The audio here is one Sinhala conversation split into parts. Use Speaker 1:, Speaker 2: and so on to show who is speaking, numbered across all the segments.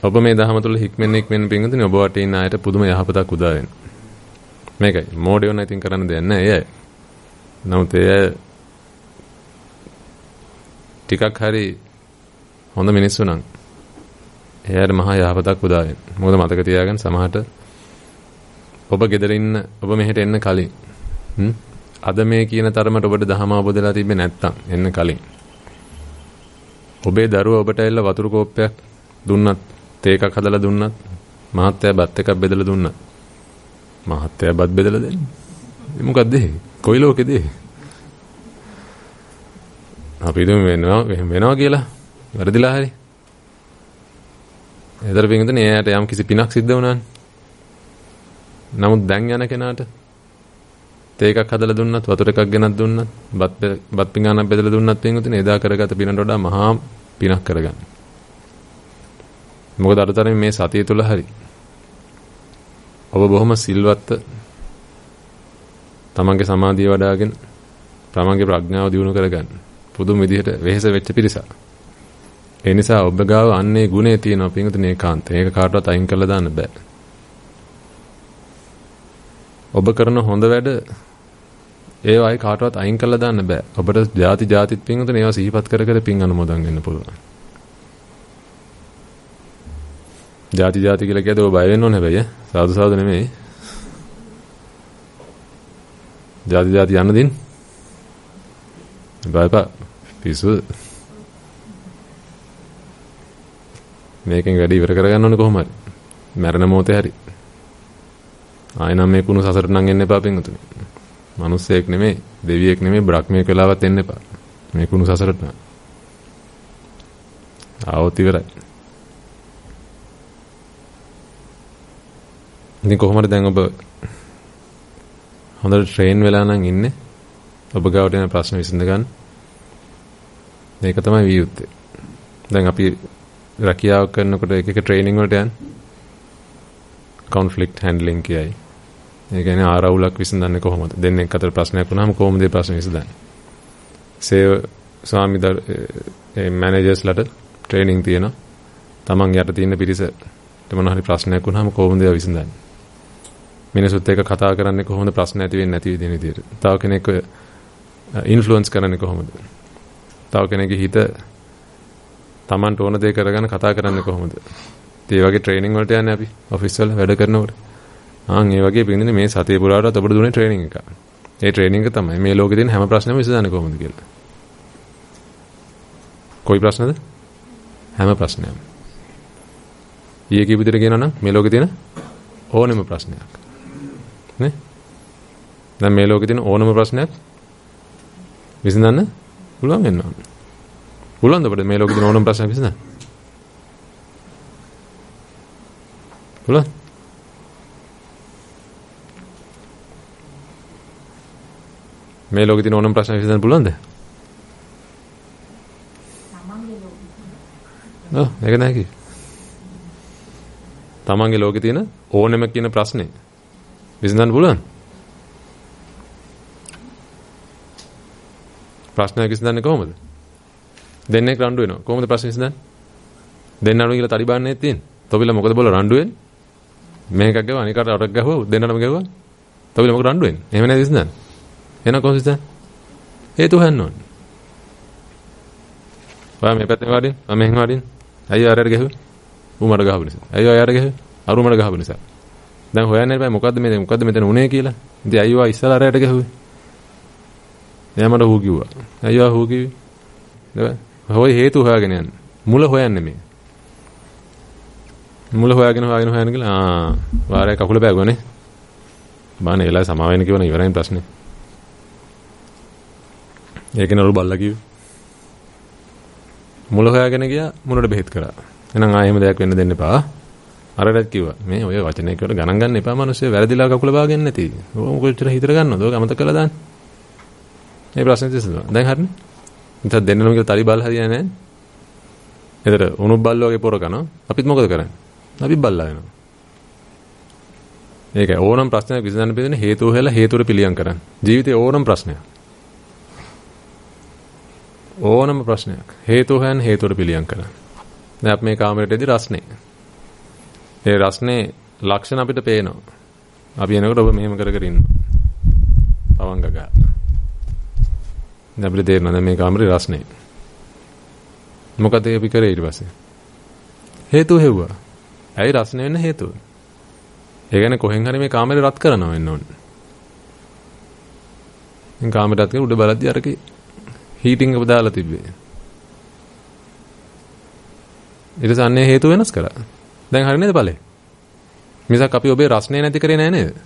Speaker 1: ඔබ මේ දහම තුළ හික්මෙන්න පින්වතුනි ඔබ වටේ ඉන්න අයට පුදුම යහපතක් උදා වෙනවා. මේකයි මොඩේ වුණා ඉතින් කරන්න දෙයක් නැහැ. එයයි. නමුත් එය ටිකක් හරි හොඳ මිනිස්සු නම් එයාට මහා යහපතක් උදා වෙනවා. මොකද මතක තියාගන්න සමහරට ඔබ ගෙදර ඉන්න ඔබ මෙහෙට එන්න කලින් අද මේ කියන තරමට ඔබට දහම අවබෝධලා තිබෙන්නේ නැත්තම් එන්න කලින් ඔබේ දරුවා ඔබට ඇවිල්ලා වතුර කෝප්පයක් දුන්නත් තේ එකක් හදලා දුන්නත් මහත්තයා බත් එකක් බෙදලා දුන්නත් මහත්තයා බත් බෙදලා දෙන්නේ මොකක්ද ඒ කොයි ලෝකෙද ඒ අපි දුම වෙනවා කියලා වැරදිලා හරි එතර පින්වතුනි එයාට යම් කිසි පිනක් සිද්ධ වුණානේ. නමුත් දැන් යන කෙනාට තේ එකක් හදලා දුන්නත් වතුර එකක් ගෙනත් දුන්නත් බත් පිඟානක් බෙදලා දුන්නත් පින්වතුනි එදා කරගත පිනට වඩා මහා පිනක් කරගන්න. මොකද අරතරම මේ සතිය තුල හරි ඔබ බොහොම සිල්වත්ව තමන්ගේ සමාධිය වඩ아가ගෙන තමන්ගේ ප්‍රඥාව දියුණු කරගන්න පුදුම විදිහට වෙහෙස වෙච්ච පිරිසක්. ඒ නිසා ඔබ ගාව අන්නේ ගුණේ තියෙනවා පින්වතුනි ඒකාන්ත. ඒක කාටවත් අයින් කරලා දාන්න බෑ. ඔබ කරන හොඳ වැඩ ඒවයි කාටවත් අයින් කරලා දාන්න බෑ. ඔබට ಜಾතිත් පින්වතුනි ඒවා සිහිපත් කර කර පින් අනුමෝදන් වෙන්න පුළුවන්. ಜಾති කියලා කියද්දී ඔබ බය වෙන්න ඕනේ හැබැයි සාදු නෙමෙයි. ಜಾති යන්න දින්. බයපා පිසු මේකෙන් වැඩි ඉවර කරගන්න ඕනේ කොහොම හරි. මරණ මොහොතේ හරි. ආයෙනම් මේ කුණු සසරට නම් එන්න එපා පින්වතුනි. මිනිස්සෙක් නෙමෙයි, දෙවියෙක් නෙමෙයි, බ්‍රහ්මයෙක් වෙලාවත් එන්න එපා. මේ කුණු සසරට. ආවොත් ඉවරයි. ඉතින් කොහොමද දැන් ඔබ හොඳට ට්‍රේන් වෙලා නම් ඉන්නේ? ඔබ ගාවට එන ප්‍රශ්න විසඳ ගන්න. මේක තමයි විය යුත්තේ. දැන් අපි රැකියාව කරනකොට එක ට්‍රේනින් වලට යන කොන්ෆ්ලික්ට් හැන්ඩ්ලින් කියයි. ඒ කියන්නේ ආරවුලක් විසඳන්නේ කොහොමද? දෙන්නෙක් අතර ප්‍රශ්නයක් වුණාම කොහොමද ඒ ප්‍රශ්නේ විසඳන්නේ? මැනේජර්ස්ලාට ට්‍රේනින් තියෙනවා. තමන් යට තියෙන පිරිසට මොන හරි ප්‍රශ්නයක් වුණාම කොහොමද ඒවා විසඳන්නේ? මිනිසුත් එක්ක කතා කරන්නේ කොහොමද ප්‍රශ්න ඇති වෙන්නේ නැති විදිහට? තව කෙනෙක්ව ඉන්ෆ්ලුවන්ස් කරන්නේ කොහොමද? තව කෙනෙක්ගේ හිත තමන්ට ඕන දේ කරගෙන කතා කරන්නේ කොහොමද? ඒ වගේ ට්‍රේනින් වලට යන්නේ අපි ඔෆිස් වල වැඩ කරනකොට. ඒ වගේ පින්නේ මේ සතිය පුරාවට අපිට දුන්නේ ට්‍රේනින් එකක්. ඒ ට්‍රේනින් එක තමයි මේ ලෝකේ තියෙන හැම ප්‍රශ්නෙම විසඳන්නේ කොහොමද කියලා. කොයි ප්‍රශ්නද? හැම ප්‍රශ්නයක්ම. ඊයේ කියපු විදිහට කියනවා නම් මේ ලෝකේ තියෙන ඕනම ප්‍රශ්නයක්. නේ? දැන් මේ ලෝකේ තියෙන ඕනම ප්‍රශ්නයක් විසඳන්න පුළුවන් වෙනවා. පුළුවන්ද අපිට මේ ලෝකේ තියෙන ඕනම ප්‍රශ්නයක් විසඳන්න? පුළුවන්. මේ ලෝකේ තියෙන ඕනම ප්‍රශ්නයක් විසඳන්න පුළුවන්ද? ඒක නෑ කි. තමන්ගේ ලෝකේ තියෙන ඕනෙම කියන ප්‍රශ්නේ විසඳන්න පුළුවන්. ප්‍රශ්නයක් විසඳන්නේ කොහොමද? දෙන්නෙක් රණ්ඩු වෙනවා. කොහොමද ප්‍රශ්නේ විසඳන්නේ? දෙන්න අනුව කියලා තලිබාන්නේ තියෙන්නේ. තොවිලා මොකද බෝල රණ්ඩු වෙන්නේ? මේකක් ගාව අනිකට අරක් ගහුවා දෙන්නටම ගහුවා. තොවිලා මොකද රණ්ඩු වෙන්නේ? එහෙම නේද විසඳන්නේ? එහෙනම් කොහොමද විසඳන්නේ? හේතු හොයන්න ඕනේ. ඔයා මේ පැත්තෙන් වඩින්, මම මෙහෙන් වඩින්. අයියෝ අරයට ගහුවේ. ඌ මට ගහපු නිසා. අයියෝ අරයට ගහුවේ. අරු මට ගහපු නිසා. දැන් හොයන්නේ නැහැ මොකද්ද මෙතන උනේ කියලා. ඉතින් අයියෝ ඉස්සලා අරයට ගහුවේ. එයා මට හූ කිව්වා. අයියෝ හූ කිව්වේ. නේද? හොය හේතු හොයාගෙන යන්න. මුල හොයන්නේ මේ. මුල හොයාගෙන කියලා වාරය කකුල බෑගුවානේ. බානේ එලා සමා වෙන කිව්වනේ ඉවරයි ප්‍රශ්නේ. ඒකේ නරු බල්ලා කිව්වේ. මුල හොයාගෙන ගියා මුලට බෙහෙත් කරා. එහෙනම් ආයෙම දෙයක් වෙන්න දෙන්න එපා. අරකට කිව්වා මේ ඔය වචනේ කියවට ගණන් ගන්න එපා මිනිස්සු වැරදිලා කකුල බාගෙන නැති. ඕක කොච්චර හිතර ගන්නවද? ඕක අමතක කළා දාන්න. මේ ප්‍රශ්නේ තියෙනවා. දැන් හරිනේ. ඉතින් දෙන්නම කියලා තලි බල් හරියන්නේ නැහැ. එතන උණු බල් වගේ පොර කරනවා. අපිත් මොකද කරන්නේ? අපි බල්ලා වෙනවා. ඒකයි ඕනම ප්‍රශ්නයක් විසඳන්න බෙදෙන හේතුව හොයලා හේතුවට පිළියම් කරන්න. ජීවිතේ ඕනම ප්‍රශ්නයක්. ඕනම ප්‍රශ්නයක් හේතුව හොයන්න හේතුවට පිළියම් කරන්න. දැන් අපි මේ කාමරේටදී රස්නේ. ඒ රස්නේ ලක්ෂණ අපිට පේනවා. අපි එනකොට ඔබ මෙහෙම කර කර ඉන්නවා. පවංග ගා. දැන් අපිට තේරෙනවා දැන් මේ කාමරේ රස්නේ. මොකද අපි කරේ ඊට පස්සේ? හේතුව හෙව්වා. ඇයි රස්නේ වෙන්න හේතුව? ඒ කියන්නේ කොහෙන් හරි මේ කාමරේ රත් කරනවා වෙන්න ඕනේ. ඉතින් කාමරේ රත් කරලා උඩ බලද්දි අරකේ හීටින් එක දාලා තිබ්බේ. ඊට පස්සේ අන්නේ හේතු වෙනස් කරා. දැන් හරි නේද බලේ? මිසක් අපි ඔබේ රස්නේ නැති කරේ නෑ නේද?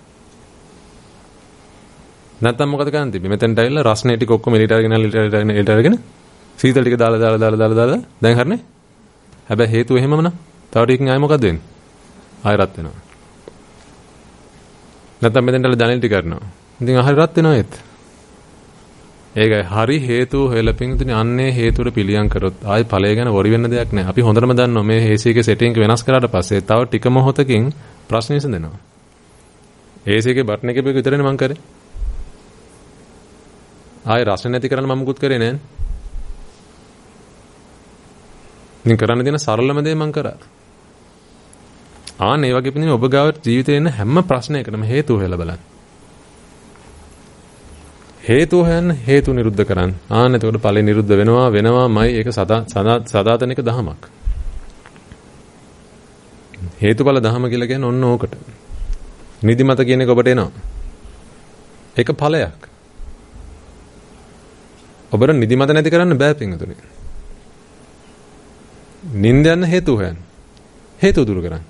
Speaker 1: නැත්තම් මොකද කරන්න තිබ්බේ? මෙතෙන්ට ඇවිල්ලා රස්නේ ටික ඔක්කොම එලිට අරගෙන සීතල ටික දාලා දැන් හරිනේ? හැබැයි හේතුව එහෙමම නම් තව ටිකකින් ආයෙ මොකද වෙන්නේ? ආයෙ රත් වෙනවා. නැත්තම් මෙතෙන්ට දැනෙල් ටික කරනවා. ඉතින් ආයෙ රත් වෙනවා ඒත්. ඒකයි හරි හේතුව හොයලා පින්තුනේ අන්නේ හේතුවට පිළියම් කරොත් ආයෙ ඵලය ගැන වොරි වෙන්න දෙයක් නැහැ. අපි හොඳටම දන්නවා මේ AC එකේ සෙටින්ග් එක වෙනස් කරාට පස්සේ තව ටික මොහොතකින් ප්‍රශ්න විසඳෙනවා. AC එකේ බටන් එකේ විතරනේ මං කරේ. ආයෙ රස්නේ නැති කරන්න මම මුකුත් කරේ නැහැ. ඉතින් කරන්න දෙන සරලම දේ මං කරා. ආන්නේ වගේ පිටින් ඔබ ගාව ජීවිතේ එන හැම ප්‍රශ්නයකටම හේතුව හොයලා බලන්න. හේතුව හොයන්න හේතු නිරුද්ධ කරන්න. ආන්න එතකොට ඵලෙ නිරුද්ධ වෙනවාමයි ඒක සදාතනික දහමක්. හේතුඵල දහම කියලා කියන්නේ ඔන්න ඕකට. නිදිමත කියන එක ඔබට එනවා. ඒක ඵලයක්. ඔබට නිදිමත නැති කරන්න බෑ පින්තුනේ. නිින්ද යන හේතු හොයන්න. හේතු දුරු කරන්න.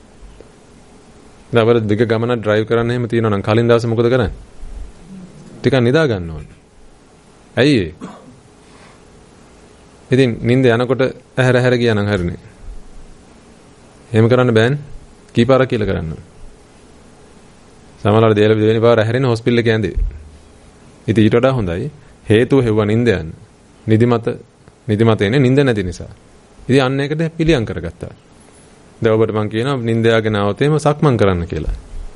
Speaker 1: දැන් අපර දිග ගමන ඩ්‍රයිව් කරන්න එහෙම තියෙනවා නම් කලින් දවසේ මොකද කරන්නේ? ටිකක් නිදා ගන්න ඕනේ. ඇයි ඒ? ඉතින් නිින්ද යනකොට ඇහැර ගියා නම් හරිනේ. එහෙම කරන්න බෑනේ. කීපාරක් කියලා කරන්න. සමහරවල් දෙවෙනි පාර ඇහැරෙන හොස්පිටල් එකේ ඇඳේ. ඉතින් ඊට වඩා හොඳයි හේතුව හෙව්වා නිින්ද යන්න. නිදිමත එන්නේ නිින්ද නැති නිසා. ඉතින් අන්න ඒකට පිළියම් කරගත්තා. දැන් ඔබට මම කියනවා නිින්ද යාගෙන આવොත් එහෙම සක්මන් කරන්න කියලා.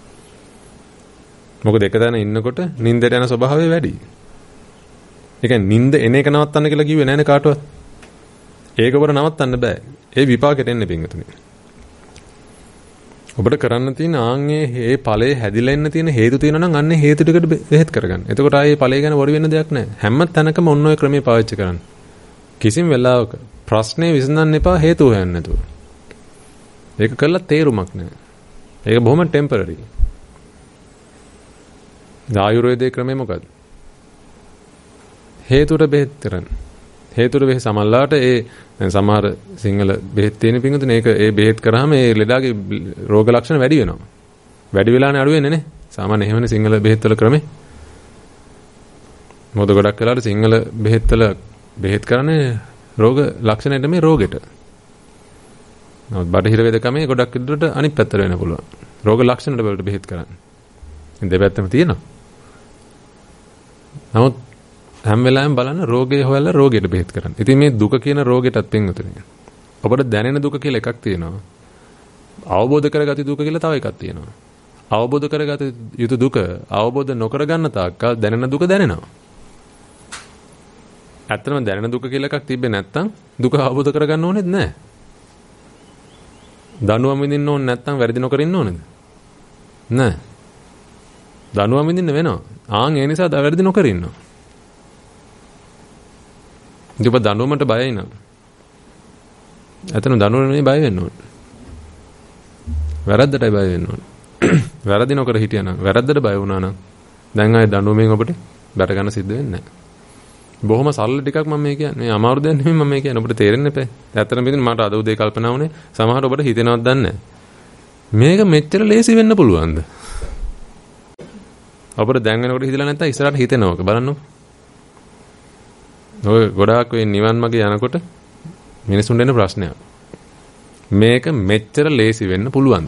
Speaker 1: මොකද එක තැන ඉන්නකොට නිින්දට යන ස්වභාවය වැඩි. ඒ කියන්නේ නිින්ද එන එක නවත්තන්න කියලා කිව්වේ නෑනේ කාටවත්. ඒක ඔබට නවත්තන්න බෑ. ඒ විපාකෙට එන්නේ පින්වතුනි. ඔබට කරන්න තියෙන ආන්ගේ මේ ඵලයේ හැදිලා ඉන්න තියෙන හේතු තියෙනවා නම් අන්නේ හේතු ටිකට බෙහෙත් කරගන්න. එතකොට ආයේ ඵලය ගැන වොරි වෙන්න දෙයක් නෑ. හැම තැනකම ඔන්න ඔය ක්‍රමයේ පාවිච්චි කරන්න. කිසිම වෙලාවක ප්‍රශ්නේ විසඳන්න එපා හේතු හොයන්න නැතුව. ඒක කළා තේරුමක් නෑ. ඒක බොහොම ටෙම්පරරි. ආයුර්වේදයේ ක්‍රමය මොකක්ද? හේතුවට බෙහෙත් කරන්න. හේතුවට බෙහෙත් සමල්ලාට දැන් සමහර සිංහල බෙහෙත් තියෙන පිංගුතුනේ ඒක ඒ බෙහෙත් කරාම ඒ ලෙඩාගේ රෝග ලක්ෂණ වැඩි වෙනවා. වැඩි වෙලානේ අඩු වෙන්නේ නේ. සාමාන්‍ය එහෙමනේ සිංහල බෙහෙත් වල ක්‍රමේ. මොකද ගොඩක් වෙලාවට සිංහල බෙහෙත් වල බෙහෙත් කරන්නේ රෝග ලක්ෂණයට මේ රෝගෙට. නමුත් බටහිර වේදකමේ ගොඩක් විදිහට අනිත් පැත්තට වෙන්න පුළුවන්. රෝග ලක්ෂණවලට වලට බෙහෙත් කරන්නේ. දෙපැත්තම තියෙනවා. නමුත් හැම වෙලාවෙම බලන්න රෝගේ හොයලා රෝගයට බෙහෙත් කරන්න. ඉතින් මේ දුක කියන රෝගෙටත් පින්වතුනි. ඔබට දැනෙන දුක කියලා එකක් තියෙනවා. අවබෝධ කරගත යුතු දුක කියලා තව එකක් තියෙනවා. අවබෝධ කරගත යුතු දුක අවබෝධ නොකර ගන්න තාක්කල් දැනෙන දුක දැනෙනවා. ඇත්තටම දැනෙන දුක කියලා එකක් තිබ්බේ නැත්නම් දුක අවබෝධ කරගන්න ඕනෙත් නැහැ. දඬුවම් විඳින්න ඕනේ නැත්නම් වැරදි නොකර ඉන්න ඕනේද? නැහැ. දඬුවම් විඳින්න වෙනවා. ආන් ඒ නිසා වැරදි නොකර ඉන්නවා. ඉතින් ඔබ දඬුවමට බයයි නේද? ඇත්තටම දඬුවමට බය වෙන්න ඕනේ. වැරද්දටයි බය වෙන්න ඕනේ. වැරදි නොකර හිටියනම් වැරද්දට බය වුණා නම් දැන් ආයේ දඬුවමෙන් ඔබට බැට ගන්න සිද්ධ වෙන්නේ නැහැ. බොහොම සරල ටිකක් මම මේ කියන්නේ. මේ අමාරු දෙයක් නෙමෙයි මම මේ කියන්නේ. ඔබට තේරෙන්න එපා. ඇත්තටම මෙතන මට අද උදේ කල්පනා වුණේ සමහර ඔබට හිතෙනවද දන්නේ නැහැ. මේක මෙච්චර ලේසි වෙන්න පුළුවන්ද? ඔබට දැන් වෙනකොට හිතලා නැත්නම් ඉස්සරහට හිතෙනවක බලන්නකො. ඔය ගොඩාක් වෙයි නිවන් මාගේ යනකොට මිනිසුන් දෙන ප්‍රශ්නයක්. මේක මෙච්චර ලේසි වෙන්න පුළුවන්ද?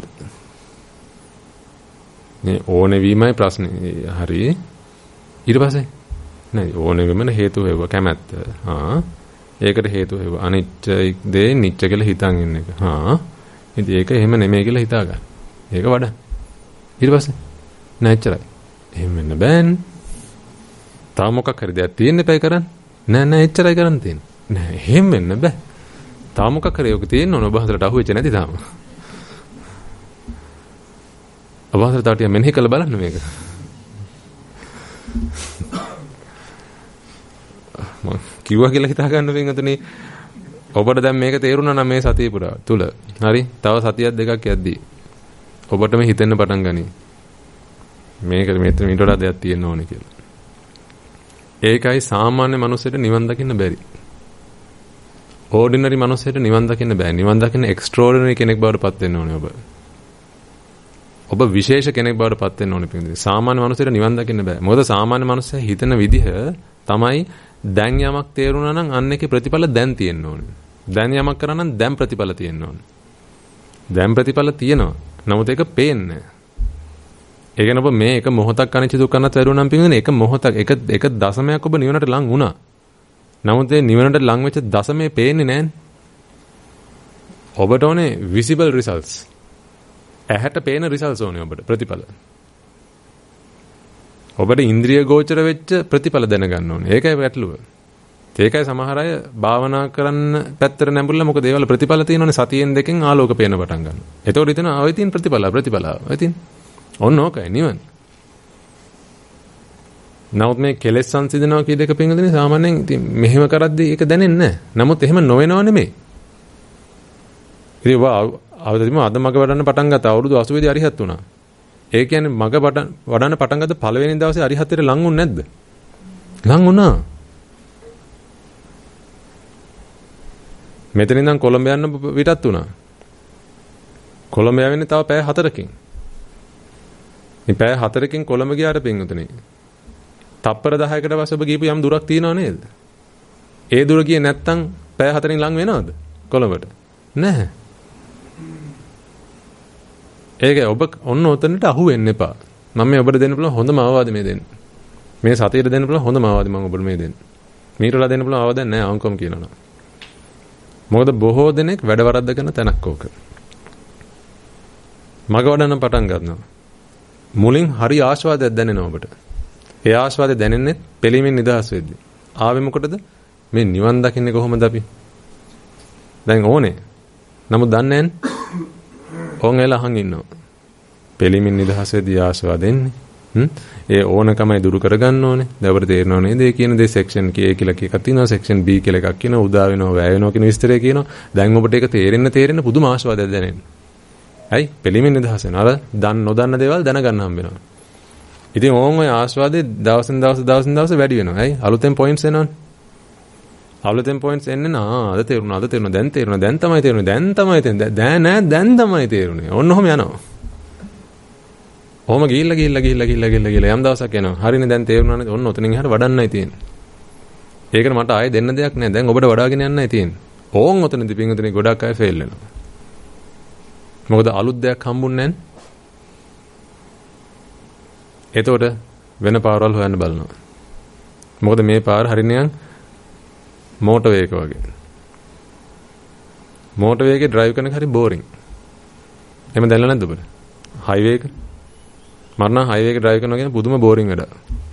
Speaker 1: මේ ඕනේ වීමයි ප්‍රශ්නේ. හරි. ඊට පස්සේ නෑ ඕනේ වෙමන හේතු හේව කැමැත්ත. ඒකට හේතු හේව අනිත්‍ය දේ නිත්‍ය කියලා හිතන් ඉන්න එක. ඉතින් ඒක එහෙම නෙමෙයි කියලා හිතා ගන්න. ඒක වඩා. ඊට පස්සේ නෑ එච්චරයි. එහෙම වෙන්න බෑනේ. තාම මොකක් හරි දෙයක් තියෙන්න එපයි කරන්න. නෑ එච්චරයි කරන්න තියෙන්නේ. නෑ එහෙම වෙන්න බෑ. තාම මොකක් හරි ඔක තියෙන්න ඕන ඔබ හතරට අහුවෙච්ච නැති තාම. අවසර තාටිය මෙනෙහි කළ බලන්න මේක. මම කිව්වා කියලා හිතා ගන්න වෙනතුනේ. ඔබට දැන් මේක තේරුණා නම් මේ සතිය පුරා තුල. හරි. තව සතියක් දෙකක් යද්දී ඔබටම හිතෙන්න පටන් ගනී. මේක මෙතන ඊට වඩා දෙයක් තියෙන්න ඕනේ කියලා. ඒකයි සාමාන්‍ය මනුස්සයට නිවන් දකින්න බැරි. ඕඩිනරි මනුස්සයට නිවන් දකින්න බෑ. නිවන් දකින්න එක්ස්ට්‍රෝඩිනරි කෙනෙක් බවට පත් වෙන්න ඕනේ ඔබ. ඔබ විශේෂ කෙනෙක් බවට පත් වෙන්න ඕනේ පිටින්. සාමාන්‍ය මනුස්සයට නිවන් දකින්න බෑ. මොකද සාමාන්‍ය මනුස්සයා හිතන විදිහ තමයි දැන් යමක් තේරුණා නම් අන්න ඒකේ ප්‍රතිඵල දැන් තියෙන්න ඕනේ. දැන් යමක් කරා නම් දැන් ප්‍රතිඵල තියෙන්න ඕනේ. දැන් ප්‍රතිඵල තියෙනවා. නමුත් ඒක පේන්නේ නැහැ. ඒ කියන්නේ ඔබ මේ එක මොහොතක් අනිච්ච දුක්ඛ අනාත්ම වැරුණා නම් පිටින් එක මොහොතක් එක දශමයක් ඔබ නිවනට ලං වුණා. නමුත් ඒ නිවනට ලං වෙච්ච දශමේ පේන්නේ නැහැනේ. ඔබට ඕනේ visible results. ඇහැට පේන results ඕනේ ඔබට ප්‍රතිඵල. ඔබට ඉන්ද්‍රිය ගෝචර වෙච්ච ප්‍රතිඵල දැනගන්න ඕනේ. ඒකයි වැටලුව. ඒකයි සමහර අය භාවනා කරන්න පැත්තට නැඹුරුලා මොකද ඒවල ප්‍රතිඵල තියෙනවනේ සතියෙන් දෙකෙන් ආලෝක පේන පටන් ගන්නවා. එතකොට හිතනවා ආවෙ තියෙන ප්‍රතිඵල. ඔය තියෙන. ඔන්න ඕකයි නිවන. නමුත් මේ කෙලෙස් සංසිඳනවා කියන එක පින්වදිනේ සාමාන්‍යයෙන් ඉතින් මෙහෙම කරද්දී ඒක දැනෙන්නේ නැහැ. නමුත් එහෙම නොවෙනව නෙමෙයි. ඉතින් අවදිම අද මග වඩන්න පටන් ගත්තා. අවුරුදු 80 දී අරිහත් වුණා. ඒ කියන්නේ මග වඩන්න පටන් ගත්ත පළවෙනි දවසේ අරිහත්ත්වයට ලං වුනේ නැද්ද? ලං වුණා. මෙතන ඉඳන් කොළඹ යන්න පිටත් වුණා. කොළඹ යවෙන්නේ තව පැය 4කින්. මේ පැය 4කින් කොළඹ ගියාට පින්වතුනි. තප්පර 10කට පස්සේ ඔබ ගිහපු යම් දුරක් තියෙනව නේද? ඒ දුර ගියේ නැත්තම් පැය 4න් ලං වෙනවද කොළඹට? නැහැ. ඒක ඔබ ඔන්න ඔතනට අහු වෙන්න එපා. මම මේ ඔබට දෙන්න පුළුවන් හොඳම අවවාද මේ දෙන්න. මේ සතියට දෙන්න පුළුවන් හොඳම අවවාද මම ඔබට මේ දෙන්න. මීටලා දෙන්න පුළුවන් අවවාදයක් නැහැ අංකම් කියනවා. මොකද බොහෝ දෙනෙක් වැඩ වරද්ද කරන තැනක් ඕක. මග වඩන්න පටන් ගන්නවා. මුලින් හරි ආශාවයක් දැනෙනවා ඔබට. ඒ ආශාවය දැනෙන්නේ පිළිමින් නිදහස් වෙද්දී. ආවේ මොකටද? මේ නිවන් දකින්නේ කොහොමද අපි? දැන් ඕනේ. නමුත් දන්නේ නැහැ. ඕන් එලා අහන් ඉන්නවා. පිළිමින් නිදහස් වෙද්දී ආශාව දෙන්නේ. ඒ ඕනකමයි දුරු කරගන්න ඕනේ. දැන් අපිට තේරෙනව නේද? ඒ කියන දේ සෙක්ෂන් A කියලා එකක් තියෙනවා. සෙක්ෂන් B කියලා එකක් කියනවා. උදා වෙනවා, වැය වෙනවා කියන විස්තරය කියනවා. දැන් ඔබට ඒක තේරෙන්න පුදුම ආශාවයක් දැනෙන්නේ. ඇයි? පිළිමින් නිදහස් වෙනවා. අර නොදන්න දේවල් දැනගන්න හම්බ වෙනවා. ඉතින් ඕන් ඔය ආශාවදේ දවසින් දවස වැඩි වෙනවා. ඇයි? අලුතෙන් පොයින්ට්ස් එනවනේ. අලුතෙන් පොයින්ට්ස් එන්නේ අද තේරුණා. දැන් තේරුණා. දැන් තමයි තේරුනේ. දැන් තමයි තේරුනේ. ඔන්න ඔහම යනවා. ඔහම ගිහිල්ලා යම් දවසක් එනවා. හරිනේ දැන් තේරුණා නේද? ඔන්න ඔතනින් එහාට වඩන්නයි තියෙන්නේ. ඒකට මට ආයේ දෙන්න දෙයක් නැහැ. දැන් ඔබට වඩාගෙන යන්නයි තියෙන්නේ. ඕන් ඔතනදී පින්වතුනි ගොඩක් අය ෆේල් වෙනවා. මොකද අලුත් දෙයක් හම්බුන්නේ නැහැ. එතකොට වෙන පාරවල් හොයන්න බලනවා. මොකද මේ පාර හරිනියන් මෝටර් වේග වගේ. මෝටර් වේගේ ඩ්‍රයිව් කරන එක හරි බෝරින්. එහෙම දැනලා නැද්ද ඔබට? හයිවේ එක. මරණ හයිවේ එක ඩ්‍රයිව් කරනවා කියන පුදුම බෝරින් වැඩ.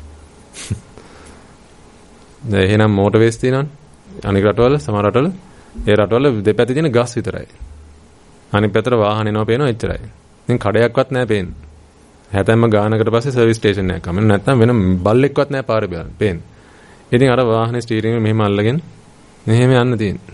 Speaker 1: දැන් එහෙනම් මෝටර් වේස් තියෙනවනේ. අනික රටවල සමහර රටවල ඒ රටවල දෙපැත්තේ තියෙන ගස් විතරයි. අනිත් පැත්තට වාහන එනවා පේනවා එච්චරයි. ඉතින් කඩයක්වත් නැහැ පේන්නේ. හැතැම්ම ගානකට පස්සේ සර්විස් ස්ටේෂන් එකක් කම නැත්නම් වෙන බල්ලෙක්වත් නැහැ පාරේ බලන්න පේන්නේ. ඉතින් අර වාහනේ ස්ටීරින්ග් එක මෙහෙම අල්ලගෙන මෙහෙම යන්න තියෙන්නේ.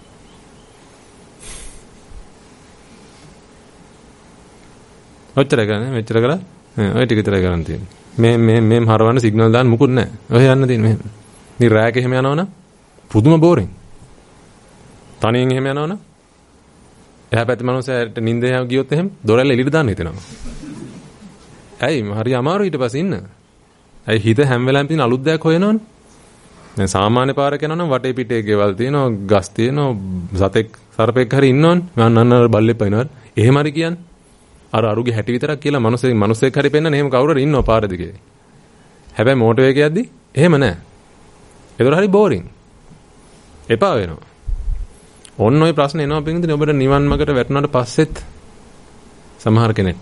Speaker 1: ඔච්චර ගන්න මෙච්චර කරා ඔය ටික විතරයි කරන් තියෙන්නේ. මේ හරවන්න සිග්නල් දාන්න මුකුත් නැහැ. ඔය යන්න තියෙන්නේ මෙහෙම. ඉතින් රෑක එහෙම යනවනම් පුදුම බෝරින්. තනියෙන් එහෙම යනවනම් එහා පැත්තේ මනුස්සයාට නිින්ද ගියොත් එහෙම දොරැල්ල එළියට දාන්න හිතෙනවා. ඇයි හරි අමාරු ඊට පස්සේ ඉන්න. ඇයි හිත හැම වෙලාවෙම තියෙන අලුත් දෙයක් හොයනවනේ. දැන් සාමාන්‍ය පාරක යනවනම් වටේ පිටේ ගෙවල් තියෙනවා, ගස් තියෙනවා, සතෙක් සර්පෙක් හරි ඉන්නවනේ. අන්න බල්ලෙක් පයින්නවා. එහෙම හරි කියන්නේ. අර අරුගේ හැටි විතරක් කියලා මිනිස්සෙක් හරි පෙන්නන එහෙම කවුරු හරි ඉන්නවා පාර දිගේ. හැබැයි මෝටර් වේගයක් යද්දි එහෙම නැහැ. ඒතර හරි බෝරින්. එපා වෙනවා. ඔන්න ඔය ප්‍රශ්නේ එනවා පිටින් ඔබට නිවන් මාර්ගට වැටුණාට පස්සෙත් සමහර කෙනෙක්ට.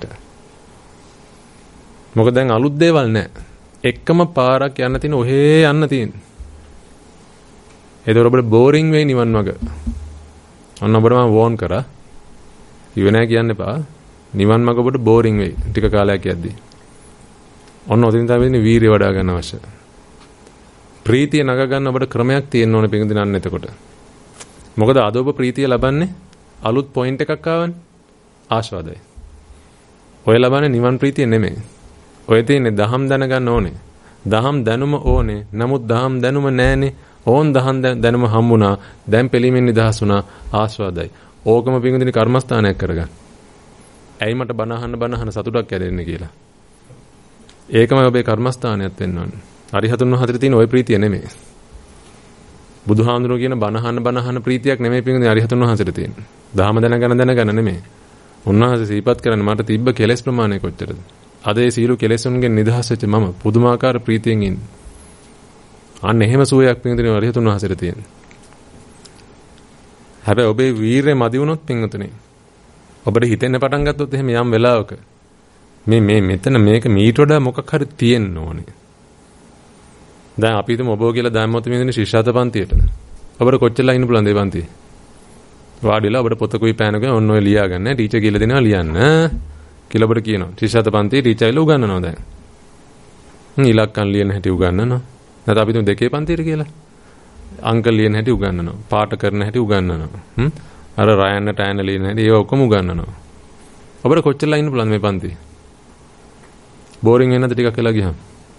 Speaker 1: මොකද දැන් අලුත් දේවල් නැහැ. එකම පාරක් යන්න තියෙන ඔහේ යන්න තියෙන්නේ. ඒතර ඔබට බෝරින් වෙයි නිවන් මාර්ග. ඔන්න ඔබට මම වෝන් කරා. ඉව නැහැ කියන්න එපා. නිවන් මාර්ග ඔබට බෝරින් වෙයි ටික කාලයක් යද්දී. ඔන්න ඔතනින් තමයි වීරිය වඩා ගන්න අවශ්‍ය. ප්‍රීතිය නග ගන්න ඔබට ක්‍රමයක් තියෙන්න ඕනේ පිඟුදින අන්න එතකොට. මොකද අද ඔබ ප්‍රීතිය ලබන්නේ අලුත් පොයින්ට් එකක් ආවනේ. ආස්වාදයි. ඔය ලබන්නේ නිවන් ප්‍රීතිය නෙමෙයි. ඔය තියෙන්නේ දහම් දැනගන්න ඕනේ. දහම් දැනුම ඕනේ. නමුත් දහම් දැනුම නැහැනේ. ඕන් දහම් දැනුම හම්බුණා. දැන් පිළිමින් නිදහස් වුණා. ආස්වාදයි. ඕකම පිඟුදින කර්මස්ථානයක් කරගන්න. ඇයි මට බණ අහන්න සතුටක් ඇදෙන්නේ කියලා. ඒකමයි ඔබේ කර්මස්ථානයක් වෙන්න ඕනේ. අරිහතුන් වහන්සේට තියෙන ওই ප්‍රීතිය නෙමෙයි. බුදුහාඳුනෝ කියන බණ අහන ප්‍රීතියක් නෙමෙයි පිඟුදින අරිහතුන් වහන්සේට තියෙන්නේ. දහම දැනගන්න නෙමෙයි. උන්වහන්සේ සිහිපත් කරන්නේ මට තිබ්බ කෙලෙස් ප්‍රමාණය කොච්චරද? අද ඒ සීල කෙලෙසුන්ගෙන් නිදහස් වෙච්ච මම පුදුමාකාර ප්‍රීතියෙන් ඉන්නේ. අන්න එහෙම සුවයක් පිඟුදින අරිහතුන් වහන්සේට තියෙන්නේ. හැබැයි ඔබේ වීරිය මදි වුණොත් පිඟුතුනේ ඔබට හිතෙන්න පටන් ගත්තොත් එහෙම යම් වෙලාවක මෙතන මේක මීට වඩා මොකක් හරි තියෙන්න ඕනේ. දැන් අපි හිතමු ඔබ කියලා දැම්මොත් මේ දින ශිෂ්‍යාත පන්තියට. ඔබට කොච්චරලා ඉන්න පුළුවන්ද ඒ පන්තියේ? වාඩිලා ඔබට පොතකුයි පෑනකුයි ඔන්න ඔය ලියා ගන්න. ටීචර් කියලා දෙනවා ලියන්න. කියලා ඔබට කියනවා. ශිෂ්‍යාත පන්තියේ ටීචර් ඉල උගන්වනවා දැන්. ඉලක්කම් ලියන හැටි උගන්වනවා. නැත්නම් අපි හිතමු දෙකේ පන්තියට කියලා. අංක ලියන හැටි උගන්වනවා. පාට කරන හැටි උගන්වනවා. අර රයන්න ටෑන ලියන හැටි ඒව ඔක්කොම උගන්වනවා. ඔබට කොච්චරලා ඉන්න පුළුවන්ද මේ පන්තියේ? බෝරින් වෙන්නද ටිකක් වෙලා ගියාම?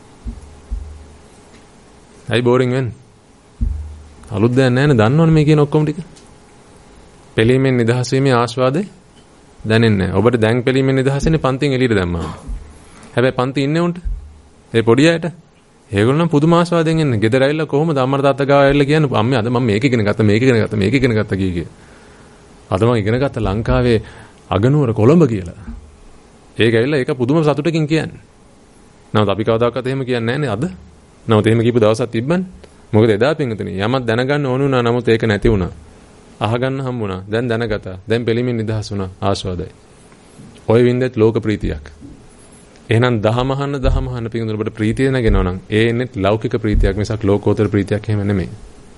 Speaker 1: ඇයි බෝරින් වෙන්නේ? අලුත් දෙයක් නැහැ නේ දන්නවනේ මේ කියන ඔක්කොම ටික. පිළීමෙන් නිදහස් වීමේ ආස්වාදේ දැනෙන්නේ නැහැ. ඔබට දැන් පිළීමෙන් නිදහස් වෙන්නේ පන්තියෙන් එළියට දැම්මම. හැබැයි පන්ති ඉන්නේ උන්ට. ඒ පොඩි අයට. ඒගොල්ලෝ නම් පුදුම ආස්වාදයෙන් ඉන්නේ. ගෙදර ඇවිල්ලා කොහොමද අම්මට තාත්තා ගාව ඇවිල්ලා කියන්නේ අම්මේ අද මම මේක ඉගෙන ගත්තා කිය. අද මම ඉගෙන ගත්ත ලංකාවේ අගනුවර කොළඹ කියලා. ඒක ඇවිල්ලා ඒක පුදුම සතුටකින් කියන්නේ. නමුත් අපි කවදාකවත් එහෙම කියන්නේ නැහැ නේ අද. නමුත් එහෙම කියපු දවසක් තිබ්බනේ. මොකද එදා පින්විතනේ යමක් දැනගන්න ඕන වුණා නමුත් ඒක නැති වුණා. අහගන්න හම්බුණා. දැන් දැනගතා. දැන් පිළිමින් නිදහස් වුණා. ආස්වාදයි. ඔය වින්දෙත් ලෝක ප්‍රීතියක්. එහෙනම් දහම අහන්න පින්විතනේ ඔබට ප්‍රීතිය නැගෙනවා නම් ඒ එන්නේ ලෞකික ප්‍රීතියක් මිසක් ලෝකෝත්තර ප්‍රීතියක් එහෙම නෙමෙයි.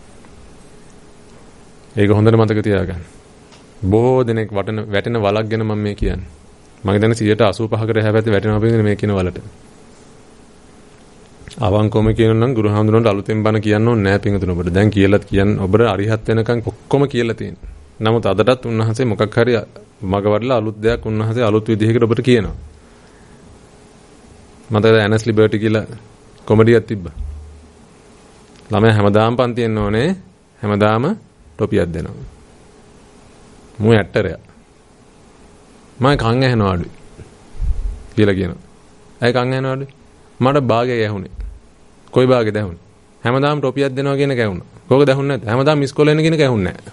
Speaker 1: ඒක හොඳට මතක තියාගන්න. බොහෝ දෙනෙක් වැටෙන වලක් ගැන මම මේ කියන්නේ. මම දැන් 85%කට හැබැයි වැටෙනවා පින්විතනේ මේ කියන වලට. අවංකවම කියනනම් ගුරු හාමුදුරන්ට අලුතෙන් බණ කියන්න ඕනේ නැහැ පින්විතනේ ඔබට. දැන් කියලාත් කියන්න ඔබට අරිහත් වෙනකන් ඔක්කොම කියලා තියෙනවා. නමුත් අදටත් උන්වහන්සේ මොකක් හරි මග වඩලා අලුත් දෙයක් උන්වහන්සේ අලුත් විදිහකට ඔබට කියනවා. මතකද ඇනස් ලිබර්ටි කියලා කොමඩියක් තිබ්බා. ළමයා හැමදාම පන්තියෙන් ඕනේ හැමදාම ටොපියක් දෙනවා. මූ ඇට්ටරයා. මම කන් ඇහෙනවා අඩුයි කියලා කියනවා. ඇයි කන් ඇහෙනවා අඩුයි? මට භාගය ඇහුනේ. කොයි භාගෙද ඇහුනේ? හැමදාම ටොපියක් දෙනවා කියන එක ඇහුණා. කෝකද ඇහුන්නේ නැද්ද? හැමදාම මිස් කෝල් එන කියන එක ඇහුන්නේ නැහැ.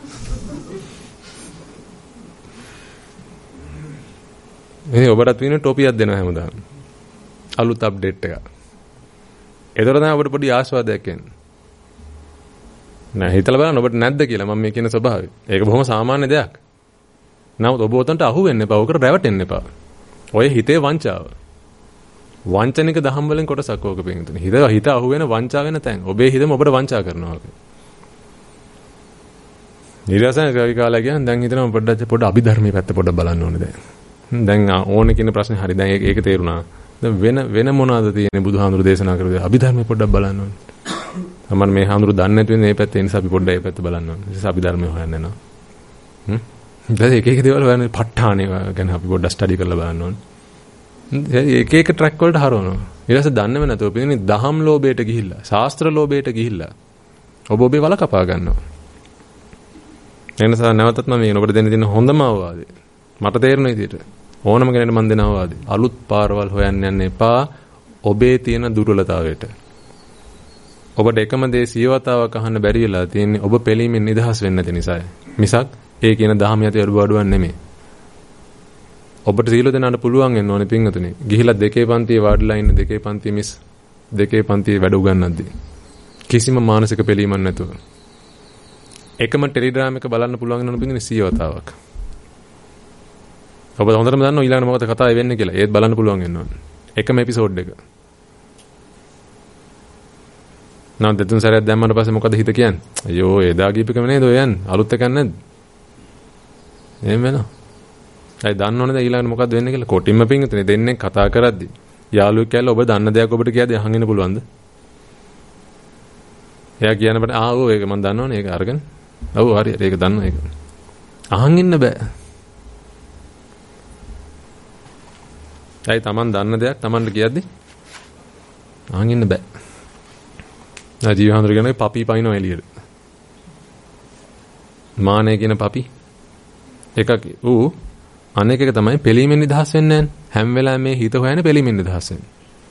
Speaker 1: මේ ඔබටත් වෙන ටොපියක් දෙනවා හැමදාම. අලුත් අප්ඩේට් එක. ඒතර තමයි ඔබට පොඩි ආස්වාදයක් එන්නේ. නෑ හිතලා බලන්න ඔබට නැද්ද කියලා මම මේ කියන ස්වභාවය. ඒක බොහොම සාමාන්‍ය දෙයක්. නමුත් ඔබ උතන්ට අහු වෙන්න එපා. ඔකට රැවටෙන්න එපා. ඔය හිතේ වංචාව. වංචනික දහම් වලින් කොටසක් ඕක පිටින්. හිත අහු වෙන වංචා වෙන තැන්. ඔබේ හිතම ඔබට වංචා කරනවා. නිරසන කාලය කියන්නේ දැන් හිතනවා පොඩ්ඩක් අභිධර්මයේ පැත්ත පොඩ්ඩක් බලන්න ඕනේ දැන්. දැන් ඕනේ කියන ප්‍රශ්නේ හරි. දැන් ඒක තේරුණා. දැන් වෙන මොනවාද තියෙන්නේ බුදුහාමුදුරු දේශනා කරපු අභිධර්මයේ පොඩ්ඩක් බලන්න ඕනේ. මම මේ හාමුදුරු දන්නේ නැති වෙන්නේ මේ පැත්තේ නිසා අපි පොඩ්ඩක් මේ පැත්ත බලන්න ඕනේ. ඒ නිසා අභිධර්මයේ හොයන්න යනවා. ඒක දේවල් හොයන්නේ ප ဋ ාණේ ගැන අපි පොඩ්ඩක් ස්ටඩි කරලා බලන්න ඕනේ. එක ට්‍රැක් වලට හරවනවා. ඊට පස්සේ දන්නේම නැතුව පිටින් දහම් ලෝභයට ගිහිල්ලා, ශාස්ත්‍ර ලෝභයට ගිහිල්ලා ඔබ ඔබේ වල කපා ගන්නවා. ඒ නිසා නැවතත් මම මේ ඔබට දෙන්න තියෙන හොඳම අවවාදය. මට තේරෙන විදිහට ඕනම කෙනෙකුට මම දෙන අවවාදය. අලුත් පාරවල් හොයන්න යන්න එපා ඔබේ තියෙන දුර්වලතාවයට. ඔබට එකම දේ සියවතාවක් අහන්න බැරි වෙලා තියෙන්නේ ඔබ පිළීමෙන් නිදහස් වෙන්න නැති නිසායි. මිසක් ඒ කියන දහම යටි අඩුපාඩුවක් නෙමෙයි. ඔබට සීල දෙන්නට පුළුවන් වෙන්න ඕනේ පින්වතුනි. ගිහිලා දෙකේ පන්තියේ වාඩිලා ඉන්න දෙකේ පන්තියේ මිස් දෙකේ පන්තියේ වැඩ උගන්වද්දී කිසිම මානසික පිළීමක් නැතුව එකම ටෙලිග්‍රෑම් එක බලන්න පුළුවන් වෙන පින්වතුනි සියවතාවක්. ඔබ හොඳටම දන්නවා ඊළඟට මොකද කතාව වෙන්නේ කියලා. ඒත් බලන්න පුළුවන් වෙන්න ඕනේ. එකම එපිසෝඩ් එක. නම් දෙතුන් සැරයක් දැම්මම පස්සේ මොකද හිත කියන්නේ? අයියෝ එදා ගියපෙකම නේද ඔය යන්නේ? අලුත් එකක් නැද්ද? එහෙම වෙනවා. ඒ දන්නවනේ ඊළඟට මොකද්ද වෙන්නේ කියලා. කොටින්ම පින්විතනේ දෙන්නේ කතා කරද්දි යාළුවෙක් කියලා ඔබ දන්න දෙයක් ඔබට කියද්දී අහන් ඉන්න පුළුවන්ද? එයා කියන බට ඔව් ඒක මම දන්නවනේ ඒක අරගෙන. ඔව් හරි ඒක දන්නවා ඒක. අහන් ඉන්න බෑ. තමන් දන්න දෙයක් තමන්ට කියද්දි අහන් ඉන්න බෑ. ජීවහඳුර කියන්නේ පපි පයින්නවා එළියට. මානෙ කියන පපි එකක් ඌ අනෙක් එක තමයි පිළීමෙන් නිදහස් වෙන්නේ නැහැ. හැම වෙලාවෙම මේ හිත හොයන්නේ පිළීමෙන් නිදහස් වෙන්නේ.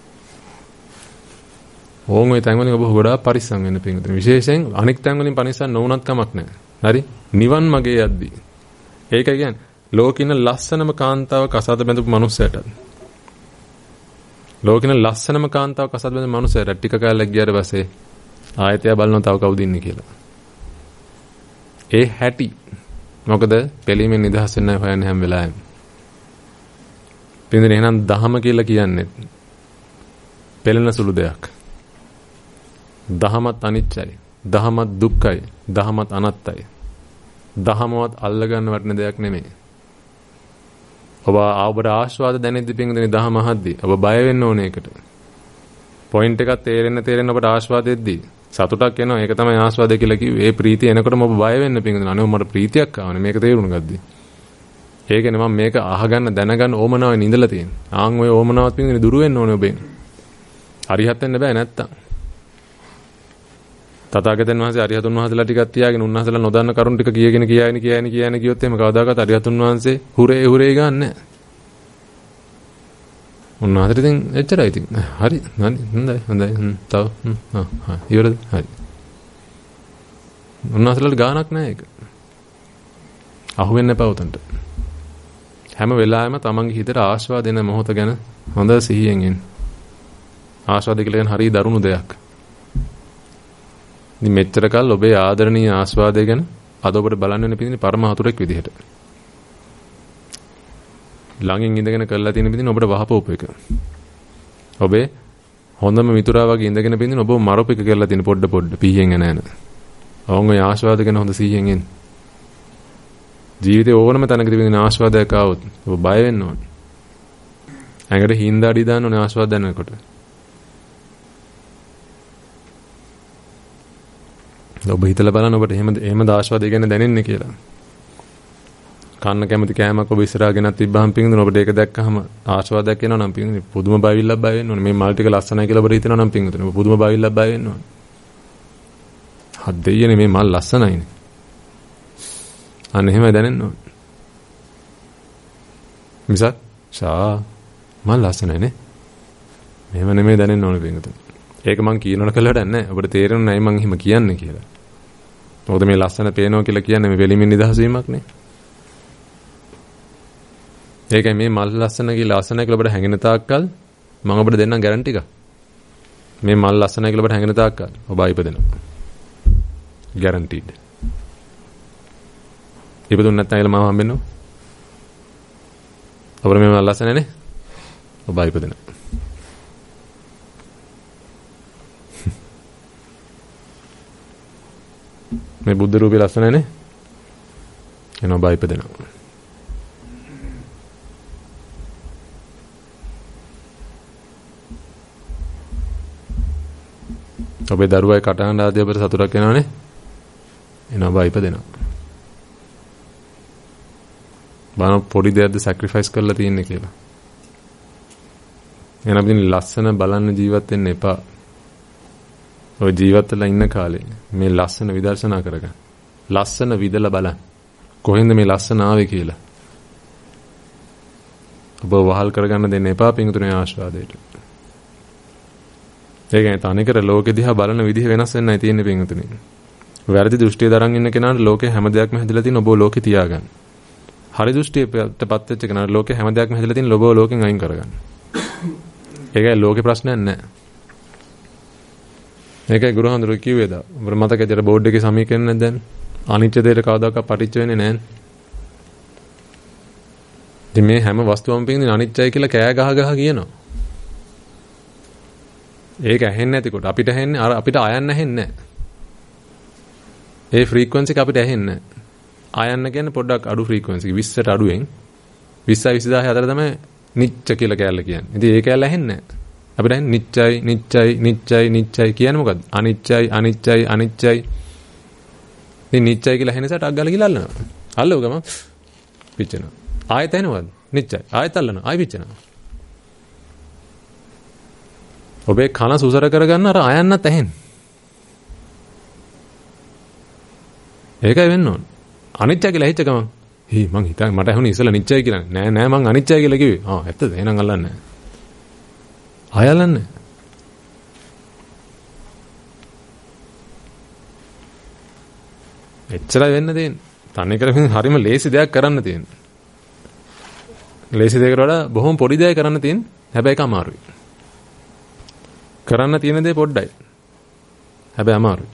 Speaker 1: ඕන් ඔය තැන් වලින් ඔබ ගොඩාක් පරිස්සම් වෙන්න පිටුතුනි. විශේෂයෙන් අනෙක් තැන් වලින් පරිස්සම් නොවුනත් කමක් නැහැ. හරි? නිවන් මගේ යද්දී. ඒක කියන්නේ ලෝකින ලස්සනම කාන්තාව කසාද බැඳපු මනුස්සයට. ලෝකින ලස්සනම කාන්තාව කසාද බැඳපු මනුස්සයට ටික කාලයක් ගියාට පස්සේ ආයතය බලනවා තව කවුද ඉන්නේ කියලා. ඒ හැටි මොකද පිළීමෙන් නිදහස් වෙන්න හොයන්නේ හැම වෙලාවෙම. පින්දේ එහෙනම් දහම කියලා කියන්නේ පෙළෙන සුළු දෙයක්. දහමත් අනිත්‍යයි. දහමත් දුක්ඛයි. දහමත් අනාත්තයි. දහමවත් අල්ලගන්න වටින දෙයක් නෙමෙයි. ඔබට ආස්වාද දැනෙද්දි පින්දේ දහම අහද්දි ඔබ බය වෙන්න ඕනේ ඒකට. පොයින්ට් එකක් තේරෙන්න ඔබට ආස්වාදෙද්දී සතුටක් එනවා. ඒක තමයි ආස්වාදය කියලා කිව්වේ. ඒ ප්‍රීතිය එනකොටම ඔබ බය වෙන්න පිංගුදන. අනේ මට ප්‍රීතියක් ආවනේ. මේක තේරුණු ගද්දි. ඒකනේ මම මේක අහගන්න දැනගන්න ඕමනාවෙන් ඉඳලා තියෙන්නේ. ආන් ඔය ඕමනාවත් පිංගුදන දුරු වෙන්න ඕනේ ඔබෙන්. හරිහත් වෙන්න බෑ නැත්තම්. තථාගතයන් වහන්සේ අරිහතුන් වහන්සේලා ටිකක් තියාගෙන උන්වහන්සේලා නොදන්න කරුණු ටික කියගෙන ගියොත් එහෙම කවදාකවත් අරිහතුන් වහන්සේ හුරේ ගන්න නැහැ. උන්වහන්සේට ඉතින් එච්චරයි ඉතින්. හරි. හොඳයි. තව. ඉවරද? හරි. උන්වහන්සේලාට ගාණක් නැහැ ඒක. අහුවෙන්න එපා උතන්ට. හැම වෙලාවෙම තමන්ගේ හිතට ආස්වාද දෙන මොහොත ගැන හොඳ සිහියෙන් ඉන්න. ආස්වාද කියලා කියන්නේ හරිය දරුණු දෙයක්. ඉතින් මෙච්චර කල් ඔබේ ආදරණීය ආස්වාදය ගැන අද ඔබට බලන්න වෙන පිටින් පරම හතුරෙක් විදිහට. ළඟින් ඉඳගෙන කරලා තියෙන පිටින් ඔබට වහපෝප එක. ඔබේ හොඳම මිතුරා වගේ ඉඳගෙන පිටින් ඔබ මරපු එක කරලා තියෙන පොඩ පීයෙන් එන. අවුන් ඔය ආස්වාද ගැන හොඳ සිහියෙන් ඉන්න. ජීවිතේ ඕනම තැනකදී පිටින් ආස්වාදයක් ආවොත් ඔබ බය වෙන්න ඕනේ. ඇඟට හින්දාඩි දාන්න ඕනේ ආස්වාද දැනනකොට. ඔබ හිතලා බලන්න ඔබට එහෙම ආස්වාදය ගැන දැනෙන්නේ කියලා. කන්න කැමති කෑමක් ඔබ ඉස්සරහා ගෙනත් තිබ්බහම පිංගුදුන ඔබට ඒක දැක්කහම ආස්වාදයක් එනවා නම් පිංගුදුන පුදුම බයිවිල්ලක් බය වෙන්න ඕනේ. මේ මල් ටික ලස්සනයි කියලා ඔබට හිතෙනවා නම් පිංගුදුන ඔබ පුදුම බයිවිල්ලක් බය වෙන්න ඕනේ. හත් දෙයියනේ මේ මල් ලස්සනයිනේ. අන්න එහෙමයි දැනෙන්න ඕනේ. මිසක් මල් ලස්සනයි නේ. මෙහෙම නෙමෙයි දැනෙන්න ඕනේ පිංගුදුන. ඒක මං කියනවට කළාට නැහැ. ඔබට තේරෙන්නේ නැහැ මං එහෙම කියන්නේ කියලා. මොකද මේ ලස්සන පේනවා කියලා කියන්නේ මේ වෙලිමින් නිදහස් වීමක් නේ. ඒකයි මේ මල් ලස්සන කියලා ඔබට හැඟෙන තාක්කල් මම ඔබට දෙන්නම් ගැරන්ටි එක. මේ මල් ලස්සන කියලා ඔබට හැඟෙන තාක්කල් ඔබ ඉපදෙනවා. ගැරන්ටිඩ්. ඉපදුන්නේ නැත්නම් කියලා මම හම්බෙන්නෝ. ඔබට මේ මල් ලස්සන නේ. ඔබ ඉපදෙනවා. මේ බුද්ධ රූපය ලස්සන නේ. එනවා ඔබ ඉපදෙනවා. ඔබේ දරුවයි කටහඬ ආදී ඔබට සතුටක් වෙනවනේ. එනවා ඔබ ඉපදෙනවා. බලන්න පොඩි දෙයක්ද සැක්‍රිෆයිස් කරලා තියෙන්නේ කියලා. එහෙනම් ඉතින් ලස්සන බලන්න ජීවත් වෙන්න එපා. ඔය ජීවත් වෙලා ඉන්න කාලේ මේ ලස්සන විදර්ශනා කරගන්න. ලස්සන විදලා බලන්න. කොහෙන්ද මේ ලස්සන ආවේ කියලා. ඔබ වහල් කරගන්න දෙන්න එපා පිංගුතුනේ ආශාදයට. ඒ කියන්නේ තනිකර ලෝකෙ දිහා බලන විදිහ වෙනස් වෙන්නයි තියෙන්නේ පිංගුතුනේ. වැරදි දෘෂ්ටිය දරන් ඉන්න කෙනාට ලෝකේ හැම දෙයක්ම හැදලා තියෙන ඔබ ලෝකේ තියාගන්න. හරි දෘෂ්ටියටපත් වෙච්ච කෙනාට ලෝකේ හැම දෙයක්ම හැදලා තියෙන ඔබ ලෝකෙන් අයින් කරගන්න. ඒකයි ලෝකේ ප්‍රශ්නයක් නැහැ. ඒකයි ගුරුහඳුරු කිව්වේ දා. ඔබට මතකද අර බෝඩ් එකේ සමීකරණ නැද්ද දැන්? අනිත්‍ය දෙයට කවදාකවත් පටිච්ච වෙන්නේ නැහැ. ඉතින් මේ හැම වස්තුවම පිටින් අනිත්‍යයි කියලා කෑ ගහ කියනවා. ඒක ඇහෙන්නේ නැතිකොට අපිට ඇහෙන්නේ අර අපිට ආයන්න ඇහෙන්නේ නැහැ. ඒ ෆ්‍රීකවන්සි එක අපිට ඇහෙන්නේ නැහැ. ආයන්න කියන්නේ පොඩ්ඩක් අඩු ෆ්‍රීකවන්සි 20ට අඩුවෙන් 20යි 20000 අතර තමයි නිච්ච කියලා කැලල කියන්නේ. ඉතින් ඒ කැලල ඇහෙන්නේ නැහැ. අපිට ඇහෙන්නේ නිච්චයි නිච්චයි නිච්චයි නිච්චයි කියන්නේ මොකද්ද? අනිච්චයි අනිච්චයි අනිච්චයි. ඉතින් නිච්චයි කියලා ඇහෙන නිසා ටක් ගාලා කියලා අල්ලනවා. අල්ලව ගම පිච්චෙනවා. ආයෙත් ඇහෙනවද? නිච්චයි. ආයෙත් අල්ලනවා. ආයෙ පිච්චෙනවා. ඔබේ කන සුසර කරගන්න අර අයන්නත් ඇහෙන්නේ. ඒකයි වෙන්න ඕන. අනිච්චයි කියලා හිත ගමන්. මං හිතන්නේ මට ඇහුනේ ඉස්සෙල්ලා නිච්චයි කියලා. නෑ මං අනිච්චයි කියලා කිව්වේ. ඇත්තද? එහෙනම් අල්ලන්නේ නෑ. ආය අල්ලන්නේ. එච්චරයි වෙන්න තියෙන්නේ. තන්නේ කරමින් හරිම ලේසි දෙයක් කරන්න තියෙන්නේ. ලේසි දෙයකට වඩා බොහොම පොඩි දෙයක් කරන්න තියෙන්නේ. හැබැයි ඒක අමාරුයි. කරන්න තියෙන දේ පොඩ්ඩයි. හැබැයි අමාරුයි.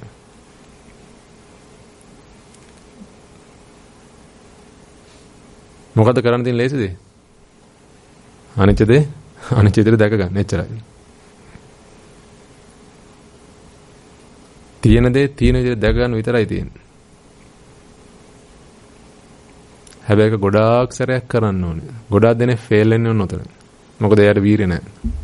Speaker 1: මොකද කරන්න තියෙන ලේසි දේ? අනිච්ච දේ අනිච්ච දේ දැක ගන්න. එච්චරයි. තියෙන දේ තියෙන විදිහට දැක ගන්න විතරයි තියෙන්නේ. හැබැයි ඒක ගොඩාක් සැරයක් කරන්න ඕනේ. ගොඩාක් දෙනෙක් ෆේල් වෙන්නේ උතන. මොකද එයාට වීරිය නැහැ.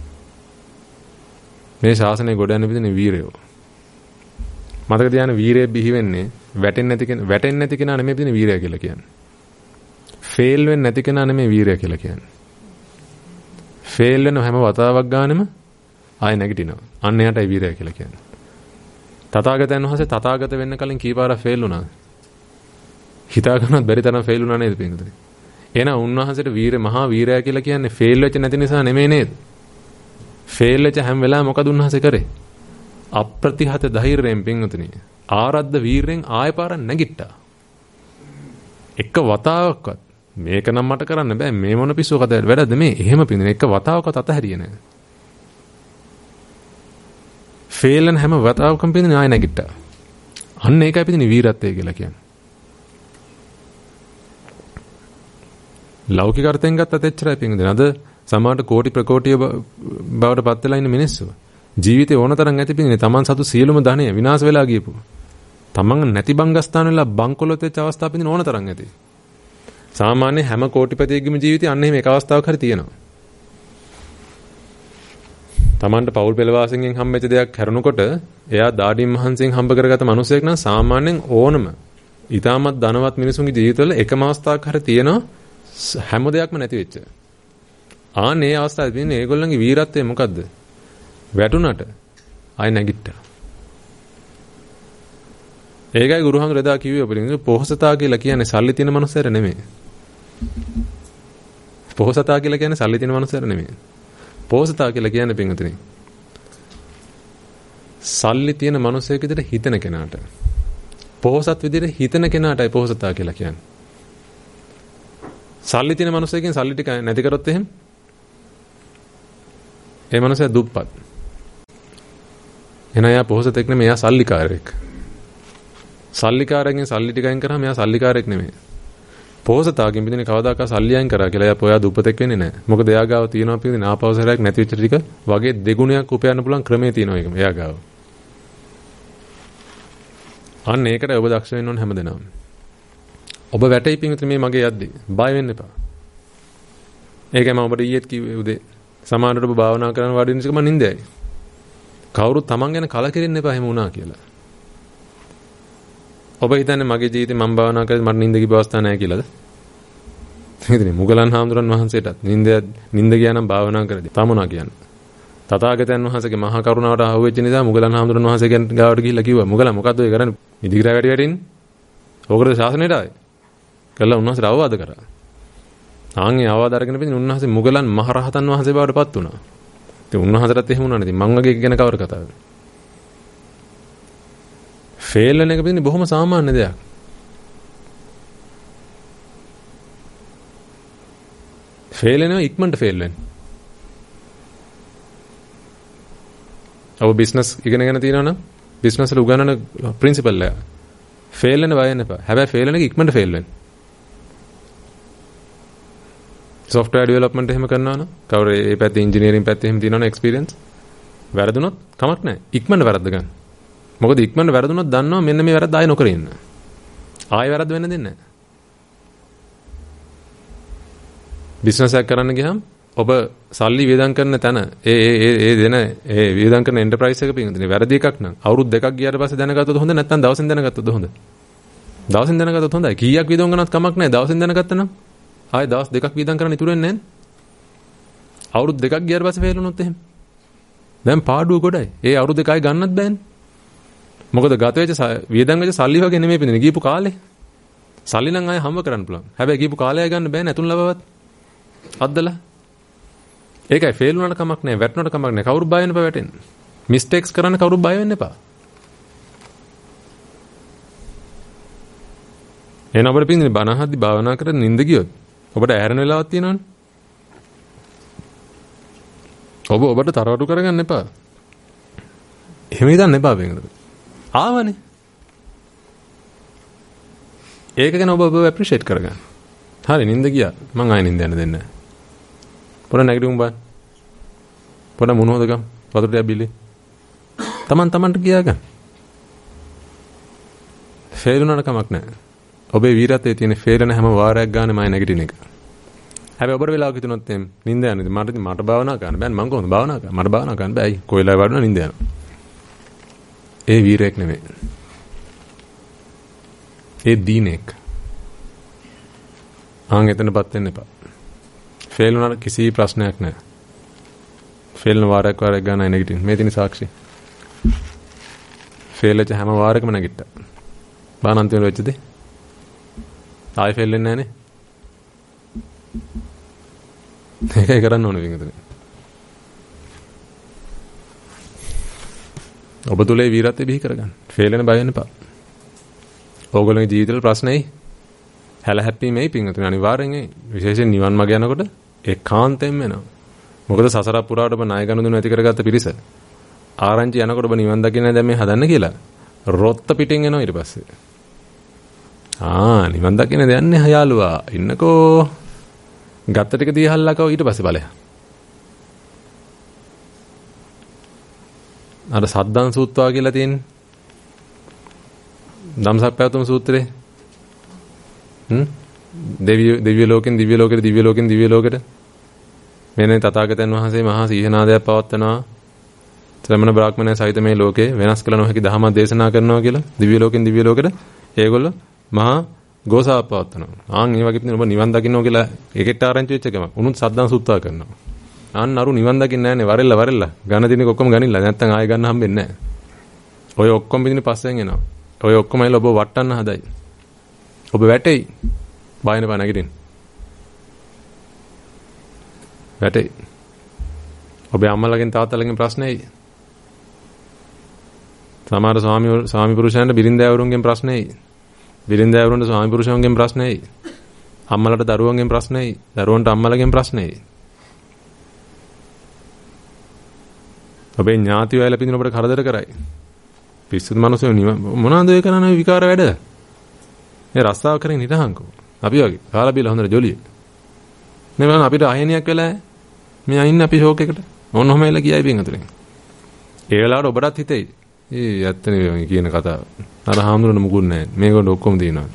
Speaker 1: මේ ශාසනය ගොඩ යන විදිහේ වීරයෝ. මතක තියාගන්න වීරයෙ බිහි වෙන්නේ වැටෙන්නේ නැති කෙනා නෙමෙයි පිටින් වීරය කියලා කියන්නේ. ෆේල් වෙන්නේ නැති කෙනා නෙමෙයි වීරය කියලා කියන්නේ. ෆේල් වෙන හැම වතාවක් ගානෙම ආයෙ නැගිටිනවා. අන්න එයාටයි වීරය කියලා කියන්නේ. තථාගතයන් වහන්සේ තථාගත වෙන්න කලින් කීපාරක් ෆේල් වුණාද? හිතා ගන්නත් බැරි තරම් ෆේල් වුණා නේද පින්වතුනි? එහෙනම් උන්වහන්සේට මහා වීරය කියලා කියන්නේ ෆේල් වෙච්ච නැති නිසා නෙමෙයි නේද? ෆේල් වෙච්ච හැම වෙලාවෙම මොකද උන්වහන්සේ කරේ? අප්‍රතිහත ධෛර්යයෙන් පින්වතුනි. ආරද්ධ වීරයෙන් ආයෙ පාරක් නැගිට්ටා. එක වතාවක්වත් මේක නම් මට කරන්න බෑ මේ මොන පිස්සුව කතාවද වැඩද මේ එහෙම පින්දින එක වතාවකවත් අතහැරියේ නෑ. ෆේල් වෙන හැම වතාවකම පින්දින ආයෙ නැගිට්ටා. අන්න ඒකයි පින්දින වීරත්වය කියලා කියන්නේ. ලෞකික අර්ථයෙන් ගත්තත් එච්චරයි පින්දින. අද සමහරට කෝටි ප්‍රකෝටිය බවට පත් වෙලා ඉන්න මිනිස්සු ජීවිතේ ඕන තරම් ඇති පින්දින තමන් සතු සියලුම ධනය විනාශ වෙලා ගියපු. තමන් නැති බංගස්ථාන වෙලා බංකොලොත් වෙච්ච අවස්ථා පින්දින ඕන තරම් ඇති. සාමාන්‍ය හැම කෝටිපතියෙකුගේම ජීවිතේ අන්න එහෙම එක අවස්ථාවක් හරි තියෙනවා. තමන්ට පෞල් පෙළවාසින්ගෙන් හම්බෙච්ච දෙයක් හැරුණකොට එයා දාඩින් මහන්සියෙන් හම්බ කරගත්ත මිනිසෙක් නම් සාමාන්‍යයෙන් ඕනම ඊටමත් ධනවත් මිනිසුන්ගේ ජීවිතවල එකම අවස්ථාවක් හරි තියෙනවා හැම දෙයක්ම නැති වෙච්ච. ආන්නේ අවස්ථාවේ තියෙන්නේ ඒගොල්ලන්ගේ වීරත්වය මොකද්ද? වැටුණට ආයෙ නැගිට්ටා. ඒකයි ගුරුහාමුදුරුවෝ එදා කිව්වේ ඔබට පොහසතා කියලා කියන්නේ සල්ලි තියෙන මනුස්සයර නෙමෙයි. පොහසතා කියලා කියන්නේ සල්ලි තියෙන මනුස්සයර නෙමෙයි. පොහසතා කියලා කියන්නේ පින්වතුනි. සල්ලි තියෙන මනුස්සයෙක් විදිහට හිතන කෙනාට. පොහසත් විදිහට හිතන කෙනාටයි පොහසතා කියලා කියන්නේ. සල්ලි තියෙන මනුස්සයෙක්ගෙන් සල්ලි ටික නැති කරොත් එහෙම ඒ මනුස්සයා දුප්පත්. එහෙනම් එයා පොහසතෙක් නෙමෙයි එයා සල්ලිකාරයෙක්. සල්ලිකාරයෙන් සල්ලි ටික අයින් කරාම එයා සල්ලිකාරයෙක් නෙමෙයි. පොහසතාවකින් පිටින් කවදාකවත් සල්ලි අයින් කරා කියලා එයා පොයා දුප්පතෙක් වෙන්නේ නැහැ. මොකද එයා ගාව තියෙනවා පිටින් ආපෞසරයක් නැති වෙච්ච ටික වගේ දෙගුණයක් උපයන්න පුළුවන් ක්‍රමේ තියෙනවා ඒකම එයා ගාව. අන්න ඒකට ඔබ දක්ෂ වෙන්න ඕන හැමදේනම. ඔබ වැටෙයි පිටින් මේ මගේ යද්දි බය වෙන්න එපා. ඒකයි මම ඔබට ඊයේත් කිව්වේ උදේ. සමානට ඔබ භාවනා කරන වාඩි වෙන එක මම නින්දයයි. කවුරුත් Taman ගැන කලකිරෙන්න එපා එහෙම වුණා කියලා. ඔබ හිතන්නේ මගේ ජීවිතේ මම භාවනා කරද්දි මට නිින්ද කිව්ව අවස්ථා නැහැ කියලාද? හිතන්නේ මුගලන් හාමුදුරන් වහන්සේටත් නිින්ද ගියා නම් භාවනා කරද්දි තමොනා කියන්නේ. තථාගතයන් වහන්සේගේ මහා කරුණාවට අහුවෙච්ච නිසා මුගලන් හාමුදුරන් වහන්සේ ගාවට ගිහිල්ලා කිව්වා මුගලන් මොකද්ද ඔය කරන්නේ? ඉදිරියට වැඩි වැටෙන්නේ. ඕකද ශාසනයට ආවේ? කළා උන්වහන්සේට අවවාද කරා. ආන්ගේ අවවාද අරගෙන පිටින් උන්වහන්සේ මුගලන් මහරහතන් වහන්සේ බවට පත් වුණා. ඉතින් උන්වහන්සේටත් එහෙම වුණා නේද? මං වගේ ගැන කවර කතාවද? ෆේල් වෙන එක පිටින් බොහොම සාමාන්‍ය දෙයක්. ෆේල් වෙනවා ඉක්මනට ෆේල් වෙනවා. ඔබ බිස්නස් ඉගෙනගෙන තියෙනවා නම් බිස්නස් වල උගන්වන ප්‍රින්සිපල් එක ෆේල් වෙන බය වෙන්න එපා. හැබැයි ෆේල් වෙන එක ඉක්මනට ෆේල් වෙන්න. software development එහෙම කරනවා නම් කවුරු ඒ පැත්තේ engineering පැත්තේ එහෙම තියෙනවනේ experience වැරදුනොත් කමක් නැහැ. ඉක්මනට වැරද්ද ගන්න. මොකද ඉක්මනට වැරදුනොත් දන්නවා මෙන්න මේ වැරද්ද ආයෙ නොකර ඉන්න. ආයෙ වැරද්ද වෙන්න දෙන්නේ නැහැ. බිස්නස් එකක් කරන්න ගියාම ඔබ සල්ලි වියදම් කරන තැන ඒ දෙන ඒ වියදම් කරන එන්ටර්ප්‍රයිස් එක පිටින් වැරදි එකක් නම් අවුරුදු දෙකක් ගියාට පස්සේ දැනගත්තොත් හොඳ නැත්නම් දවසින් දැනගත්තොත් හොඳ. දවසින් දැනගත්තොත් හොඳයි. කීයක් වියදම් කරනවත් කමක් නැහැ. දවසින් දැනගත්තා නම් ආයේ දවස් දෙකක් වියදම් කරන්න ඉතුරු වෙන්නේ නැහැ. අවුරුදු දෙකක් ගියාට පස්සේ ෆේල් වුණොත් එහෙම. දැන් පාඩුව ගොඩයි. ඒ අවුරුදු දෙකයි ගන්නත් බෑනේ. මොකද ගත වෙච්ච වියදම් වෙච්ච සල්ලි වගේ නෙමෙයි පිටින් ගියපු කාලේ. සල්ලි නම් ආයේ හම්බ කරන්න පුළුවන්. හැබැයි ගියපු කාලය ගන්න බෑ නැතුන් ලබවත්. අද්දලා. ඒකයි ෆේල් වුණාට කමක් නැහැ. වැටුණාට කමක් නැහැ. කවුරු බය වෙන්න එපා වැටෙන්න. මිස්ටේක්ස් කරන්න කවුරු බය වෙන්න එපා. එන අපිට පිටින් බණහද්දි භාවනා කරලා නිින්ද ගියොත් ඔබට ඇහැරෙන වෙලාවක් තියෙනවනේ. ඔබට තරවටු කරගන්න එපා. එහෙම හිතන්න එපා වෙනද. ආවනේ. ඒක ගැන ඔබ ඇප්‍රීෂিয়েට් කරගන්න. හරි නිින්ද ගියා. මං ආයෙ නිින්ද යන්න දෙන්නේ නැහැ. පොර නැගිටිමු බං. පොර මොනවදගම් වතුර ටිකක් බිලි. තමන්ට ගියා ගන්න. ෆේල් වුණාට කමක් නැහැ. ඔබේ වීරත්වයේ තියෙන ෆේල් වෙන හැම වාරයක් ගන්න මම නැගිටින එක. හැබැයි ඔබට වෙලාවක හිතුනොත් එම් නිින්ද යන්නේ මට භාවනා කරන්න බෑ මම කොහොමද භාවනා කරන්නේ මට භාවනා කරන්න බෑ කොයිලා වඩන නිින්ද යනවා. ඒ වීරයෙක් නෙමෙයි. ඒ දීනෙක්. ආන් එතනපත් වෙන්න එපා. ෆේල් වුණාට කිසි ප්‍රශ්නයක් නැහැ. ෆේල් වෙන වාරයක් ගන්න නැගිටින්න. මේ තියෙන සාක්ෂි. ෆේල් වෙච්ච හැම වාරයකම නැගිට්ටා. බාන අන්තිමට වෙච්ච දේ. ආයෙ ෆේල් වෙන්නේ නැහනේ. ඒකයි කරන්න ඕනේ වින්දනේ. ඔබ තුලේ වීරත්වය බිහි කරගන්න. ෆේල් වෙන බය වෙන්න එපා. ඕගොල්ලෝගේ ජීවිතවල ප්‍රශ්නයි හැල හැප්පීමේ පිංගුතුනි අනිවාර්යෙන් ඒ විශේෂයෙන් නිවන් මාර්ග යනකොට ඒකාන්තයෙන්ම එනවා. මොකද සසර පුරාට ඔබ ණය ගනුදෙනු ඇති කරගත්ත පිරිස. ආරංචි යනකොට ඔබ නිවන් දකින්න දැන් මේ හදන්න කියලා. රොත්ත පිටින් එනවා ඊට පස්සේ. නිවන් දකින්න දැන්නේ හයාලුවා. ඉන්නකෝ. ගත්ත ටික දීහල්ලාකෝ ඊට පස්සේ බලය. අර සද්දන් සූත්‍රවා කියලා තියෙන්නේ. ධම්සක් පැවතුම් සූත්‍රේ. දිව්‍ය ලෝකෙන් දිව්‍ය ලෝකෙට දිව්‍ය ලෝකෙන් දිව්‍ය ලෝකෙට මෙන්න තථාගතයන් වහන්සේ මහා සීහනාදයක් පවත්වනවා. ශ්‍රමණ බ්‍රාහ්මණය සහිත මේ ලෝකේ වෙනස් කළ නොහැකි ධර්ම දේශනා කරනවා කියලා දිව්‍ය ලෝකෙන් දිව්‍ය ලෝකෙට ඒගොල්ලෝ මහා ගෝසාවක් පවත්වනවා. ඒ වගේ ඉතින් ඔබ නිවන් දකින්නෝ කියලා ඒකෙට ආරංචි වෙච්ච එකම. උනුත් සද්දන් සුත්තා කරනවා. අරු නිවන් දකින්නේ නැහනේ වරෙල්ලා. ගන්න දිනක ඔක්කොම ගනින්න. නැත්තම් ආයෙ ගන්න හම්බෙන්නේ නැහැ. ඔය ඔක්කොම පිටින් පස්සෙන් එනවා. ඔය ඔක්කොම ඇවිල්ලා ඔබ වටන්න හදයි. ඔබ වැටෙයි. බයන බය නැගිටින්න. වැටෙයි. ඔබේ අම්මලාගෙන් තාත්තලාගෙන් ප්‍රශ්නේයි. සමහර ස්වාමි පුරුෂයන්ට බිරින්දෑවරුන්ගෙන් ප්‍රශ්නේයි. බිරින්දෑවරුන්ට ස්වාමි පුරුෂයන්ගෙන් ප්‍රශ්නේයි. අම්මලාට දරුවන්ගෙන් ප්‍රශ්නේයි. දරුවන්ට අම්මලාගෙන් ප්‍රශ්නේයි. ඔබේ ඥාතිය වල පිටින් ඔබට කරදර කරයි. පිස්සුත් මිනිස්සු මොනවාද ඒ කරන විකාර වැඩ? මේ රස්සාව කරගෙන හිටහන්කෝ. අපි වගේ කාලා බීලා හොඳට ජොලිය. මේ මම අපිට අහිණියක් වෙලා මේ අයින්න අපි ෂෝක් එකට. ඕන ඔහම එලා කියයි බින් අතරින්. ඒ වෙලාවට ඔබටත් හිතෙයි. ඇත්තනේ මේ කියන කතාව. අර හාමුදුරනේ මුකුත් නැහැ. මේකට ඔක්කොම දිනනවා.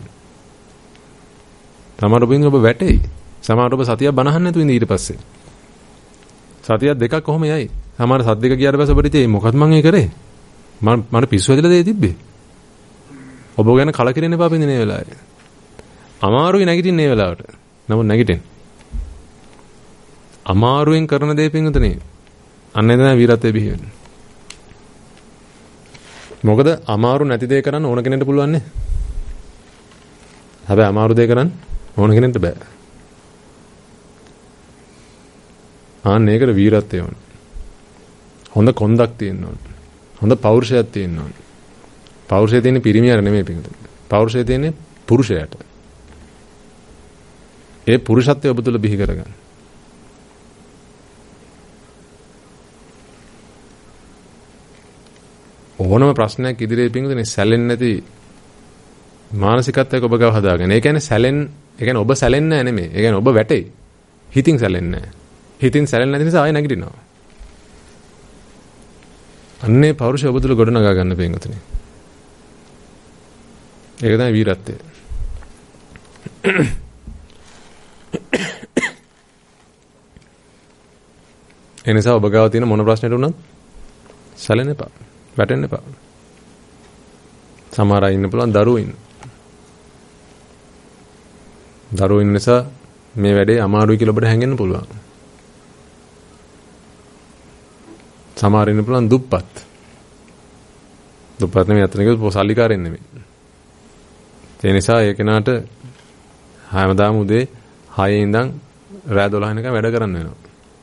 Speaker 1: සමහර ඔබින් ඔබ වැටෙයි. සමහර ඔබ සතියක් බනහන්න නැතුව ඉඳ ඊට පස්සේ. සතියක් දෙකක් කොහොම යයි. සමහර සත් දෙක ගියාට පස්සේ ඔබට ඉතින් මොකක්ද මං ඒ කරේ? මට පිස්සු හැදලා දෙයි තිබ්බේ. ඔබ ගැන කලකිරෙන්න එපා පින්දිනේ වෙලාවේ. අමාරුයි නැගිටින්නේ මේ වෙලාවට. නමුත් නැගිටින්න. අමාරුවෙන් කරන දේ පින්දුනේ. අන්න එතන වීරත්වයේ බිහි වෙන්නේ. මොකද අමාරු නැති දේ කරන්න ඕන කෙනෙක්ට පුළුවන් නේ. හැබැයි අමාරු දේ කරන්න ඕන කෙනෙක්ට බෑ. ආන්න ඒකට වීරත්වය ඕන. හොඳ කොන්දක් තියෙන්න ඕන. හොඳ පෞරුෂයක් තියෙන්න ඕන. පෞරුෂය තියෙන්නේ පිරිමියාට නෙමෙයි පිටුතුනේ. පෞරුෂය තියෙන්නේ පුරුෂයාට. ඒ පුරුෂත්වය ඔබ තුළ බිහි කරගන්න. ඕනම ප්‍රශ්නයක් ඉදිරියේ පිටුතුනේ සැලෙන්නේ නැති මානසිකත්වයක ඔබ ගව හදාගන්න. ඒ කියන්නේ ඔබ සැලෙන්නේ නැහැ නෙමෙයි. ඒ කියන්නේ ඔබ වැටෙයි. හිතින් සැලෙන්නේ නැහැ. හිතින් සැලෙන්නේ නැති නිසා ආයෙ නැගිටිනවා. අන්නේ පෞරුෂය ඔබ තුළ ගොඩනගා ගන්න පිටුතුනේ. ඒක තමයි වීරත්වය. ඒ නිසා ඔබ ගාව තියෙන මොන ප්‍රශ්නෙට උනත් සැලෙන්න එපා. වැටෙන්න එපා. සමහර අය ඉන්න පුළුවන් දරුවෝ ඉන්න. දරුවෝ ඉන්න නිසා මේ වැඩේ අමාරුයි කියලා ඔබට හැංගෙන්න පුළුවන්. සමහර ඉන්න පුළුවන් දුප්පත්. දුප්පත් නෙමෙයි අතන කිව්වොත් සල්ලිකාරෙන් නෙමෙයි. ඒ නිසා ඒ කෙනාට හැමදාම උදේ 6 ඉඳන් රෑ 12 වෙනකම් වැඩ කරන්න වෙනවා.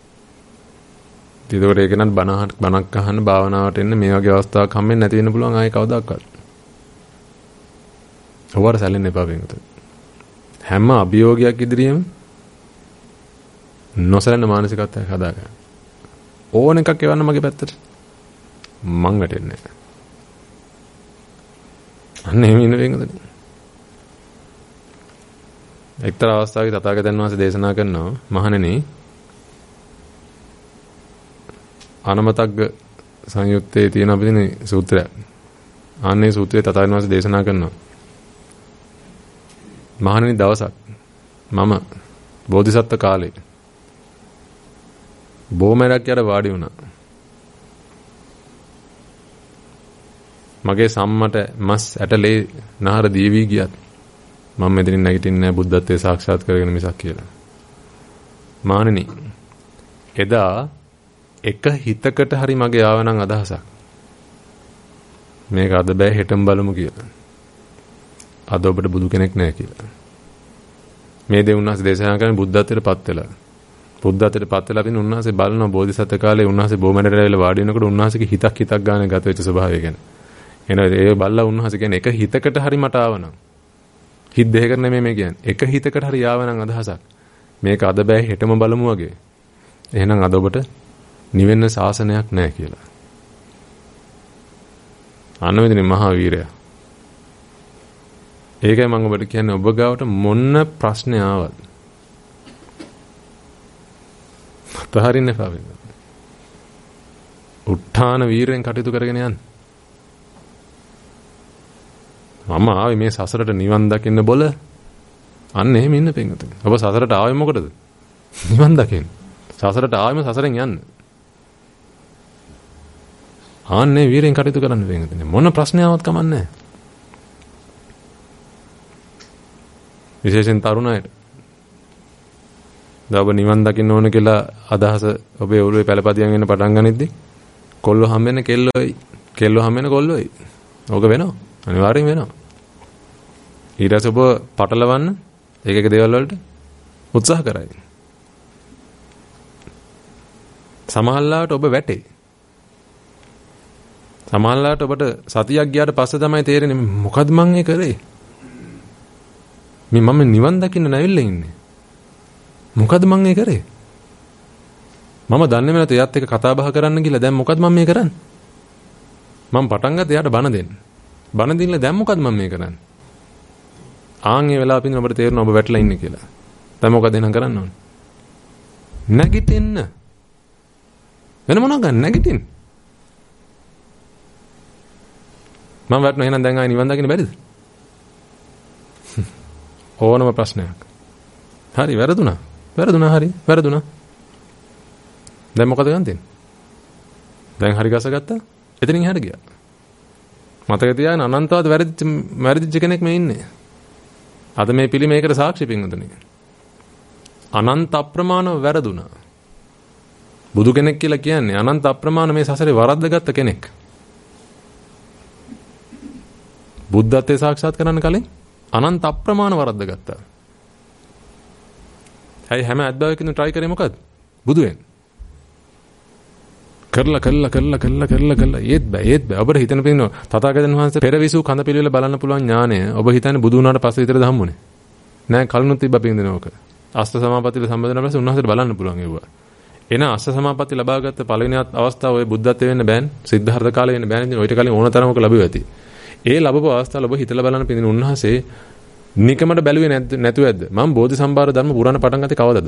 Speaker 1: ඒකෝට ඒක නත් බණක් අහන්න භාවනාවට එන්න මේ වගේ අවස්ථාවක් හම්බෙන්නේ නැති වෙන්න පුළුවන් ආයේ කවදාවත්. ඔවර සැලෙන්න එපා වෙනත. හැම අභියෝගයක් ඉදිරියෙම නොසැලෙන මානසිකත්වයක් හදාගන්න. ඕන එකක් එවන්න මගේ පැත්තට. මං වැටෙන්නේ නැහැ. අන්න එහෙම ඉන්න වෙනද? එක්තරා අවස්ථාවක තථාගතයන් වහන්සේ දේශනා කරනවා මහණෙනි අනමතග්ග සංයුත්තේ තියෙන අපිනේ සූත්‍රයක්. ආන්නේ සූත්‍රයේ තථාගතයන් වහන්සේ දේශනා කරනවා මහණෙනි දවසක් මම බෝධිසත්ව කාලේ බොමරක් යට වාඩි වුණා. මගේ සම්මට මස් ඇටලේ නහර දීවි ගියත් මම මෙතනින් නැගිටින්නේ නැහැ බුද්ධත්වයේ සාක්ෂාත් කරගෙන මිසක් කියලා. මානනි එදා එක හිතකට හරි මගේ ආවනම් අදහසක්. මේක අද බෑ හෙටම බලමු කියලා. අද ඔබට බුදු කෙනෙක් නැහැ කියලා. මේ දේ උන්වහන්සේ දේශනා කරන්නේ බුද්ධත්වයට පත් වෙලා. බුද්ධත්වයට පත් වෙලා පින් උන්වහන්සේ බලන බෝධිසත්ව කාලේ උන්වහන්සේ බොමඩට ඇවිල්ලා වාඩි වෙනකොට උන්වහන්සේගේ හිතක් ගානේ ගත වෙච්ච ස්වභාවය ගැන. එනවා ඒ බල්ලා උන්වහන්සේ කියන්නේ එක හිතකට හරි මට ආවනම් හිත දෙකකට නෙමෙයි මේ කියන්නේ. එක හිතකට හරි ආවනම් අදහසක්. මේක අද බෑ හෙටම බලමු වගේ. එහෙනම් අද ඔබට නිවෙන්න සාසනයක් නැහැ කියලා. අන්න මෙතන මහා වීරයා. ඒකයි මම ඔබට කියන්නේ ඔබ ගාවට මොන ප්‍රශ්නේ ආවත් තහරින්න එපා වෙන්න. උත්හාන වීරෙන් කටයුතු කරගෙන යන්න. මම ආවේ මේ සසරට නිවන් දකින්න බොල. අන්න එහෙම ඉන්න පින්වතුනි. ඔබ සසරට ආවේ මොකටද? නිවන් දකින්න. සසරට ආවෙම සසරෙන් යන්න. ආන්නේ වීරෙන් කටයුතු කරන්න පින්වතුනි. මොන ප්‍රශ්නයක්වත් කමන්නේ නැහැ. විශේෂයෙන් තරුණයට. ඔබ නිවන් දකින්න ඕන කියලා අදහස ඔබේ ඔළුවේ පළපදියම් වෙන්න පටන් ගනිද්දි කොල්ලෝ හම්බෙන්න කෙල්ලෝයි. කෙල්ලෝ හම්බෙන්න කොල්ලෝයි. ඕක වෙනවා. අනිවාර්යෙන් වෙනවා. ඊට පස්සේ ඔබ පටලවන්න එක දේවල් වලට උත්සාහ කරයි. සමහරවිට ඔබ වැටේ. සමහරවිට ඔබට සතියක් ගියාට පස්සේ තමයි තේරෙන්නේ මොකද්ද මං ඒ කරේ? මේ මම නිවන් දකින්න නැවිල්ලා ඉන්නේ. මොකද්ද මං ඒ කරේ? මම දන්නේ නැත එයාත් එක්ක කතා බහ කරන්න ගිහලා දැන් මොකද්ද මම මේ කරන්නේ? මම පටන් ගත්තා එයාට බන දෙන්න. බන දෙන්න දැන් මොකද්ද මම මේ කරන්නේ? ආන් ඒ වෙලාව පිටින් ඔබට තේරෙනවා ඔබ වැටලා ඉන්නේ කියලා. දැන් මොකද එහෙනම් කරන්න ඕනේ? නැගිටින්න. වෙන මොනවා ගන්න නැගිටින්න. මම වැටුණා එහෙනම් දැන් ආයි නිවන් දකින්න බැරිද? ඕනම ප්‍රශ්නයක්. හරි වැරදුනා. වැරදුනා හරි වැරදුනා. දැන් මොකද ගන්න තියෙන්නේ? දැන් හරි ගසගත්තා. එතනින් එහාට ගියා. මතක තියාගන්න අනන්තවත් වැරදිච්ච කෙනෙක් මේ ඉන්නේ. අද මේ පිළිමේකට සාක්ෂි පින්වතුනි. අනන්ත අප්‍රමාණව වැරදුනා. බුදු කෙනෙක් කියලා කියන්නේ අනන්ත අප්‍රමාණ මේ සසරේ වරද්දගත්ත කෙනෙක්. බුද්ධත්වයේ සාක්ෂාත් කරන්න කලින් අනන්ත අප්‍රමාණ වරද්දගත්තා. හැයි හැම අද්භවයකින් try කරේ මොකද්ද? බුදු වෙන්න. කරලා ඒත් බෑ ඔබට හිතන පිළිනෝ තථාගතයන් වහන්සේ පෙරවිසු කඳ පිළිවෙල බලන්න පුළුවන් ඥානය ඔබ හිතන්නේ බුදු වුණාට පස්සේ විතරද හම්බුනේ නෑ කලිනුත් තිබ්බ පින්දිනෝක අෂ්ට සමාපatti සම්බන්ධන පස්සේ උන්වහන්සේට බලන්න පුළුවන් ඒවා එන අෂ්ට සමාපatti ලබාගත්ත පළවෙනි අවස්ථාව ඔය බුද්ධත්වයේ වෙන්න බෑනේ සිද්ධාර්ථ කාලේ වෙන්න බෑනේ ඉතින් ඔයිට කලින් ඕන තරමක ලැබුවා ඇති ඒ ලැබපු අවස්ථාව ඔබ හිතලා බලන්න පින්දින උන්වහන්සේ නිකමට බැලුවේ නැතුව ඇද්ද මම බෝධි සම්භාර ධර්ම පුරාණ පටන් ගත්තේ කවදද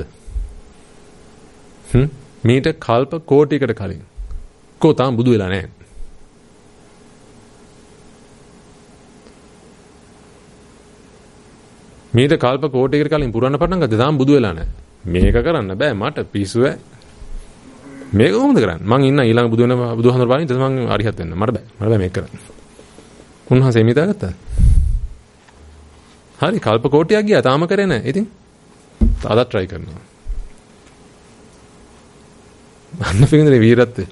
Speaker 1: මීට කල්ප කෝටියකට කලින් කෝ තාම බුදු වෙලා නැහැ. මීට කල්ප කෝටියකට කලින් පුරන්න පටන් ගත්තේ තාම බුදු වෙලා නැහැ. මේක කරන්න බෑ මට පිස්සුව. මේක කොහොමද කරන්නේ? මං ඉන්න ඊළඟ බුදුහාමර පාලින් ඊට මං අරිහත් වෙන්න. මට බෑ මේක කරන්න. උන්වහන්සේ මේ දාගත්තා. හරි කල්ප කෝටියක් ගියා තාම කරේ නැහැ. ඉතින් තාදා try කරනවා. අන්න පිටින්දේ වීරත්වය.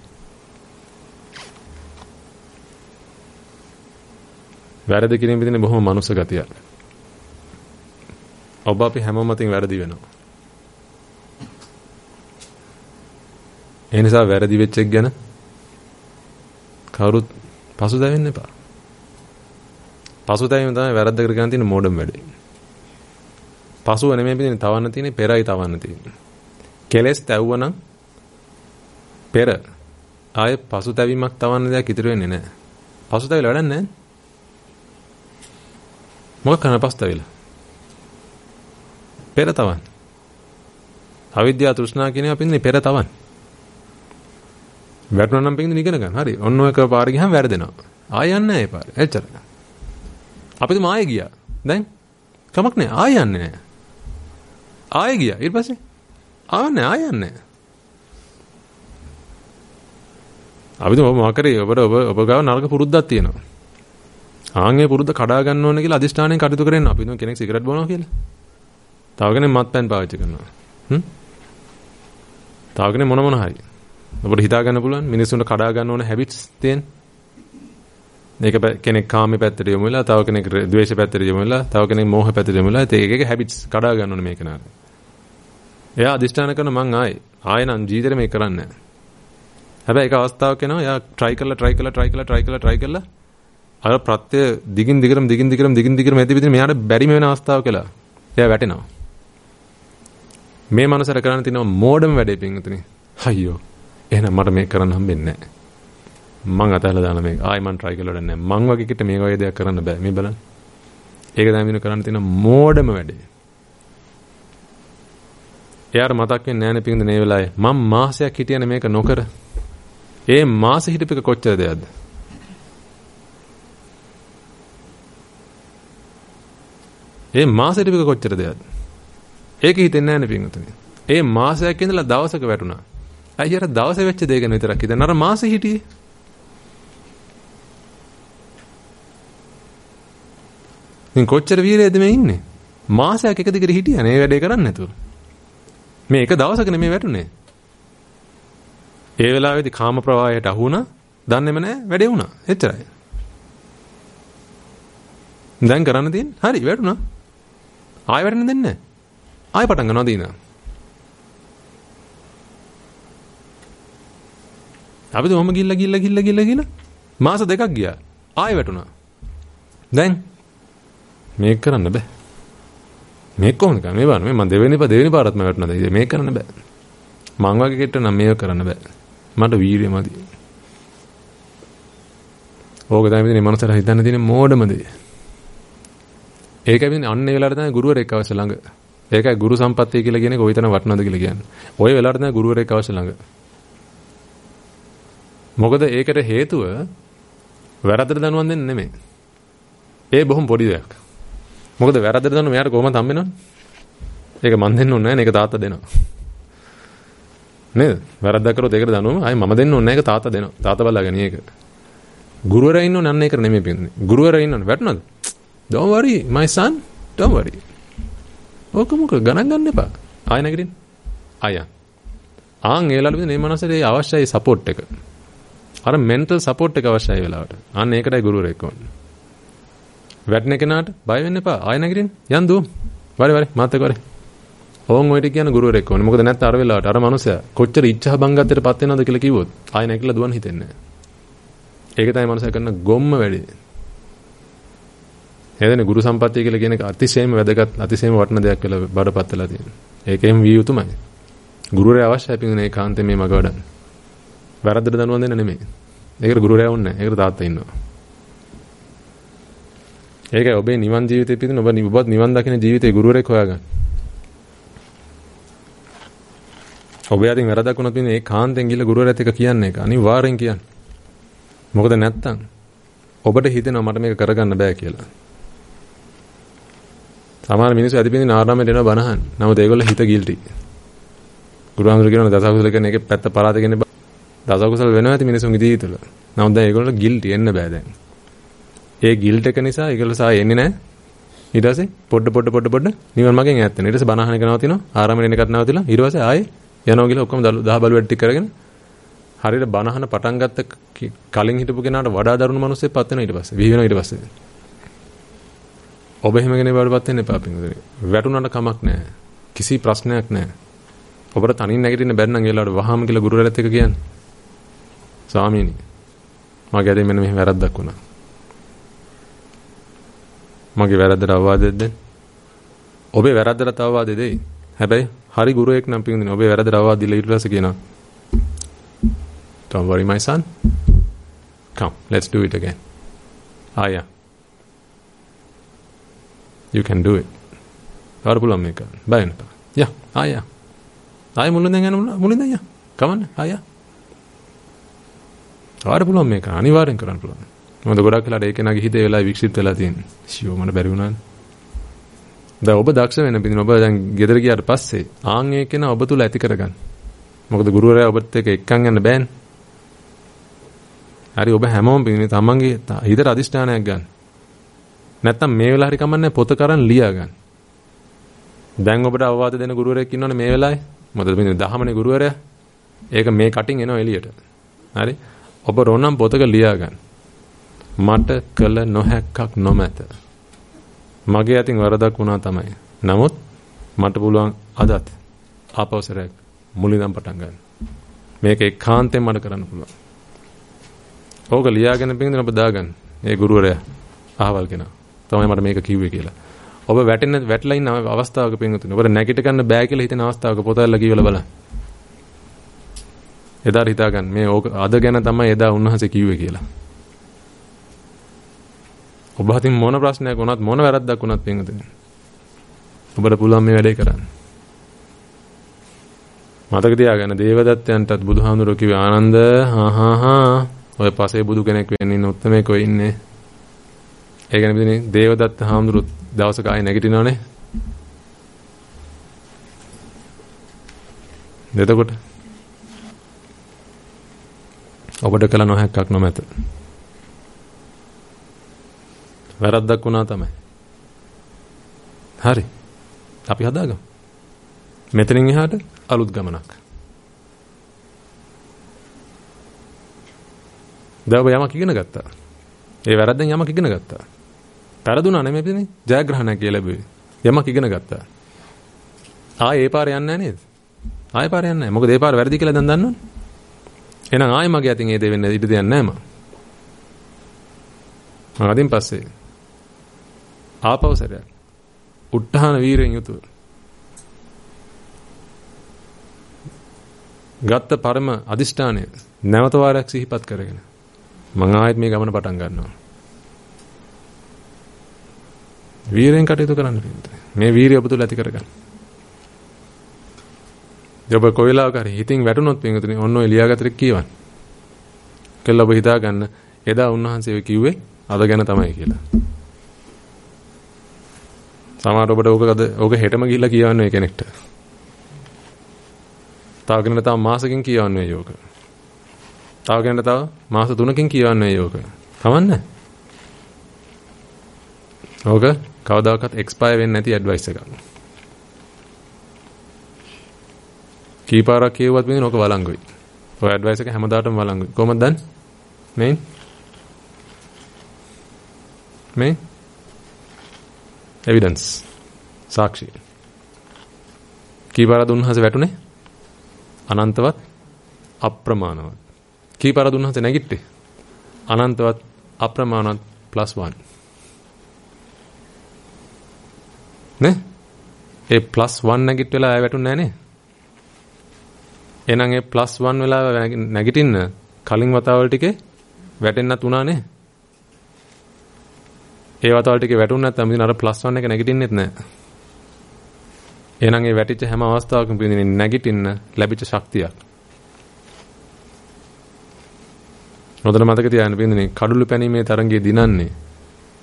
Speaker 1: වැරදි කිරීම පිටින් බොහොම මනුස්ස ගතියක්. ඔබ අපි හැමෝම අතින් වැරදි වෙනවා. ඒ නිසා වැරදි වෙච්ච එක ගැන කවුරුත් පසුතැවෙන්න එපා. පසුතැවීම තමයි වැරද්ද කරගෙන තියෙන මෝඩම් වැඩේ. පසුව නෙමෙයි පිටින් තවන්න තියෙන්නේ පෙරයි තවන්න තියෙන්නේ. කෙලස් තැවුවනම් පෙර ආයේ පසුතැවීමක් තවන්න දෙයක් ඉතුරු වෙන්නේ නැහැ. පසුතැවිලා වැඩක් නැහැ. මොකක් කරන්න පසුතැවිලා? පෙර තවන්න. අවිද්‍යාව තෘෂ්ණා කියන්නේ අපින්නේ පෙර තවන්න. වැටුණා නම් පිටින් ඉගෙන ගන්න. හරි. ඔන්න ඔය පාර ගියාම වැරදෙනවා. ආය යන්නේ නැහැ ඒ පාර. එච්චර. අපිට මායෙ ගියා. දැන් කමක් නැහැ. ආය යන්නේ නැහැ. ආයෙ ගියා. ඊට පස්සේ ආන්නේ ආය යන්නේ නැහැ. අපිට මොකක් කරේ ඔබ ගාව නරක පුරුද්දක් තියෙනවා. ආන්ගේ පුරුද්ද කඩා ගන්න ඕනේ කියලා අදිෂ්ඨානයෙන් කටයුතු කරගෙන අපි නෝ කෙනෙක් සිගරට් බොනවා කියලා. තව කෙනෙක් මත්පැන් පාවිච්චි කරනවා. තව කෙනෙක් මොන හරි. ඔබට හිතා ගන්න පුළුවන් මිනිස්සුන්ට කඩා ගන්න ඕන හැබිට්ස් තියෙන. මේක කෙනෙක් කාමයේ පැත්තට යොමු වෙලා, තව කෙනෙක් ද්වේෂ පැත්තට යොමු වෙලා, තව කෙනෙක් මෝහ පැත්තට යොමු වෙලා, ඒක හැබිට්ස් කඩා ගන්න ඕනේ මේක නාර. එයා අදිෂ්ඨාන කරන මං ආයෙ නම් ජීවිතේ මේක කරන්නේ නැහැ. හැබැයි ඒක අවස්ථාවක් එනවා. එයා try කරලා අර ප්‍රත්‍ය දිගින් දිගටම ඇති මෙයාට බැරිම වෙන අවස්ථාවක් කියලා. එයා වැටෙනවා. මේ මනසට කරන්න තියෙනවා මෝඩම වැඩේ පින්විතනේ. අයියෝ. එහෙනම් මට මේක කරන්න හම්බෙන්නේ නැහැ. මං අතහැරලා දාන මේක. ආයි මං try කරලා නැහැ. මං වගේ කිට මේක වගේ දෙයක් කරන්න බෑ. මේ බලන්න. ඒක තමයි විනු කරන්න තියෙන මෝඩම වැඩේ. එයාට මතක් වෙන්නේ නැහැ නේ පින්විතනේ මේ වෙලාවේ. මං මාසයක් හිටියනේ මේක නොකර. ඒ මාසෙ හිටපෙක කොච්චර දෙයක්ද? ඒ මාසෙ හිටපෙක කොච්චර දෙයක්ද? ඒක හිතෙන්නේ නැහැ නේ පින්විතනේ. ඒ මාසයක් ඉඳලා දවසක වැටුණා. අයියර දවසේ වෙච්ච දේ ගැන විතරක් හිතන අර මාසෙ හිටියේ. ඉතින් කොච්චර වීරයද මේ ඉන්නේ? මාසයක් එක දිගට හිටියා නේ වැඩේ කරන්නේ නැතුව. මේ එක දවසක නෙමෙයි වැටුනේ. ඒ වෙලාවේදී කාම ප්‍රවාහයට අහු වුණා. දන්නේම නැහැ වැඩේ වුණා. එච්චරයි. දැන් කරන්න තියෙන්නේ හරි වැටුණා. ආයෙ වැටෙන්න දෙන්නේ නැහැ. ආයෙ පටන් ගන්නවා දිනා. අපිට ඔහම ගිල්ල මාස දෙකක් ගියා. ආයෙ වැටුණා. දැන් මේක කරන්න බෑ. මේක කොහොමද කරන්නේ? මේ බලන්න මම දෙවෙනි පාරත් මම වැටුණා. මේක කරන්න බෑ. මං වගේ කෙට්ට නම් මේක කරන්න බෑ. මට වීරිය මදි. ඕක තමයි මේ මනසට හිතන්න තියෙන මෝඩම දේ. ඒකයි අන්න ඒ වෙලාවට තමයි ගුරුවරයෙක් අවශ්‍ය ළඟ. ඒකයි ගුරු සම්පත්තිය කියලා කියන්නේ කොයිතරම් වටිනවද කියලා කියන්නේ. ওই වෙලාවට තමයි ගුරුවරයෙක් අවශ්‍ය ළඟ. මොකද ඒකට හේතුව වැරද්දට දනුවන් දෙන්න නෙමෙයි. ඒ බොහොම පොඩි දෙයක්. මොකද වැරද්දට දනුව මෙයාට කොහොමද හම්බෙනවන්නේ? ඒක මන් දෙන්න ඕනේ නැහැ. ඒක තාත්තා දෙනවා. නේද? වැරද්දක් කරොත් ඒකට දනුවම ආයි මම දෙන්න ඕනේ නැහැ. ඒක තාත්තා දෙනවා. තාත්තා බලාගෙන ඒක. ගුරුවරයා ඉන්නෝනේ අන්න ඒකට නෙමෙයි පින්නේ. ගුරුවරයා ඉන්නෝනේ වැටුණාද? Don't worry my son. Don't worry. ඕක මොකද ගණන් ගන්න එපා. ආය නැගිටින්න. ආය. ආන් ඒලලුද මේ මනසට අවශ්‍යයි සපෝට් එක. අර මෙන්ටල් සපෝට් එක අවශ්‍යයි වෙලාවට. අන්න ඒකටයි ගුරුවරයෙක් ඕනේ. වැටෙන කෙනාට බය වෙන්න එපා. ආය නැගිටින්න. යන් දුව. වරේ මාත් එක්ක වරේ. ඕන් ඔය ටික කියන ගුරුවරයෙක් ඕනේ. මොකද නැත්නම් අර වෙලාවට අර මනුස්සයා කොච්චර ඉච්ඡා බංගත්තට පත් වෙනවද කියලා කිව්වොත් ආය නැගිටලා දුවන්න හිතෙන්නේ නැහැ. ඒක තමයි මනුස්සයා කරන ගොම්ම වැඩේ. එදෙන ගුරු සම්පත්තිය කියලා කියන එක අතිශයම වැදගත් අතිශයම වටින දෙයක් කියලා බඩපත් වෙලා තියෙනවා. ඒකෙම විය යුතුමයි. ගුරුවරයා අවශ්‍යයි පින්නේ කාන්තේ මේ මග වඩන්න. වැරද්දට දනුවන් දෙන්න නෙමෙයි. ඒකට ගුරුවරයා ඕනේ නැහැ. ඒකට තාත්තා ඉන්නවා. ඒකයි ඔබේ නිවන් ජීවිතේ පිටින් ඔබත් නිවන් දකින ජීවිතේ ගුරුවරයෙක් හොයාගන්න. ඔබ යටින් වැරද්දක් වුණොත් ඉන්නේ ඒ කාන්තෙන් ගිහලා ගුරුවරයාත් එක්ක කියන්නේ ඒක. අනිවාර්යෙන් කියන්න. මොකද නැත්තම් ඔබට හිතෙනවා මට මේක කරගන්න බෑ කියලා. සමහර මිනිස්සු අදිපින්දින ආරාමයට එනවා බනහන්. නමුත් ඒගොල්ලෝ හිත ගිල්ටි. ගුරුහාමුදුරුවෝ කියනවා දසකුසල කියන එකේ පැත්ත පරාද කියන්නේ දස කුසල වෙනවා ඇති මිනිසුන්ගේ ජීවිත තුළ. නමුත් දැන් ඒගොල්ලෝ ගිල්ටි එන්න බෑ දැන්. ඒ ගිල්ට් එක නිසා ඒගොල්ලෝ සා එන්නේ නැහැ. ඊට පස්සේ පොඩ නිවන් මාගෙන් ඈත් වෙනවා. ඊට පස්සේ බණ අහන එක නවතිනවා. ආරාමෙන් එන එකත් නවතිලා. ඊට පස්සේ ආයේ යනවා කියලා ඔක්කොම දහ බලු වැඩ ටික කරගෙන හරියට බණ අහන පටන් ගත්ත කලින් හිටපු කෙනාට වඩා දරුණු මිනිස්සෙක් පත් වෙනවා ඊට පස්සේ. විහි වෙනවා ඊට පස්සේ. ඔබ එහෙම කෙනෙක් වඩපත් වෙන්න එපා පින්වතුනි. වැටුණාට කමක් නැහැ. කිසි ප්‍රශ්නයක් නැහැ. ඔබට තනින් නැගිටින්න බැරි නම් ඒලාට වහාම කියලා ගුරුවරයාත් එක්ක කියන්නේ. ස්වාමීනි මගේ අද මෙන්න මෙහෙම වැරද්දක් වුණා. මගේ වැරද්දට අවවාදයක් දෙන්න. ඔබේ වැරද්දට අවවාදෙ දෙයි. හැබැයි හරි ගුරුවෙක් නම් පින්වතුනි ඔබේ වැරද්දට අවවාද දීලා ඊට පස්සේ කියනවා Don't worry my son. Come, let's do it again. Yeah. You can do it. Or පුළුවන් මේක. බය වෙන්න එපා. Yeah. Yeah. ආයෙ මුලින්ද යන්න. Come on. Yeah. ආයෙ පුළුවන් මේක. අනිවාර්යෙන් කරන්න පුළුවන්. මොකද ගොඩක් වෙලාට ඒක නගේ හිතේ වෙලාව වික්ෂිප්ත වෙලා තියෙන්නේ. ෂියෝ මට බැරි වුණානේ. දැන් ඔබ දක්ෂ වෙන පිටින් ඔබ දැන් ගෙදර ගියාට පස්සේ ආන් ඒක න ඔබ තුල ඇති කරගන්න. මොකද ගුරුවරයා ඔබත් එක්ක එක්කන් යන්න බෑනේ. හරි ඔබ හැමෝම පිටින් තමන්ගේ හිතට අදිෂ්ඨානයක් ගන්න. නැත්තම් මේ වෙලාව හරි කමන්නේ පොත කරන් ලියා ගන්න. දැන් ඔබට අවවාද දෙන ගුරුවරයෙක් ඉන්නවනේ මේ වෙලාවේ. මොකද මේ 10මනේ ගුරුවරයා. ඒක මේ කටින් එනවා එළියට. හරි. ඔබ රෝනම් පොතක ලියා ගන්න. මට කළ නොහැක්කක් නොමැත. මගේ අතින් වරදක් වුණා තමයි. නමුත් මට පුළුවන් අදත් ආපෞසරයක් මුලින්ම පටන් ගන්න. මේක ඒකාන්තයෙන් මට කරන්න පුළුවන්. ඕක ලියාගෙන පිටින් ඔබ දාගන්න. ඒ ගුරුවරයා අහවල් කෙනා. තමයි මට මේක කිව්වේ කියලා. ඔබ වැටලා ඉන්න අවස්ථාවක පින්වතුනි. ඔබට නැගිට ගන්න බෑ කියලා හිතෙන අවස්ථාවක පොතල්ලා කියවලා බලන්න. එදා හිතා ගන්න මේ ඕක අද ගැන තමයි එදා උන්වහන්සේ කිව්වේ කියලා. ඔබ හිතින් මොන ප්‍රශ්නයක් වුණත් මොන වැරද්දක් වුණත් පින්වතුනි. ඔබට පුළුවන් මේ වැඩේ කරන්න. මතක තියාගන්න දේවදත්තයන්ටත් බුදුහාමුදුරුවෝ කිව්වේ ආනන්ද ඔය පසේ බුදු කෙනෙක් වෙන්න ඉන්න උත්තරමේ කොයි ඉන්නේ. ඒ කියන්නේ පිටිනේ දේවදත්ත හාමුදුරුවෝ දවසක ආයේ නැගිටිනවනේ. එතකොට ඔබට කළ නොහැක්කක් නොමැත. වැරද්දක් වුණා තමයි. හරි. අපි හදාගමු. මෙතනින් එහාට අලුත් ගමනක්. දැන් ඔබ යමක් ඉගෙන ගත්තා. ඒ වැරද්දෙන් යමක් ඉගෙන ගත්තා. පෙරදුනා නෙමෙයි පිටිනේ ජයග්‍රහණයක් කියලා ලැබුවේ. යමක් ඉගෙන ගත්තා. ආයේ ඒ පාරේ යන්නේ නැහැ නේද? ආයේ පාරේ යන්නේ නැහැ. මොකද ඒ පාර වැරදි කියලා දැන් දන්නවනේ. එහෙනම් ආයේ මගේ අතින් ඒ දේ වෙන්න ඉඩ දෙන්නේ නැහැ මම. මම අදින් පස්සේ ආපෞසරයක් උත්හාන වීරෙන් යුතුව ගත්ත පරම අදිෂ්ඨානය නැවත වාරයක් සිහිපත් කරගෙන මම ආයෙත් මේ ගමන පටන් ගන්නවා. වීරෙන් කටයුතු කරන්න පිළිතුර. මේ වීරිය ඔබ තුළ ඇති කරගන්න. ඔබ කොයිලාවක හරි හිතින් වැටුනොත් පින්වතුනි ඔන්න ඔය ලියාගත්තට කියවන්න. කළ ඔබ හිතා ගන්න එදා උන්වහන්සේ කිව්වේ අද ගැන තමයි කියලා. සමහර ඔබට ඕක හෙටම ගිහිල්ලා කියවන්න ඔය කෙනෙක්ට. තව කෙනෙක්ට තව මාසකින් කියවන්න ඔය යෝක. තව කෙනෙක්ට තව මාස 3කින් කියවන්න ඔය යෝක. කවන්නේ? ඕක කවදාකවත් එක්ස්පයර් වෙන්නේ නැති ඇඩ්වයිස් එකක්. කීපාරක් කියුවත් මේ නෝක වළංගුයි. ඔය ඇඩ්වයිස් එක හැමදාටම වළංගුයි. කොහොමද දන්නේ? මේ එවිඩන්ස් සාක්ෂි. කීපාරක් උන්වහන්සේ වැටුනේ? අනන්තවත් අප්‍රමාණවත්. කීපාරක් උන්වහන්සේ නැගිට්ටේ? අනන්තවත් අප්‍රමාණවත් +1. නේ? ඒ +1 නැගිට වෙලා ආය වැටුන්නේ නැහැ නේ. එහෙනම් ඒ +1 වෙලා නැගිටින්න කලින් වතාවල් ටිකේ වැටෙන්නත් උනානේ. ඒ වතාවල් ටිකේ වැටුන්නේ නැත්නම් ඉතින් අර +1 එක නැගිටින්නෙත් නැහැ. එහෙනම් ඒ වැටිච්ච හැම අවස්ථාවකම පිළිඳින්න නැගිටින්න ලැබිච්ච ශක්තියක්. නොදැන මතක තියාගන්න පිළිඳින්නේ කඩළු පැනීමේ තරංගයේ දිනන්නේ.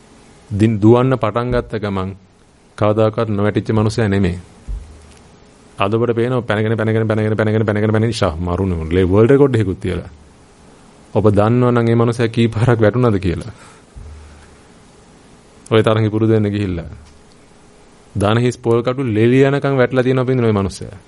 Speaker 1: දුවන්න පටන් ගත්ත ගමන් කවදාකවත් නොවැටිච්ච මනුස්සයා නෙමෙයි. අද ඔබට පේනවා පැනගෙන ඉෂා මරුනේ වර්ල්ඩ් රෙකෝඩ් එකකුත් තියලා. ඔබ දන්නවා නම් මේ මනුස්සයා කී පාරක් වැටුණාද කියලා. ඔය තරම් පුරුදු වෙන්න ගිහිල්ලා. දාන හිස් පොල් කටු ලෙලියනකම් වැටලා තියෙනවා පින්දුනේ ඔය මනුස්සයා.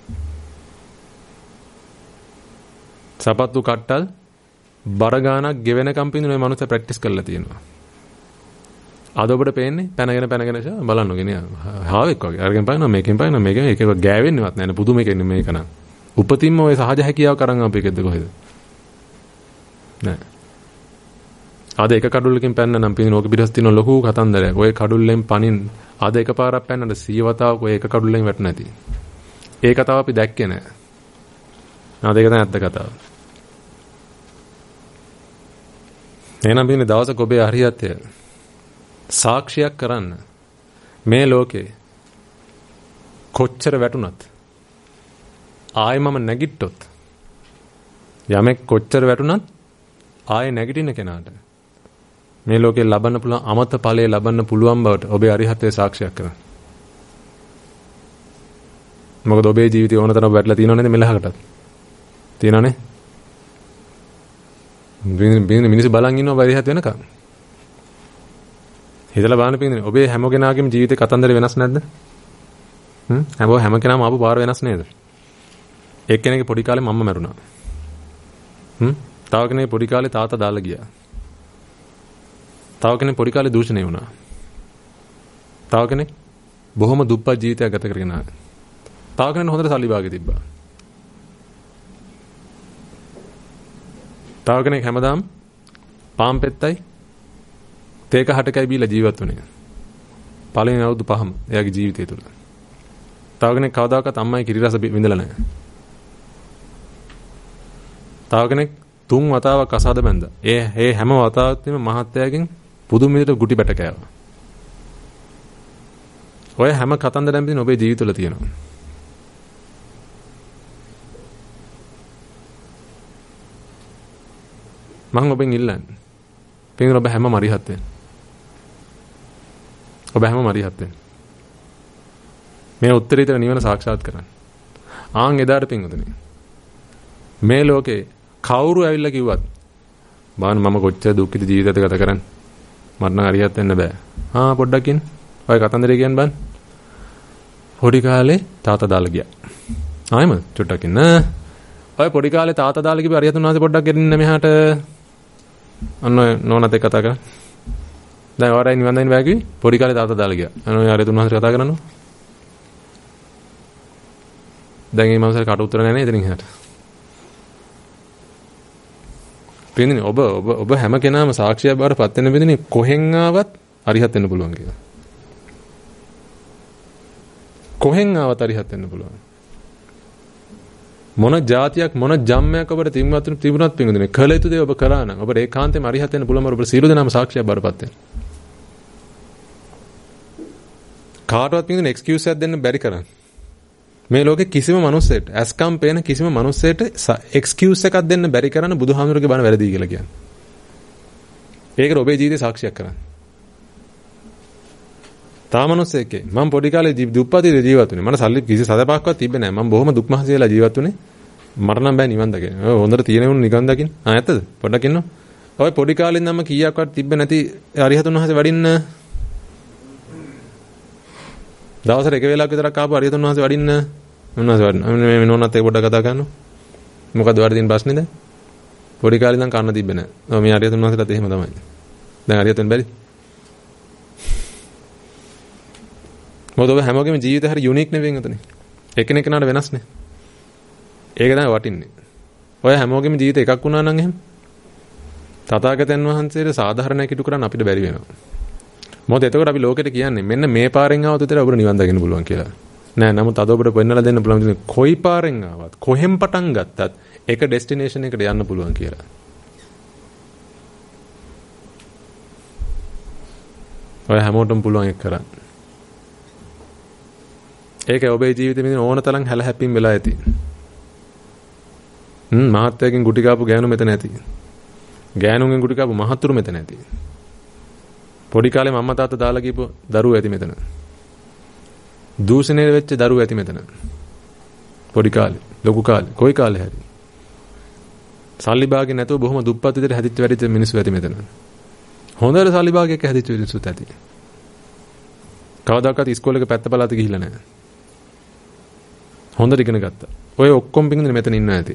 Speaker 1: සපත්තු කට්ටල් බර ගානක් ගෙවෙනකම් පින්දුනේ ඔය මනුස්සයා ප්‍රැක්ටිස් කරලා තියෙනවා. අද ඔබට පේන්නේ පැනගෙන බලන්න ගෙන හාවෙක් වගේ. අරගෙන බලනවා මේකෙන් බලනවා මේක ගෑවෙන්නේවත් නැහැ නේ පුදුම එකක් නේ මේක නම්. උපතින්ම ඔය සහජ හැකියාව කරන් ආපු එකද කොහෙද? නෑ. අද එක කඩුල්ලකින් පැන්න නම් පින්න ඕක පිටස් තියෙන ලොකු කතන්දරයක්. ඔය කඩුල්ලෙන් පනින් අද එකපාරක් පැන්නට 100 වතාවක් ඔය එක කඩුල්ලෙන් වැටුණ නැති. ඒ කතාව අපි දැක්කේ නෑ. අද ඒක තමයි ඇත්ත කතාව. එහෙනම් පින්නේ දවසක ඔබේ හරියත්ය සාක්ෂියක් කරන්න මේ ලෝකේ කොච්චර වැටුණත් ආයෙ මම නැගිට්ටොත් යමෙක් කොච්චර වැටුණත් ආයෙ නැගිටින්න කෙනාට මේ ලෝකේ ලබන්න පුළුවන් අමත ඵලයේ ලබන්න පුළුවන් බවට ඔබේ අරිහත්ත්වයේ සාක්ෂියක් කරන්න. මොකද ඔබේ ජීවිතේ ඕන තරම් වැටලා තියෙනව නේද මෙලහකටත්? තියෙනවනේ. මිනිස්සු බලන් ඉන්නවා අරිහත් වෙනකම්. හිතලා බලන්න පිටින් ඔබේ හැම කෙනාගේම ජීවිතේ කතන්දර වෙනස් නැද්ද? හැම කෙනාම ආපු පාර වෙනස් නේද? එක්කෙනෙක්ගේ පොඩි කාලේ මම්ම මැරුණා. තව කෙනෙක් පොඩි කාලේ තාත්තා දාලා ගියා. තව කෙනෙක් පොඩි කාලේ දූෂණය වුණා. තව කෙනෙක් බොහොම දුප්පත් ජීවිතයක් ගත කරගෙන ආවා. තව කෙනෙක් හොඳට සල්ලි භාගෙ තිබ්බා. තව කෙනෙක් හැමදාම පාම් පෙත්තයි තේක හටකයි බීලා ජීවත් වුණේ. පළවෙනි අවුරුදු 5ම එයාගේ ජීවිතය තුළ. තව කෙනෙක් කවදාකවත් අම්මයි කිරි රස විඳලා නැහැ. තව කෙනෙක් 3 වතාවක් අසාද බැඳා. ඒ හැම වතාවකම මහත්තයාගෙන් පුදුම විදිහට ගුටි බැට කෑවා. ඔය හැම කතන්දරෙම තියෙන ඔබේ ජීවිත තුළ තියෙනවා. මම ඔබෙන් ඉල්ලන්නේ. පින් ඔබ හැම මරිහත් වෙන්න. ඔබ හැම මරිහත් වෙන්න. මේ උත්තරීතර නිවන සාක්ෂාත් කරගන්න. ආන් එදාට පින්වතුනි. මේ ලෝකේ කවුරු ඇවිල්ලා කිව්වත් බාන මම කොච්චර දුක්ඛිත ජීවිතයක ගත කරන්නේ. මට නම් හරියට වෙන්න බෑ. පොඩ්ඩක් ඉන්න. ඔය කතන්දරේ කියන්න බෑ. පොඩි කාලේ තාත්තා දාලා ගියා. ආයෙම චුට්ටක් ඉන්න. ඔය පොඩි කාලේ තාත්තා දාලා ගිහපු හරියට උන්වහන්සේ පොඩ්ඩක් ගෙන්න මෙහාට. අන්න නෝනත් එක්ක කතා කරා. දැන් ඔයාලා නිවන් දකින්න බෑ කිව්වේ පොඩි කාලේ තාත්තා දාලා ගියා. අන්න ඔය හරියට උන්වහන්සේ කතා කරනවා. දැන් මේ මනසට කට උත්තර නැහැ නේද එතනින් එහාට. පින්දිනේ ඔබ හැම කෙනාම සාක්ෂියක් බවට පත් වෙන බෙදිනේ කොහෙන් ආවත් අරිහත් වෙන්න පුළුවන් කියලා. කොහෙන් ආවත් අරිහත් වෙන්න පුළුවන්. මොන જાතියක් මොන ජම්මයක් ඔබට තිබුණත් පින්දිනේ කළ යුතු දේ ඔබ කරා නම් ඔබට ඒකාන්තයෙන්ම අරිහත් වෙන්න පුළුවන් ඔබ සියලු දෙනාම සාක්ෂියක් බවට පත් වෙන්න. කාටවත් පින්දිනේ එක්ස්කියුස් එකක් දෙන්න බැරි කරන්නේ. මේ ලෝකේ කිසිම මිනිස්සෙට ඇස්කම් පේන කිසිම මිනිස්සෙට එක්ස්කියුස් එකක් දෙන්න බැරි කරන බුදුහාමුදුරගේ බණ වැරදි කියලා කියන්නේ. ඒකට ඔබේ ජීවිතේ සාක්ෂියක් කරන්න. තා මිනිස්සෙක්ගේ මම පොඩි කාලේ දුප්පතිද ජීවත් වුණේ. මට සල්ලි කිසි සදපාක්වත් තිබ්බේ නැහැ. මම බොහොම දුක් මහන්සි වෙලා ජීවත් වුණේ. මට නම් බෑ නිවන් දකින්න. ඔය හොඳට තියෙන උන් නිකන් දකින්න. ඇත්තද? පොඩ්ඩක් ඉන්නව. ඔය පොඩි කාලේ ඉඳන්ම කීයක්වත් තිබ්බේ නැති අරිහතුන් වහන්සේ වඩින්න දවසට එක වෙලාවක විතරක් ආපු අරිහතුන් වහන්සේ වඩින්න මොනවද වඩින්න මේ නෝනත් ඒක පොඩ්ඩක් කතා කරනවා මොකද්ද වඩ තියෙන ප්‍රශ්නේද පොඩි කාලේ ඉඳන් කන්න තිබ්බේ නැහැ ඔව් මේ අරිහතුන් වහන්සේලාත් එහෙම තමයි දැන් අරිහතුන් බැරි මොකද ඔබ හැමෝගෙම ජීවිතය හරි යුනික් නෙවෙයි නේද එකිනෙක කෙනාට වෙනස්නේ ඒක තමයි වටින්නේ ඔය හැමෝගෙම ජීවිත එකක් වුණා නම් එහෙම තථාගතයන් වහන්සේට සාධාරණයක් ඉටු කරන්න අපිට බැරි වෙනවා මොකද එතකොට අපි ලෝකෙට කියන්නේ මෙන්න මේ පාරෙන් ආවොත් විතර ඔබට නිවන් දකින්න පුළුවන් කියලා. නෑ නමුත් අද ඔබට පෙන්නලා දෙන්න පුළුවන් කොයි පාරෙන් ආවත් කොහෙන් පටන් ගත්තත් එක ඩෙස්ටිනේෂන් එකට යන්න පුළුවන් කියලා. ඔය හැමෝටම පුළුවන් එක කරන්න. ඒක ඔබේ ජීවිතේ මේ ඕන තරම් හැල හැප්පීම් වෙලා ඇති. මහත්යකින් ගුටි කාපු ගෑනු මෙතන ඇති. ගෑනුන්ගෙන් ගුටි කාපු මහත්තුරු මෙතන ඇති. පොඩි කාලේ මම්මා තාත්තා දාලා ගිහපු දරුවෝ ඇති මෙතන. දූෂණය වෙච්ච දරුවෝ ඇති මෙතන. පොඩි කාලේ, ලොකු කාලේ, කොයි කාලේ හරි. සල්ලි භාගෙ නැතුව බොහොම දුප්පත් විදිහට හැදිච්ච වැඩිච්ච මිනිස්සු ඇති මෙතන. හොඳට සල්ලි භාගයක හැදිච්ච මිනිස්සුත් ඇති. කවදාකවත් ඉස්කෝලේක පැත්ත පළාත ගිහිල්ලා නැහැ. හොඳට ඉගෙන ගත්තා. ඔය ඔක්කොම පිටින් මෙතන ඉන්නවා ඇති.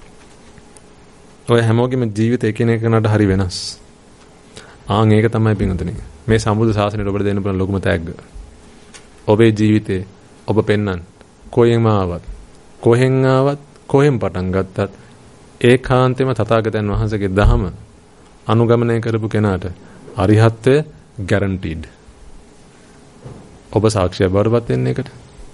Speaker 1: ඔය හැමෝගෙම ජීවිත එකිනෙකනට හරි වෙනස්. ආන් ඒක තමයි පිටුතුනේ. මේ සම්බුදු සාසනයට ඔබට දෙන්න පුළුවන් ලොකුම තෑග්ග. ඔබේ ජීවිතේ ඔබ පෙන්වන්න. කොහෙන් ආවත්, කොහෙන් පටන් ගත්තත් ඒකාන්තෙම තථාගතයන් වහන්සේගේ දහම අනුගමනය කරපු කෙනාට අරිහත්ත්වය ගැරන්ටිඩ්. ඔබ සාක්ෂිය බවටපත් වෙන්නේ ඒකට.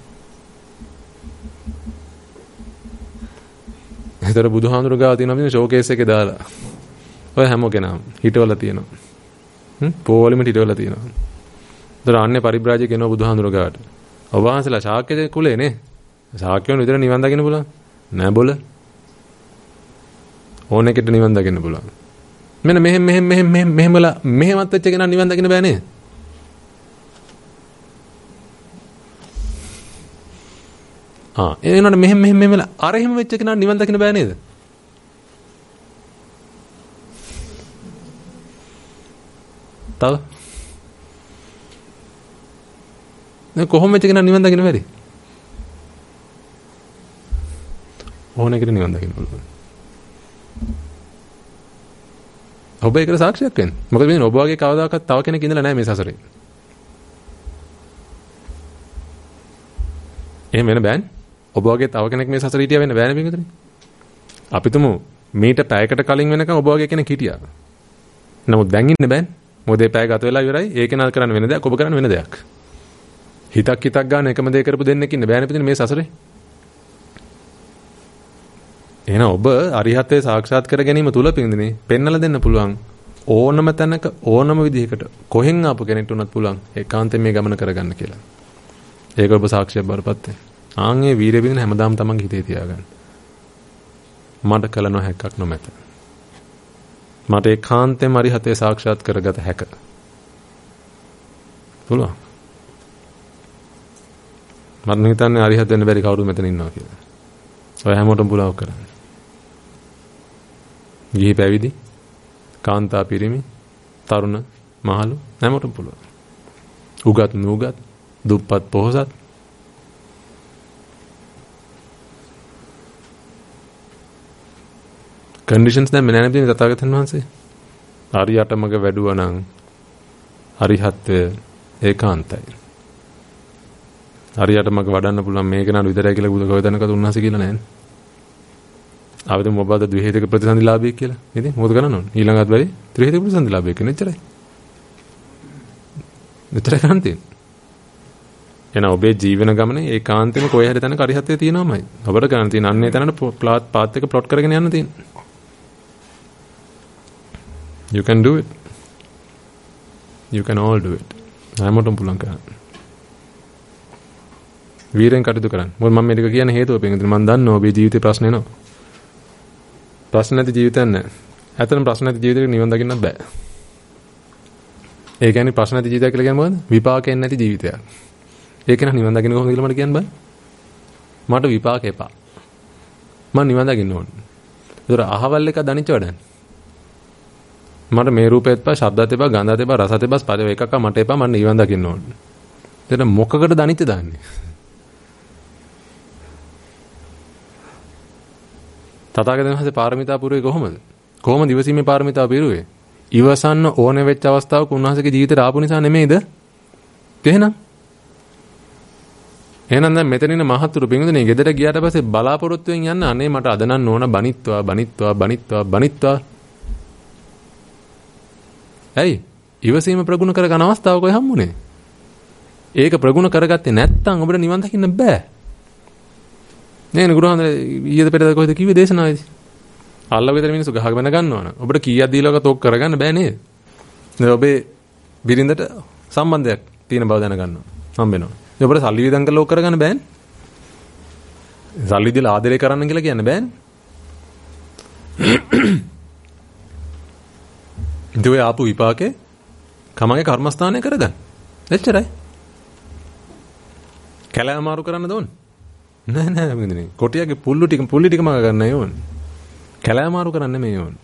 Speaker 1: ඒතර බුදුහාඳුරු ගාව තියෙනවා මේ ෂෝකේස් එකේ දාලා. ඔය හැම කෙනාම හිටවල තියෙනවා. පොවලිමට හිටවල තියෙනවා. ඒතර අන්නේ පරිබ්‍රාජක කෙනා බුදුහාඳුරු ගාවට. ඔබ වහන්සේලා ශාක්‍ය කුලේ නේ. ශාක්‍යයන් විතර නිවන් දකින්න පුළුවන්. නෑ බොල. ඕනෙකට නිවන් දකින්න පුළුවන්. මෙන්න මෙහෙමලා මෙහෙමත් වෙච්ච කෙනා නිවන් දකින්න බෑ නේ. ඒ වෙනකොට මෙහෙමලා අර එහෙම වෙච්ච කෙනා නිවන් දකින්න බෑ නේද? තව නේ කොහොම වෙච්ච කෙනා නිවන් දකින්න බැරි? ඕනෙකට නිවන් දකින්න පුළුවන්. ඔබ ඒකට සාක්ෂියක් වෙන්න. මොකද මේ ඔබ වගේ කවදාකවත් තව කෙනෙක් ඉඳලා නැහැ මේ සසරේ. එහෙම වෙන බෑනේ. ඔබ වගේ තව කෙනෙක් මේ සසරේ හිටියා වෙන්න බෑනේ මේකතරේ. අපි තුමු මීට පැයකට කලින් වෙනකන් ඔබ වගේ කෙනෙක් හිටියා. නමුත් දැන් ඉන්න බෑනේ. මොකද ඒ පැය ගත වෙලා ඉවරයි. ඒක නාල් කරන්න වෙන දෙයක්, ඔබ කරන්න වෙන දෙයක්. හිතක් ගන්න එකම දේ කරපු දෙන්නෙක් ඉන්න බෑනේ පිටින් මේ සසරේ. එහෙනම් ඔබ අරිහත්ත්වයේ සාක්ෂාත් කර ගැනීම තුල පින්දිනේ පෙන්නලා දෙන්න පුළුවන් ඕනම තැනක ඕනම විදිහකට කොහෙන් ආපු කෙනෙක්ට උනත් පුළුවන් ඒකාන්තයෙන් මේ ගමන කරගන්න කියලා. ඒක ඔබ සාක්ෂියක් බවටපත් වෙන. ආන්ගේ වීරිය බින්දින හැමදාම තමන්ගේ හිතේ තියාගන්න. මට කල නොහැක්කක් නොමැත. මට ඒකාන්තයෙන් අරිහත්ත්වයේ සාක්ෂාත් කරගත හැක. පුළුවන්. මම හිතන්නේ අරිහත් වෙන්න බැරි කවුරුත් මෙතන ඉන්නවා කියලා. ඔය හැමෝටම පුළුවන් කරන්න. ගිහි පැවිදි, කාන්තා පිරිමි, තරුණ, මහලු හැමෝටම පුළුවන්. උගත් නුගත්, දුප්පත් පොහොසත්. කන්ඩිෂන්ස් දැන් මම නැන්නේ තථාගතයන් වහන්සේ. හරියට මග වැඩුවා නම් අරිහත්ත්වය ඒකාන්තයි. හරියට මග වඩන්න පුළුවන් මේක නඩු විතරයි කියලා බුදු කවදානකත් උන්වහන්සේ කියලා නැහැ. ආවද මොබ්බද ද්විහේතුක ප්‍රතිසන්දිලාභය කියලා. නේද? මොකද කරන්න ඕන? ඊළඟත් බැරි ත්‍රිහේතුක ප්‍රතිසන්දිලාභය කියන එච්චරයි. මෙතර කරන් තියෙන්නේ. එන ඔබේ ජීවන ගමනේ ඒකාන්තෙම කොහේ හරි තැනක අරිහත්ත්වයේ තියෙනවමයි. ඔබට කරන් තියෙන අන්නේ තැනට පාත් එක ප්ලොට් කරගෙන යන්න තියෙන්නේ. You can do it. You can all do it. හැමෝටම පුළුවන් කරන්න. වීරෙන් කටයුතු කරන්න. මොකද මම මේක කියන හේතුව පෙන්නන්නේ මම දන්නවා ඔබේ ජීවිතේ ප්‍රශ්න එනවා. ප්‍රශ්න නැති ජීවිතයක් නැහැ. ඇත්තටම ප්‍රශ්න නැති ජීවිතයක නිවන් දකින්නත් බෑ. ඒ කියන්නේ ප්‍රශ්න නැති ජීවිතය කියලා කියන්නේ මොකද්ද? විපාකයෙන් නැති ජීවිතයක්. ඒක නම් නිවන් දකින්න කොහොමද කියලා මට කියන්න බෑ. මට විපාක එපා. මම නිවන් දකින්න ඕනේ. ඒතර අහවල් එක දනිච්ච වැඩන්නේ. මට මේ රූපෙත් එපා, ශබ්දත් එපා, ගන්ධත් එපා, රසත් එපා, ස්පර්ශ එකක් මට එපා. මම නිවන් දකින්න ඕනේ. එතන මොකකට දනිච්ච දාන්නේ? තථාගතයන් වහන්සේ පාරමිතා පුරුවේ කොහොමද? කොහොමද ඉවසීමේ පාරමිතාව පිරුවේ? ඉවසන්න ඕන වෙච්ච අවස්ථාවක උන්වහන්සේගේ ජීවිතේට ආපු නිසා නෙමෙයිද? එහෙනම් දැන් මෙතන ඉන්න මහතුරු පින්වතුනි ගෙදර ගියාට පස්සේ බලාපොරොත්තුෙන් යන්න අනේ මට අද නම් ඕන බනිත්වා. ඇයි? ඉවසීම ප්‍රගුණ කරගන්න අවස්ථාව කොයි හම්බුනේ? ඒක ප්‍රගුණ කරගත්තේ නැත්නම් ඔබට නිවන් දකින්න බෑ. නේ නුගුරුහන්දේ ඊයේද පෙරේද කොහෙද කිව්වේ දේශනාවේදී? අල්ලව විතර මිනිස්සු ගහගෙන ගන්නවන. ඔබට කීයක් දීලාක තෝක් කරගන්න බෑ නේද? ඔබේ බිරිඳට සම්බන්ධයක් තියෙන බව දැනගන්නවා. හම්බ වෙනවා. ඔබට සල්ලි විදන් කරලා ඕක කරගන්න බෑනේ. සල්ලි දීලා ආදරය කරන්න කියලා කියන්න බෑනේ. ඉතින් ආපු විපාකේ කමගේ කර්මස්ථානය කරගන්න. එච්චරයි. කැලෑමාරු කරන්න දෝන. නෑ මෙතන. කොටියගේ පුල්ලි ටික මග ගන්නයි ඕනේ. කැලෑමාරු කරන්න මේ ඕනේ.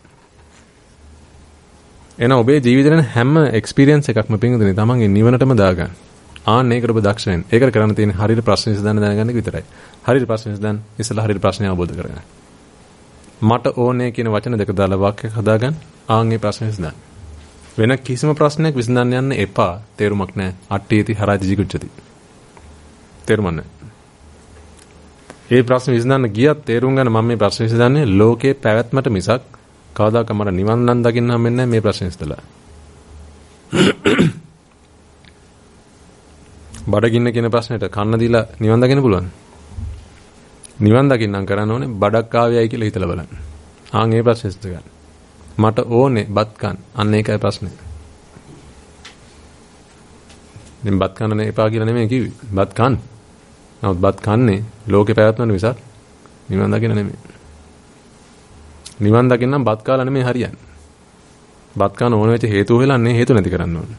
Speaker 1: එන ඔබේ ජීවිතේ හැම එක්ස්පීරියන්ස් එකක්ම පින්දුනේ තමන්ගේ නිවනටම දාගන්න. ආන්න ඒකට ඔබ දක්ෂ වෙන්න. ඒකට කරන්න තියෙන්නේ හරියට ප්‍රශ්න විසඳන්න දැනගන්න එක විතරයි. හරියට ප්‍රශ්න විසඳන්න ඉස්සෙල්ලා හරියට ප්‍රශ්නය අවබෝධ කරගන්න. මට ඕනේ කියන වචන දෙක දාලා වාක්‍යයක් හදාගන්න. ආන් ඒ ප්‍රශ්න විසඳන්න. වෙන කිසිම ප්‍රශ්නයක් විසඳන්න යන්න එපා. තේරුමක් නැහැ. අට්ඨියති හරාජි ජිගුච්ඡති. තේරුම නැහැ. මේ ප්‍රශ්න විසඳන්න ගියත් තේරුම් ගන්න මම මේ ප්‍රශ්න විසඳන්නේ ලෝකේ පැවැත්මට මිසක් කවදාක මට නිවන් නම් දකින්න හම්බෙන්නේ නැහැ මේ ප්‍රශ්න විසඳලා. බඩගින්න කියන ප්‍රශ්නෙට කන්න දීලා නිවන් දකින්න පුළුවන්. නිවන් දකින්නම් කරන්න ඕනේ බඩක් ආවේයි කියලා හිතලා බලන්න. ආන් ඒ ප්‍රශ්නේ විසඳ ගන්න. මට ඕනේ බත් කන්න. අන්න ඒකයි ප්‍රශ්නේ. දැන් බත් කන්න එපා කියලා නෙමෙයි කිව්වේ. බත් කන්න. නමුත් බත් කන්නේ ලෝකේ පැවැත්මන මිසක් නිවන් දකින්න නෙමෙයි. නිවන් දකින්නම් බත් කාලා නෙමෙයි හරියන්නේ. බත් කන ඕන වෙච්ච හේතුව වෙලන්නේ හේතු නැති කරන්න ඕනේ.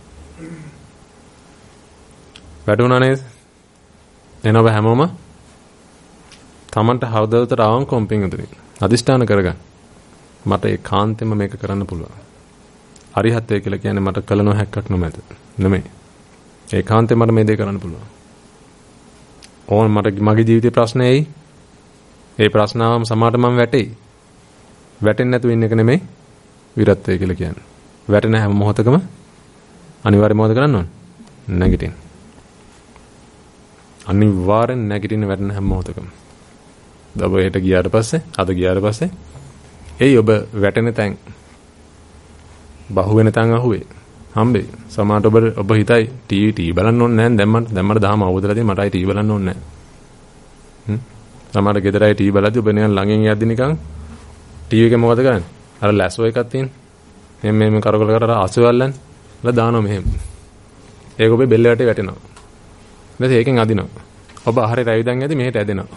Speaker 1: වැටුණා නේද? එනව හැමෝම තමන්ට හවදවතට ආවම් කොම්පින් උදේ. අදිෂ්ඨාන කරගන්න. මට ඒ කාන්තෙම මේක කරන්න පුළුවන්. අරිහත්ත්වය කියලා කියන්නේ මට කල නොහැක්කක් නොමැත. නෙමෙයි. ඒ කාන්තෙම මට මේ දේ කරන්න පුළුවන්. ඕන මට මගේ ජීවිතේ ප්‍රශ්න එයි. ඒ ප්‍රශ්න ආවම සමාට මම වැටෙයි. වැටෙන්නේ නැතුව ඉන්න එක නෙමෙයි විරත්වය කියලා කියන්නේ. වැටෙන හැම මොහොතකම අනිවාර්යයෙන්ම මොකද කරන්න ඕන? නැගිටින්න. අනිවාර්යෙන් නැගිටින්න වැටෙන හැම මොහොතකම. දබයට ගියාට පස්සේ අද ගියාට පස්සේ එයි ඔබ වැටෙන තැන් බහුව වෙන තැන් අහුවේ. හම්බේ. සමහරට ඔබ හිතයි ටීවී බලන්න ඕනේ නැහැ දැන් මට දහම අවබෝධලා තියෙන මටයි ටීවී බලන්න ඕනේ නැහැ. සමහරට ගෙදරයි ටීවී බලද්දි ඔබ නිකන් ළඟින් යද්දි නිකන් ටීවී එකේ මොකද කරන්නේ? අර ලැස්ෝ එකක් තියෙන. මෙහෙම කරකල කර අසවල්ලන් ලා දානවා මෙහෙම. ඒක ඔබේ බෙල්ල වටේ වැටෙනවා. ඊට ඒකෙන් අදිනවා. ඔබ ආහාරේ රැවිදන් යද්දි මෙහෙට ඇදෙනවා.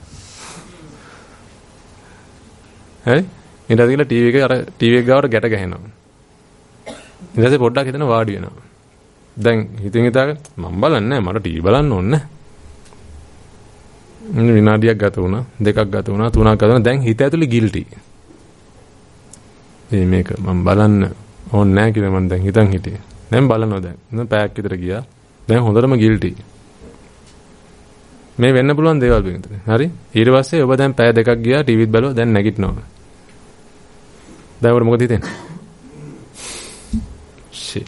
Speaker 1: හරි? ඊට පස්සේ ටීවී එක ගාවට ගැට ගහනවා. ඊට පස්සේ පොඩ්ඩක් හිතන වාඩි වෙනවා. දැන් හිතාගෙන මම බලන්නේ නැහැ මට ටීවී බලන්න ඕනේ නැහැ. විනාඩියක් ගත වුණා, දෙකක් ගත වුණා, තුනක් ගත වුණා. දැන් හිත ඇතුලේ ගිල්ටි. මේක මම බලන්න ඕනේ නැහැ කියලා මම දැන් හිතන් හිටියේ. දැන් බලනවා දැන්. දැන් පැයක් විතර ගියා. දැන් හොඳටම ගිල්ටි. මේ වෙන්න පුළුවන් දේවල් පිටින්. හරි? ඊට පස්සේ ඔබ දැන් පැය දෙකක් ගියා ටීවීත් බැලුවා දැන් නැගිටිනවා. දැන් ඔබට මොකද හිතෙන්නේ? shit.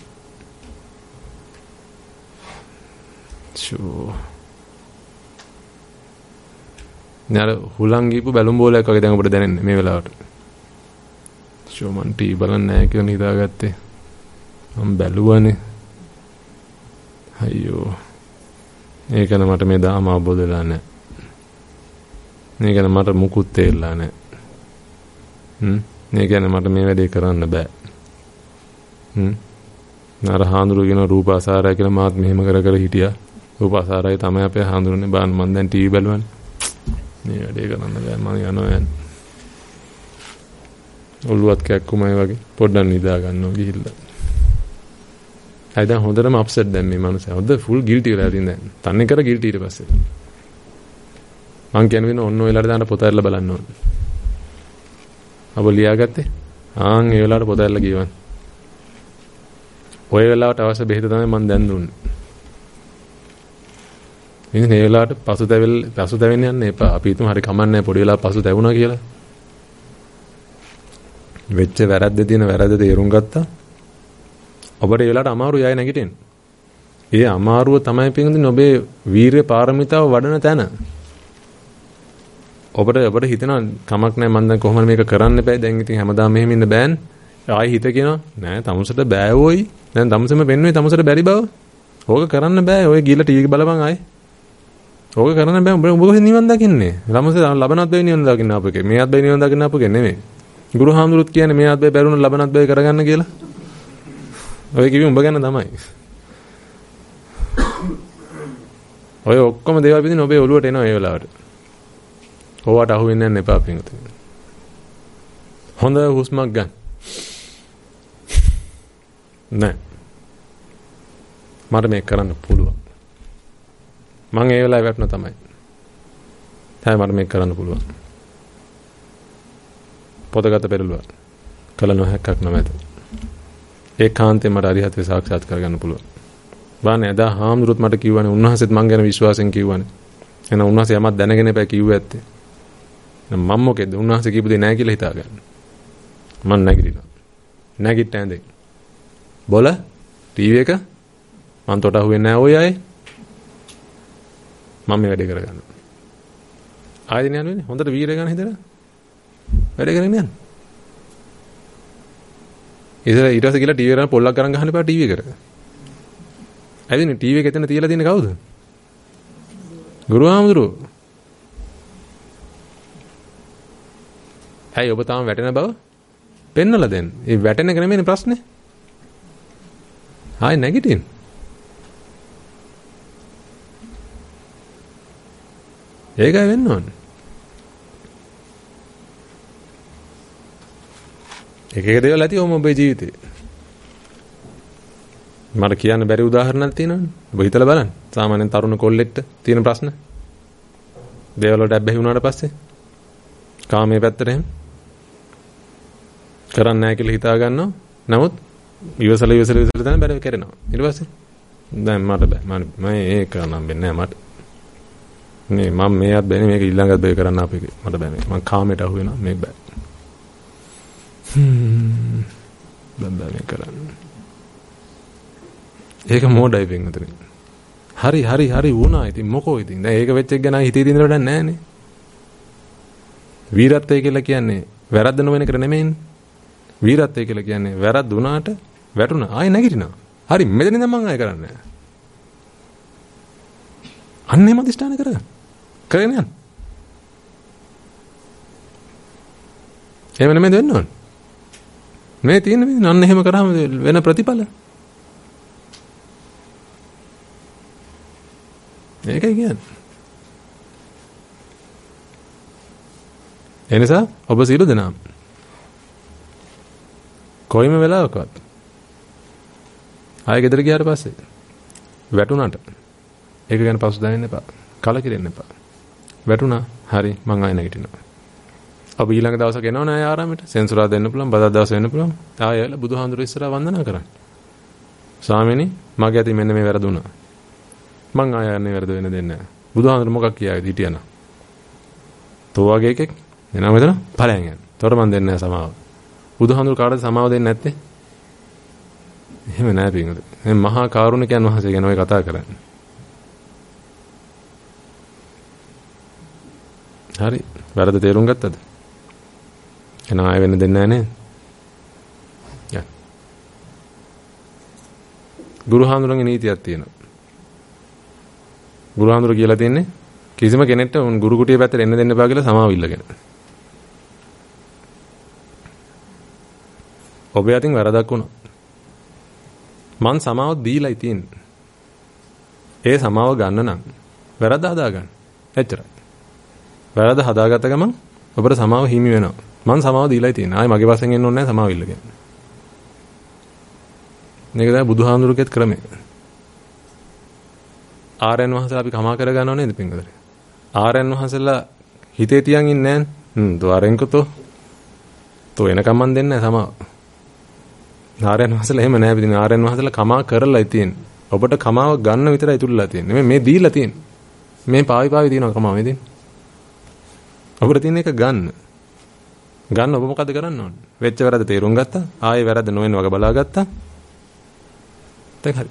Speaker 1: නාර හුලං ගිපු බැලුම් බෝලයක් වගේ දැන් ඔබට දැනෙන්නේ මේ වෙලාවට. මන් ටී බලන්නේ නැහැ කියලා හිතාගත්තේ. මම බැලුවානේ. අයියෝ. ඒක නම් මට මේ දාම අවබෝධ වෙලා නැහැ. මේක නම් මට මුකුත් තේරෙලා නැහැ. මේ කියන්නේ මට මේ වැඩේ කරන්න බෑ. නාර හාඳුරු කියන රූපාසාරය කියලා මාත් මෙහෙම කර හිටියා. රූපාසාරය තමයි අපේ හාඳුරුනේ බාන්න මම දැන් ටීවී බැලුවානේ. මේ වැඩේ කරන්න බෑ මම යනවා යන්නේ. ඔළුවත් කැක්කුමයි වගේ පොඩ්ඩක් නිදා ගන්නවා ගිහිල්ලා. හරි දැන් හොඳටම අප්සෙට් දැන් මේ මනුස්සයා. හොඳ ෆුල් ගිල්ටි වෙලා තියෙන දැන්. තන්නේ කර ගිල්ටි ඊට පස්සේ. මං කියන්නේ ඔන්න ඔය වෙලාවට දාන්න පොත ඇරලා බලන්න ඕනේ. අප ලියාගත්තේ. ආන් ඒ වෙලාවට පොත ඇරලා ගියවන්. ඔය වෙලාවට අවශ්‍ය බෙහෙත තමයි මම දැන් දුන්නේ. ඉතින් මේ වෙලාවට පසුතැවෙන්න යන්න එපා. අපි හිතමු හරි කමන්නේ පොඩි වෙලාවක් පසුතැවුණා කියලා. වෙච්ච වැරද්ද තියෙන වැරද්ද තේරුම් ගත්තා. ඔබට ඒ වෙලාවට අමාරු යයි නැගිටින්න. ඒ අමාරුව තමයි පිටින් ඔබේ වීරිය පාරමිතාව වඩන තැන. ඔබට හිතෙනවා කමක් නැහැ මම දැන් කොහොමද මේක කරන්න බෑ. දැන් ඉතින් හැමදාම මෙහෙම ඉන්න බෑනේ. ආයි හිත කියනවා නෑ තමුසට බෑ ඕයි. දැන් තමුසෙම පෙන්නුවේ තමුසට බැරි බව. ඕක කරන්න බෑ. ඔය ගිහලා ටීවී බලපන් ආයි. ඕක කරන්න බෑ. ඔබ කොහෙන්ද නිවන් දකින්නේ? ළමසේ ලබනත් බෑ නිවන් දකින්න අපකේ. මේත් බෑ නිවන් දකින්න අපකේ නෙමෙයි. ගුරු හාමුදුරුවෝ කියන්නේ මේත් බෑ බැරුණ ලබනත් බෑ කරගන්න කියලා. ඔය කිව්වේ උඹ ගැන තමයි. ඔය ඔක්කොම දේවල් පිටින් ඔබේ ඔළුවට එනවා ඒ වෙලාවට. ඕවට අහු වෙන්නේ නැන්න එපා පිටුතුනි. හොඳ හුස්මක් ගන්න. නෑ. මට මේක කරන්න පුළුවන්. මම ඒ වෙලාවේ වැටුණා තමයි. හැබැයි මට මේක කරන්න පුළුවන්. පොතගත පෙරළුවා. කල නොහැක්කක් නොමැත. ඒකාන්තයෙන් මට අරිහත්ත්වේ සාක්ෂාත් කරගන්න පුළුවන්. බාන්නේ එදා හාමුදුරුවොත් මට කිව්වනේ උන්වහන්සේත් මං ගැන විශ්වාසයෙන් කිව්වනේ. එහෙනම් උන්වහන්සේ යමක් දැනගෙන එපා කිව්වේ ඇත්තේ. මම මොකෙද උන්වහන්සේ කියපු දේ නැහැ කියලා හිතාගන්න. මං නැගිටිනවා. නැගිට්ට ඇඳේ. බොල ටීවී එක මං තොට අහුවෙන්නේ නැහැ ඔය අය. මම මේ වැඩේ කරගන්නවා. ආයෙත් යන්නේ හොඳට වීරය ගන්න හිතලා. වැඩේ කරගෙන යන්න. ඊට පස්සේ ගිහලා ටීවී එකට පොල්ලක් අරන් ගහන්න එපා ටීවී එකට. ඇයිනේ ටීවී එක එතන තියලා තියෙන්නේ කවුද? ගුරුහාමුදුරුවෝ. ඇයි ඔබ තාම වැටෙන බව පෙන්නලා දෙන්න. ඒ වැටෙන එක නෙමෙයිනේ ප්‍රශ්නේ. ආයි නැගිටින්න. ඒකයි වෙන්න ඕනේ. එක දේවල් ඇති ඔම ඔබේ ජීවිතේ. මට කියන්න බැරි උදාහරණයක් තියෙනවනේ. ඔබ හිතලා බලන්න. සාමාන්‍යයෙන් තරුණ කොල්ලෙක්ට තියෙන ප්‍රශ්න. දේවල් වලට ඇබ්බැහි වුණාට පස්සේ කාමයේ පැත්තට එහෙම කරන්නේ නැහැ කියලා හිතා ගන්නවා. නමුත් ඉවසලා තමයි බැරි කරනවා. ඊට පස්සේ දැන් මට බෑ. මම ඒක නම් වෙන්නේ නැහැ මට. මේ මම මේවත් බෑනේ මේක ඊළඟට බෑ කරන්න අපේ. මට බෑ මේක. මම කාමයට අහු වෙනවා මේක බෑ. බෑ මේ කරන්න. ඒක මොඩයි වෙන්නේ. හරි වුණා. ඉතින් මොකෝ ඉතින්. දැන් ඒක වෙච්ච එක ගැන හිතේ දිනන වැඩක් නැහැනේ. වීරත්වය කියලා කියන්නේ වැරද්ද නොවන එක නෙමෙයිනේ. වීරත්වය කියලා කියන්නේ වැරද්ද වුණාට වැටුණා ආයෙ නැගිටිනවා. හරි මෙතන ඉඳන් මම ආයෙ කරන්නේ නැහැ. අන්න එහෙම අධිෂ්ඨාන කරගන්න. කරගෙන යන්න. එහෙම නෙමෙයිද වෙන්න ඕනේ. මේ තියෙන මේ අන්න එහෙම කරාම වෙන ප්‍රතිඵල. ඒකයි කියන්නේ. එනිසා ඔබ සියලු දෙනාම කොයිම වෙලාවකවත් ආයෙ ගෙදර ගියාට පස්සේ වැටුණාට ඒක ගැන පසුතැවෙන්න එපා. කලකිරෙන්න එපා. වැටුණා. හරි මං ආයෙ නැගිටිනවා. ඔබ ඊළඟ දවසක එනවනේ ආයෙ ආරාමෙට. සෙන්සුරාදා දෙන්න පුළුවන්. බදාදා දවස් වෙන්න පුළුවන්. ආයෙ ඇවිල්ලා බුදුහාමුදුරුවෝ ඉස්සරහා වන්දනා කරන්න. ස්වාමීනි මගේ අතින් මෙන්න මේ වැරදුනා. මං ආයෙ යන්නේ වැරද වෙන්න දෙන්නේ නැහැ. බුදුහාමුදුරුවෝ මොකක් කියාවේද හිටියනම්. තෝ වගේ එකෙක් එනවා මෙතන ඵලයන් යන. තොර මන් දෙන්නේ නැහැ සමාව. බුදුහාමුදුරුවෝ කාටද සමාව දෙන්නේ නැත්තේ? එහෙම නෑ පින්වද. මේ මහා කරුණිකයන් වහන්සේ ගැන ඔය කතා කරන්නේ. හරි. වැරද්ද තේරුම් ගත්තද? එහෙනම් ආයෙ වෙන්න දෙන්නේ නැහැ නේද? ගුරුහාමුදුරන්ගේ නීතියක් තියෙනවා. ගුරුහාමුදුර කියලා තියන්නේ කිසිම කෙනෙක්ට උන් ගුරු කුටිය පැත්තට එන්න දෙන්න එපා කියලා සමාව ඉල්ලගෙන. ඔබ යටින් වැරදක් වුණා. මං සමාව දීලායි තියෙන්නේ. ඒ සමාව ගන්න නම් වැරද්ද හදාගන්න. එච්චරයි. වැරද්ද හදාගත්ත ගමන් ඔබට සමාව හිමි වෙනවා. මං සමාව දීලායි තියෙන්නේ. ආයේ මගේ පස්සෙන් එන්න ඕනේ නැහැ සමාව ඉල්ලගෙන. මේක තමයි බුදුහාමුදුරුවෝගේත් ක්‍රමය. ආර්යයන් වහන්සේලා අපි කමා කර ගන්නව නේද පින්වදට? ආර්යයන් වහන්සේලා හිතේ තියන් ඉන්නේ නැහැ. දොරෙන්කතෝ. තෝ එනකම් මන් දෙන්නේ නැහැ සමාව. ආර්යයන් වහන්සේලා එහෙම නැහැ පිටින් ආර්යයන් වහන්සේලා කමා කරලායි තියෙන්නේ. ඔබට කමාව ගන්න විතරයි තුල්ලා තියෙන්නේ. මේ දීලා තියෙන්නේ. මේ පාවි තියෙනවා කමාව මේ දෙන්නේ. ඔබට තියෙන එක ගන්න. ගන්න ඔබ මොකද කරන්න ඕනේ? වෙච්ච වැරද්ද තේරුම් ගත්තා. ආයේ වැරද්ද නොවෙන වගේ බලාගත්තා. දැන් හරි.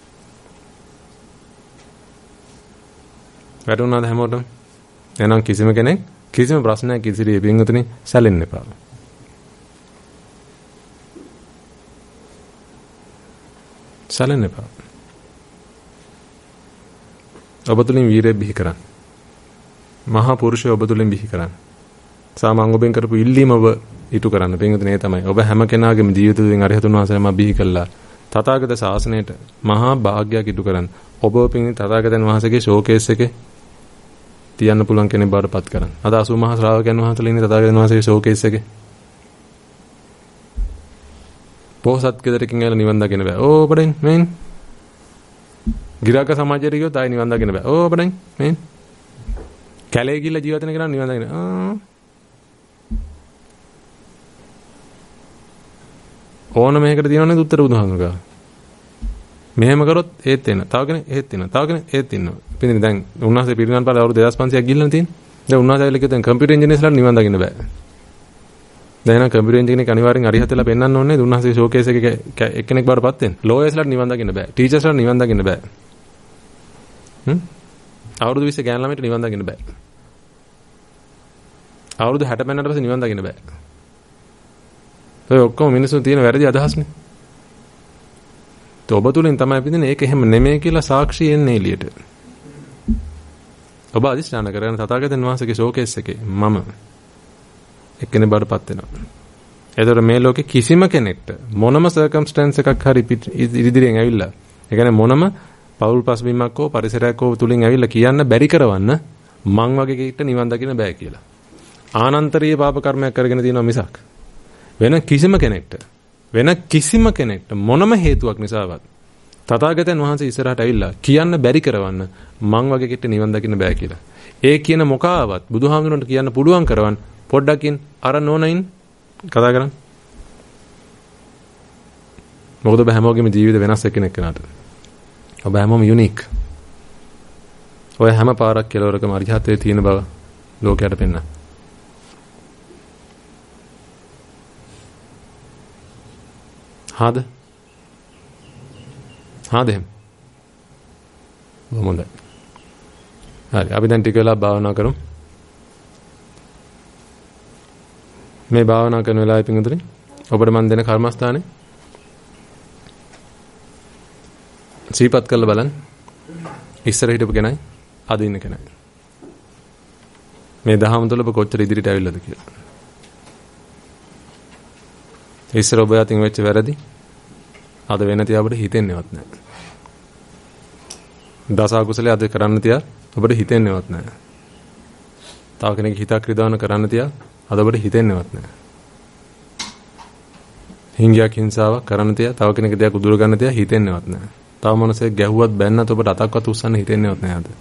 Speaker 1: වැටුණාද හැමෝටම? එහෙනම් කිසිම කෙනෙක් කිසිම ප්‍රශ්නයක් ඉදිරියේ පින්වතුනි සැලෙන්න එපා. සැලෙන්න එපා. ඔබ තුලින් වීරය බිහි කරන්න. මහා පුරුෂය ඔබ තුලින් බිහි කරන්න. සාමාන්‍ය ඔබෙන් කරපු ඉල්ලීම ඔබ ඉටු කරන්න. පින්වතුනි ඒ තමයි. ඔබ හැම කෙනාගේම ජීවිත තුලින් අරිහතුන් වහන්සේම බිහි කළා. තථාගත ශාසනයට මහා භාග්‍යයක් ඉටු කරන්න. ඔබ පින්වතුනි තථාගතයන් වහන්සේගේ ෂෝකේස් එකේ තියන්න පුළුවන් කෙනෙක් බවට පත් කරන්න. අද 80 මහා ශ්‍රාවකයන් වහන්සේලා ඉන්නේ තථාගතයන් වහන්සේගේ ෂෝකේස් එකේ. පොහසත් කෙදරකින් ඇවිල්ලා නිවන් දකින්න බෑ. ඕපඩෙන් මේන්. ගිරාක සමාජයට ගියොත් ආයි නිවන් දකින්න බෑ. ඕපඩෙන් මේන්. කැලේ ගිහිල්ලා ජීවත් වෙන කෙනා නිවන් දකින්න. ඕන මේකට තියෙනවනේ උත්තර බුදුහාමුදුරුවෝ. මෙහෙම කරොත් ඒත් එන්න. තව කෙනෙක් ඒත් එන්න. තව කෙනෙක් ඒත් ඉන්නවා. පිටින් දැන් උන්වහන්සේ පිරිනමන පාර අවුරුදු 2500ක් ගිහිල්ලා තියෙන්නේ. දැන් උන්වහන්සේ ඇවිල්ලා කිව්වා දැන් කම්පියුටර් ඉංජිනේර්ස්ලාට නිවන් දකින්න බෑ. දැන් නම් කම්පියුටර් ඉංජිනේර් අනිවාර්යෙන් අරිහතලා පෙන්වන්න ඕනේ. උන්වහන්සේ ෂෝකේස් එකේ එක්කෙනෙක් බාරපත් වෙන්න. ලෝයර්ස්ලාට නිවන් දකින්න බෑ. ටීචර්ස්ලාට නිවන් දකින්න බෑ. අවුරුදු 20 ගෑන ළමයිට නිවන් දකින්න බෑ. අවුරුදු 60 පෙන්නට පස්සේ නිවන් දකින්න බෑ. ඔය ඔක්කොම මිනිස්සු තියෙන වැරදි අදහස්නේ. ඔබ තුලින් තමයි පිටින් ඒක එහෙම නෙමෙයි කියලා සාක්ෂි එන්නේ එළියට. ඔබ අදිස්ථාන කරගෙන තථාගතයන් වහන්සේගේ ෂෝකේස් එකේ මම එක්කෙනෙක් බාරපත් වෙනවා. ඒතර මේ ලෝකේ කිසිම කෙනෙක්ට මොනම සර්කම්ස්ටැන්ස් එකක් හරි ඉදිරියෙන් ඇවිල්ලා ඒ කියන්නේ මොනම පෞල් පස්බිමක් හෝ පරිසරයක් හෝ තුලින් ඇවිල්ලා කියන්න බැරි කරවන්න මං වගේ කෙනෙක්ට නිවන් දකින්න බෑ කියලා. ආනන්තරීය පාප කර්මයක් කරගෙන තියෙනවා මිසක් වෙන කිසිම කෙනෙක්ට මොනම හේතුවක් නිසාවත් තථාගතයන් වහන්සේ ඉස්සරහට ඇවිල්ලා කියන්න බැරි කරවන්න මං වගේ කෙනෙක්ට නිවන් දකින්න බෑ කියලා. ඒ කියන මොකාවත් බුදුහාමුදුරන්ට කියන්න පුළුවන් කරවන් පොඩ්ඩකින් අර නෝනයින් කතා කරන්න. මොකද ඔබ හැමෝගෙම ජීවිත වෙනස් එක්කෙනෙක් කෙනාට. ඔබ හැමෝම යුනික්. ඔය හැම පාරක් කෙලවරකම අරිහත්ත්වයේ තියෙන බව ලෝකයට පෙන්නන. හාද එහෙම. මොමුද? හරි අපි දැන් ටික වෙලා භාවනා කරමු. මේ භාවනා කරන වෙලාවේ පිටුතුනේ ඔබට මම දෙන කර්මස්ථානේ සීපත් කරලා බලන්න. ඉස්සර හිටපු කෙනයි අද ඉන්න කෙනයි. මේ දහම තුළ ඔබ කොච්චර ඉදිරියට ඇවිල්ලාද කියලා. ඉස්සර ඔබ අතින් වෙච්ච වැරදි අද වෙන තියා ඔබට හිතෙන්නේවත් නැහැ. දස අකුසලයේ අද කරන්න තියා ඔබට හිතෙන්නේවත් නැහැ. තව කෙනෙක් හිතක් රිදවන කරන්න තියා අද ඔබට හිතෙන්නේවත් නැහැ. හිංගියක් හිංසාවක් කරන්න තියා තව කෙනෙක් දෙයක් උදුර ගන්න තියා හිතෙන්නේවත් නැහැ. තව මොනසෙක් ගැහුවත් බැන්නත් ඔබට අතක්වත් උස්සන්න හිතෙන්නේවත් නැහැ අද.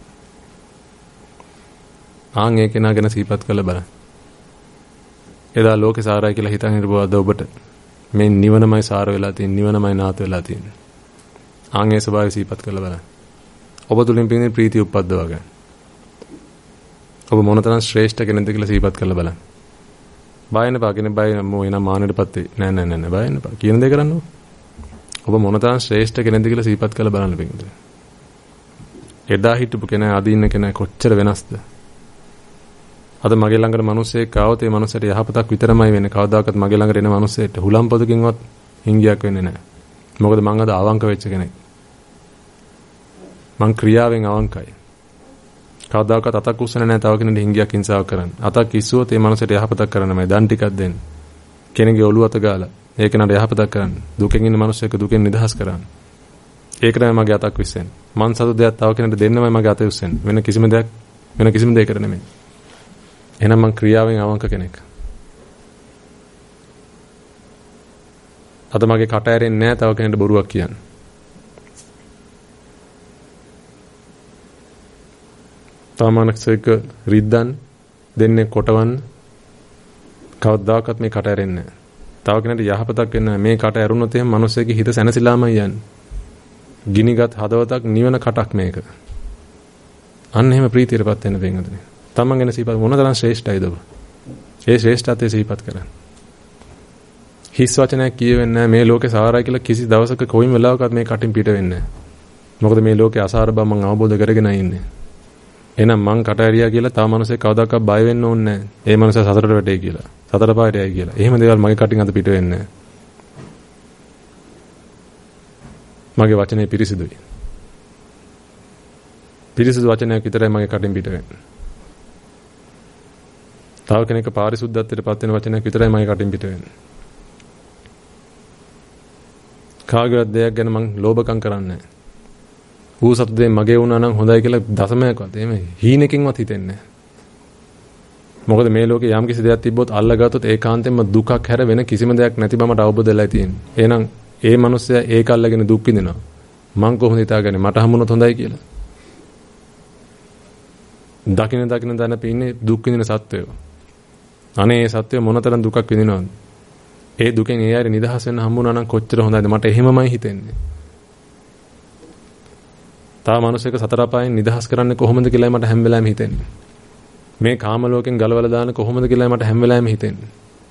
Speaker 1: ආන් ඒක නා ගැන සිහිපත් කරලා බලන්න. එදා ලෝකේ සාරයි කියලා හිතන් හිටපුවාද ඔබට මේ නිවනමයි සාර වෙලා තියෙන්නේ, නිවනමයි නාත වෙලා තියෙන්නේ. ආන් ඒ ස්වභාවය සිහිපත් කරලා බලන්න. ඔබ තුලින් පින්නේ ප්‍රීතිය උපද්දවා ගන්න. ඔබ මොනතරම් ශ්‍රේෂ්ඨ කෙනෙක්ද කියලා සිහිපත් කරලා බලන්න. බය නැපා කෙනෙක් බය නෝ එන මානෙටපත් වෙයි. නෑ බය නැපා. කියන දේ කරන්න ඕන. ඔබ මොනතරම් ශ්‍රේෂ්ඨ කෙනෙක්ද කියලා සිහිපත් කරලා බලන්න පින්නේ. එදා හිටපු කෙනා අද ඉන්න කෙනා කොච්චර වෙනස්ද? අද මගේ ළඟට මිනිස්සෙක් ආවොත් ඒ මිනිස්සට යහපතක් විතරමයි වෙන්නේ. කවදාකවත් මගේ ළඟට එන මිනිස්සෙට හුලම්පතකින්වත් හිංගියක් වෙන්නේ නැහැ. මොකද මං අද අවංක වෙච්ච කෙනෙක්. මං ක්‍රියාවෙන් අවංකයි. කවදාකවත් අතක් උස්සන්නේ නැහැ තව කෙනෙකුට හිංගියක් හිංසාවක් කරන්න. අතක් ඉස්සුවොත් ඒ මිනිස්සට යහපතක් කරන්නමයි. දන් ටිකක් දෙන්න. කෙනෙක්ගේ ඔළුව අත ගාලා ඒ කෙනාට යහපතක් කරන්න. දුකෙන් ඉන්න මිනිස්සෙක් දුකෙන් නිදහස් කරන්න. ඒක තමයි මගේ අතක් විශ්සෙන්නේ. මං සතු දෙයක් තව කෙනෙකුට දෙන්නමයි මගේ අත විශ්සෙන්නේ. වෙන කිසිම දෙයකට නෙමෙයි. එහෙනම් මං ක්‍රියාවෙන් අවංක කෙනෙක්. අද මගේ කට ඇරෙන්නේ නැහැ තව කෙනෙක්ට බොරුවක් කියන්න. තමනක්සෙක රිද්දන් දෙන්නේ කොටවන්න කවදාකවත් මේ කට ඇරෙන්නේ නැහැ. තව කෙනෙක්ට යහපතක් වෙන්න මේ කට ඇරුණොත් එහෙනම් මිනිස්සෙගේ හිත සැනසීලාමයි යන්නේ. ගිනිගත් හදවතක් නිවන කටක් මේක. අන්න එහෙම ප්‍රීතියටපත් වෙන්න වෙන්නේ. තමන් ගැන සිහිපත් මොනතරම් ශ්‍රේෂ්ඨයිද ඔබ? ඒ ශ්‍රේෂ්ඨත්වයේ සිහිපත් කරන්න. හිස් වචනයක් කියවෙන්නේ නැහැ මේ ලෝකේ සාරයි කියලා කිසි දවසක කොයිම වෙලාවකවත් මේ කටින් පිට වෙන්නේ නැහැ. මොකද මේ ලෝකේ අසාර බව මම අවබෝධ කරගෙන ඉන්නේ. එහෙනම් මං කට ඇරියා කියලා තව මිනිස්සෙක් කවදාකවත් බය වෙන්න ඕනේ නැහැ. ඒ මිනිසා සතරට වැටේ කියලා. සතර පායට යයි කියලා. එහෙම දේවල් මගේ කටින් අද පිට වෙන්නේ නැහැ. මගේ වචනේ පිරිසිදුයි. පිරිසිදු වචනයක් විතරයි මගේ කටින් පිට වෙන්නේ. තව කෙනෙක් පාරිශුද්ධත්වයට පත් වෙන වචනයක් විතරයි මගේ කටින් පිට වෙන්නේ. කාගේවත් දෙයක් ගැන මං ලෝභකම් කරන්නේ නැහැ. ඌ සතු දෙය මගේ වුණා නම් හොඳයි කියලා දශමයක්වත් එහෙම හීනකින්වත් හිතෙන්නේ නැහැ. මොකද මේ ලෝකේ යම් කිසි දෙයක් තිබ්බොත් අල්ලගත්තොත් ඒකාන්තයෙන්ම දුකක් හැර වෙන කිසිම දෙයක් නැති බවට අවබෝධ වෙලා තියෙන්නේ. එහෙනම් ඒ මනුස්සයා ඒක අල්ලගෙන දුක් විඳිනවා. මං කොහොමද හිතාගන්නේ මට හම්බුනොත් හොඳයි කියලා? දකින තැන පින්නේ දුක් විඳින සත්වයෝ. අනේ මේ සත්වය මොනතරම් දුකක් විඳිනවද? ඒ දුකෙන් ඒ අය නිදහස් වෙන්න හම්බුනා නම් කොච්චර හොඳයිද? මට එහෙමමයි හිතෙන්නේ. තා මිනිස්සෙක් සතර අපායෙන් නිදහස් කරන්නේ කොහොමද කියලා මට හැම වෙලාවෙම හිතෙන්නේ. මේ කාම ලෝකෙන් ගලවලා දාන්නේ කොහොමද කියලා මට හැම වෙලාවෙම හිතෙන්නේ.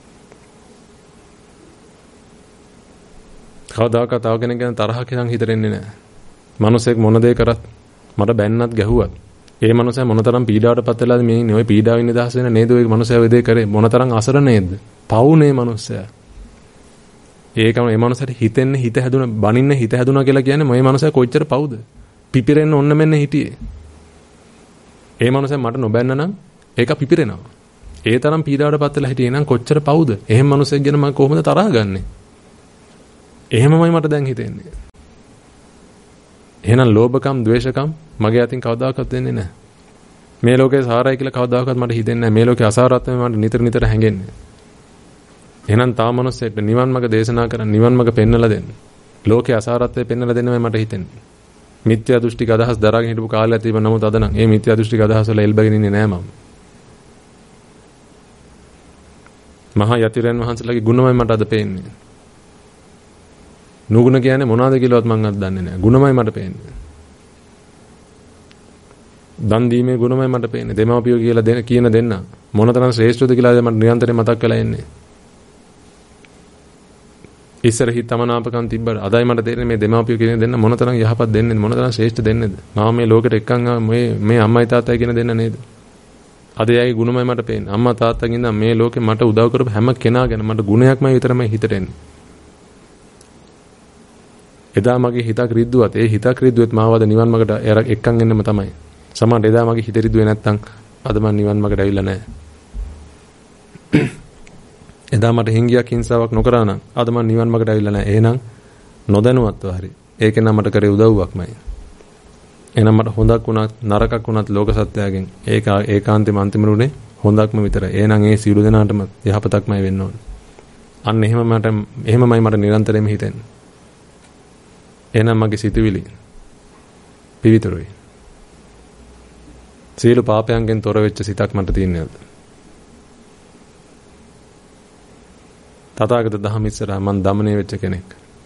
Speaker 1: කවදාකවත් තව කෙනෙක් ගැන තරහක් හිතන් හිතෙන්නේ නැහැ. මිනිස්සෙක් මොන දේ කරත් මට බැන්නත් ගැහුවත් ඒ මනුස්සයා මොනතරම් පීඩාවටපත් වෙලාද මේ ඉන්නේ. ඔය පීඩාවෙන් නිදහස් වෙන නේද ඔය මනුස්සයා ඔය දේ කරේ. මොනතරම් අසරණ නේද? පවුනේ මනුස්සයා. ඒකම මේ මනුස්සයාට හිතෙන්නේ හිත හැදුන බනින්න හිත හැදුනා කියලා කියන්නේ මේ මනුස්සයා කොච්චර පවුද? පිපිරෙන්න ඔන්න මෙන්න හිටියේ. ඒ මනුස්සයා මට නොබැන්න නම් ඒක පිපිරෙනවා. ඒ තරම් පීඩාවටපත් වෙලා හිටියේ නම් කොච්චර පවුද? එහෙම මනුස්සයෙක් ගැන මම කොහොමද තරහ ගන්නෙ? එහෙමමයි මට දැන් හිතෙන්නේ. එහෙනම් ලෝභකම්, ද්වේෂකම් මගේ අතින් කවදාකවත් වෙන්නේ නැහැ. මේ ලෝකේ සාරයි කියලා කවදාකවත් මට හිතෙන්නේ නැහැ. මේ ලෝකේ අසාරවත් මට නිතර හැඟෙන්නේ. එහෙනම් තා මනුස්සයෙක්ට නිවන් මඟ දේශනා කරන් නිවන් මඟ පෙන්වලා දෙන්න. ලෝකේ අසාරත්වය පෙන්වලා දෙන්නමයි මට හිතෙන්නේ. මිත්‍යා දෘෂ්ටික අදහස් දරාගෙන හිටපු කාලයක් තිබුණා. නමුත් අද නම් මේ මිත්‍යා දෘෂ්ටික අදහස් වල එල්බගෙන ඉන්නේ නැහැ මම. මහා යතිරයන් වහන්සේලාගේ ගුණමයි මට අද පේන්නේ. නුගුණ කියන්නේ මොනවද කියලාවත් මම අද දන්නේ නැහැ. ගුණමයි මට පේන්නේ. දන් දීමේ ගුණමයි මට පේන්නේ. දෙමාපියෝ කියලා කියන දෙන්න මොනතරම් ශ්‍රේෂ්ඨද කියලා මට නිරන්තරයෙන් මතක් වෙලා එන්නේ. ඉස්සර හිත තමනාපකම් තිබ්බට අදයි මට තේරෙන්නේ මේ දෙමාපියෝ කියන දෙන්න මොනතරම් යහපත් දෙන්නේද මොනතරම් ශ්‍රේෂ්ඨ දෙන්නේද. මම මේ ලෝකෙට එක්කන් මේ අම්මයි තාත්තයි කියන දෙන්න නේද. අද එයාගේ ගුණමයි මට පේන්නේ. අම්මා තාත්තාගෙන් ඉඳන් මේ ලෝකෙ මට උදව් කරපු හැම කෙනා ගැන මට ගුණයක්මයි විතරමයි හිතට එන්නේ. එදා මගේ හිතක් රිද්දුවත් ඒ හිතක් රිද්දුවෙත් මාවද නිවන් මාර්ගට එක්කන් එන්නම තමයි. සමහරට එදා මගේ හිත රිද්දුවේ නැත්තම් අද මම නිවන් මාර්ගට ඇවිල්ලා නැහැ. එදා මට හිංගියක් හිංසාවක් නොකරා නම් අද මම නිවන් මාර්ගට ඇවිල්ලා නැහැ. එහෙනම් නොදැනුවත්ව හරි ඒකෙන් නම් මට කරේ උදව්වක්මයි. එහෙනම් මට හොඳක් වුණත් නරකක් වුණත් ලෝක සත්‍යයෙන් ඒක ඒකාන්තෙම අන්තිම රුනේ හොඳක්ම විතරයි. එහෙනම් ඒ සියලු දෙනාටම යහපතක්මයි වෙන්න ඕන. අන්න එහෙමමයි මට නිරන්තරයෙන්ම හිතෙන්නේ. එහෙනම් මගේ සිතුවිලි පිවිතුරුයි. සියලු පාපයන්ගෙන් තොර වෙච්ච සිතක් මට තියෙනවද? තථාගත දහම ඉස්සරහා මං දමණය වෙච්ච කෙනෙක්.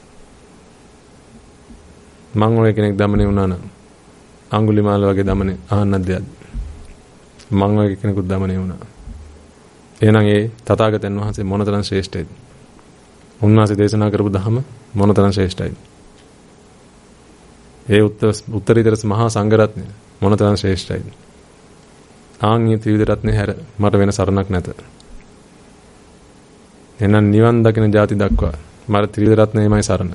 Speaker 1: මං ඔය කෙනෙක් දමණය වුණා නම් අඟුලිමාල වගේ දමණය අහන්නත් දෙයක්. මං වගේ කෙනෙකුත් දමණය වුණා. එහෙනම් ඒ තථාගතයන් වහන්සේ මොනතරම් ශ්‍රේෂ්ඨයිද? උන්වහන්සේ දේශනා කරපු දහම මොනතරම් ශ්‍රේෂ්ඨයිද? ඒ උත්තරීතර මහා සංඝරත්නය මොනතරම් ශ්‍රේෂ්ඨයිද? ආන්‍ය ත්‍රිවිධ රත්නේ හැර මට වෙන සරණක් නැත. එහෙනම් නිවන් දකින જાති දක්වා මට ත්‍රිවිධ රත්නේමයි සරණ.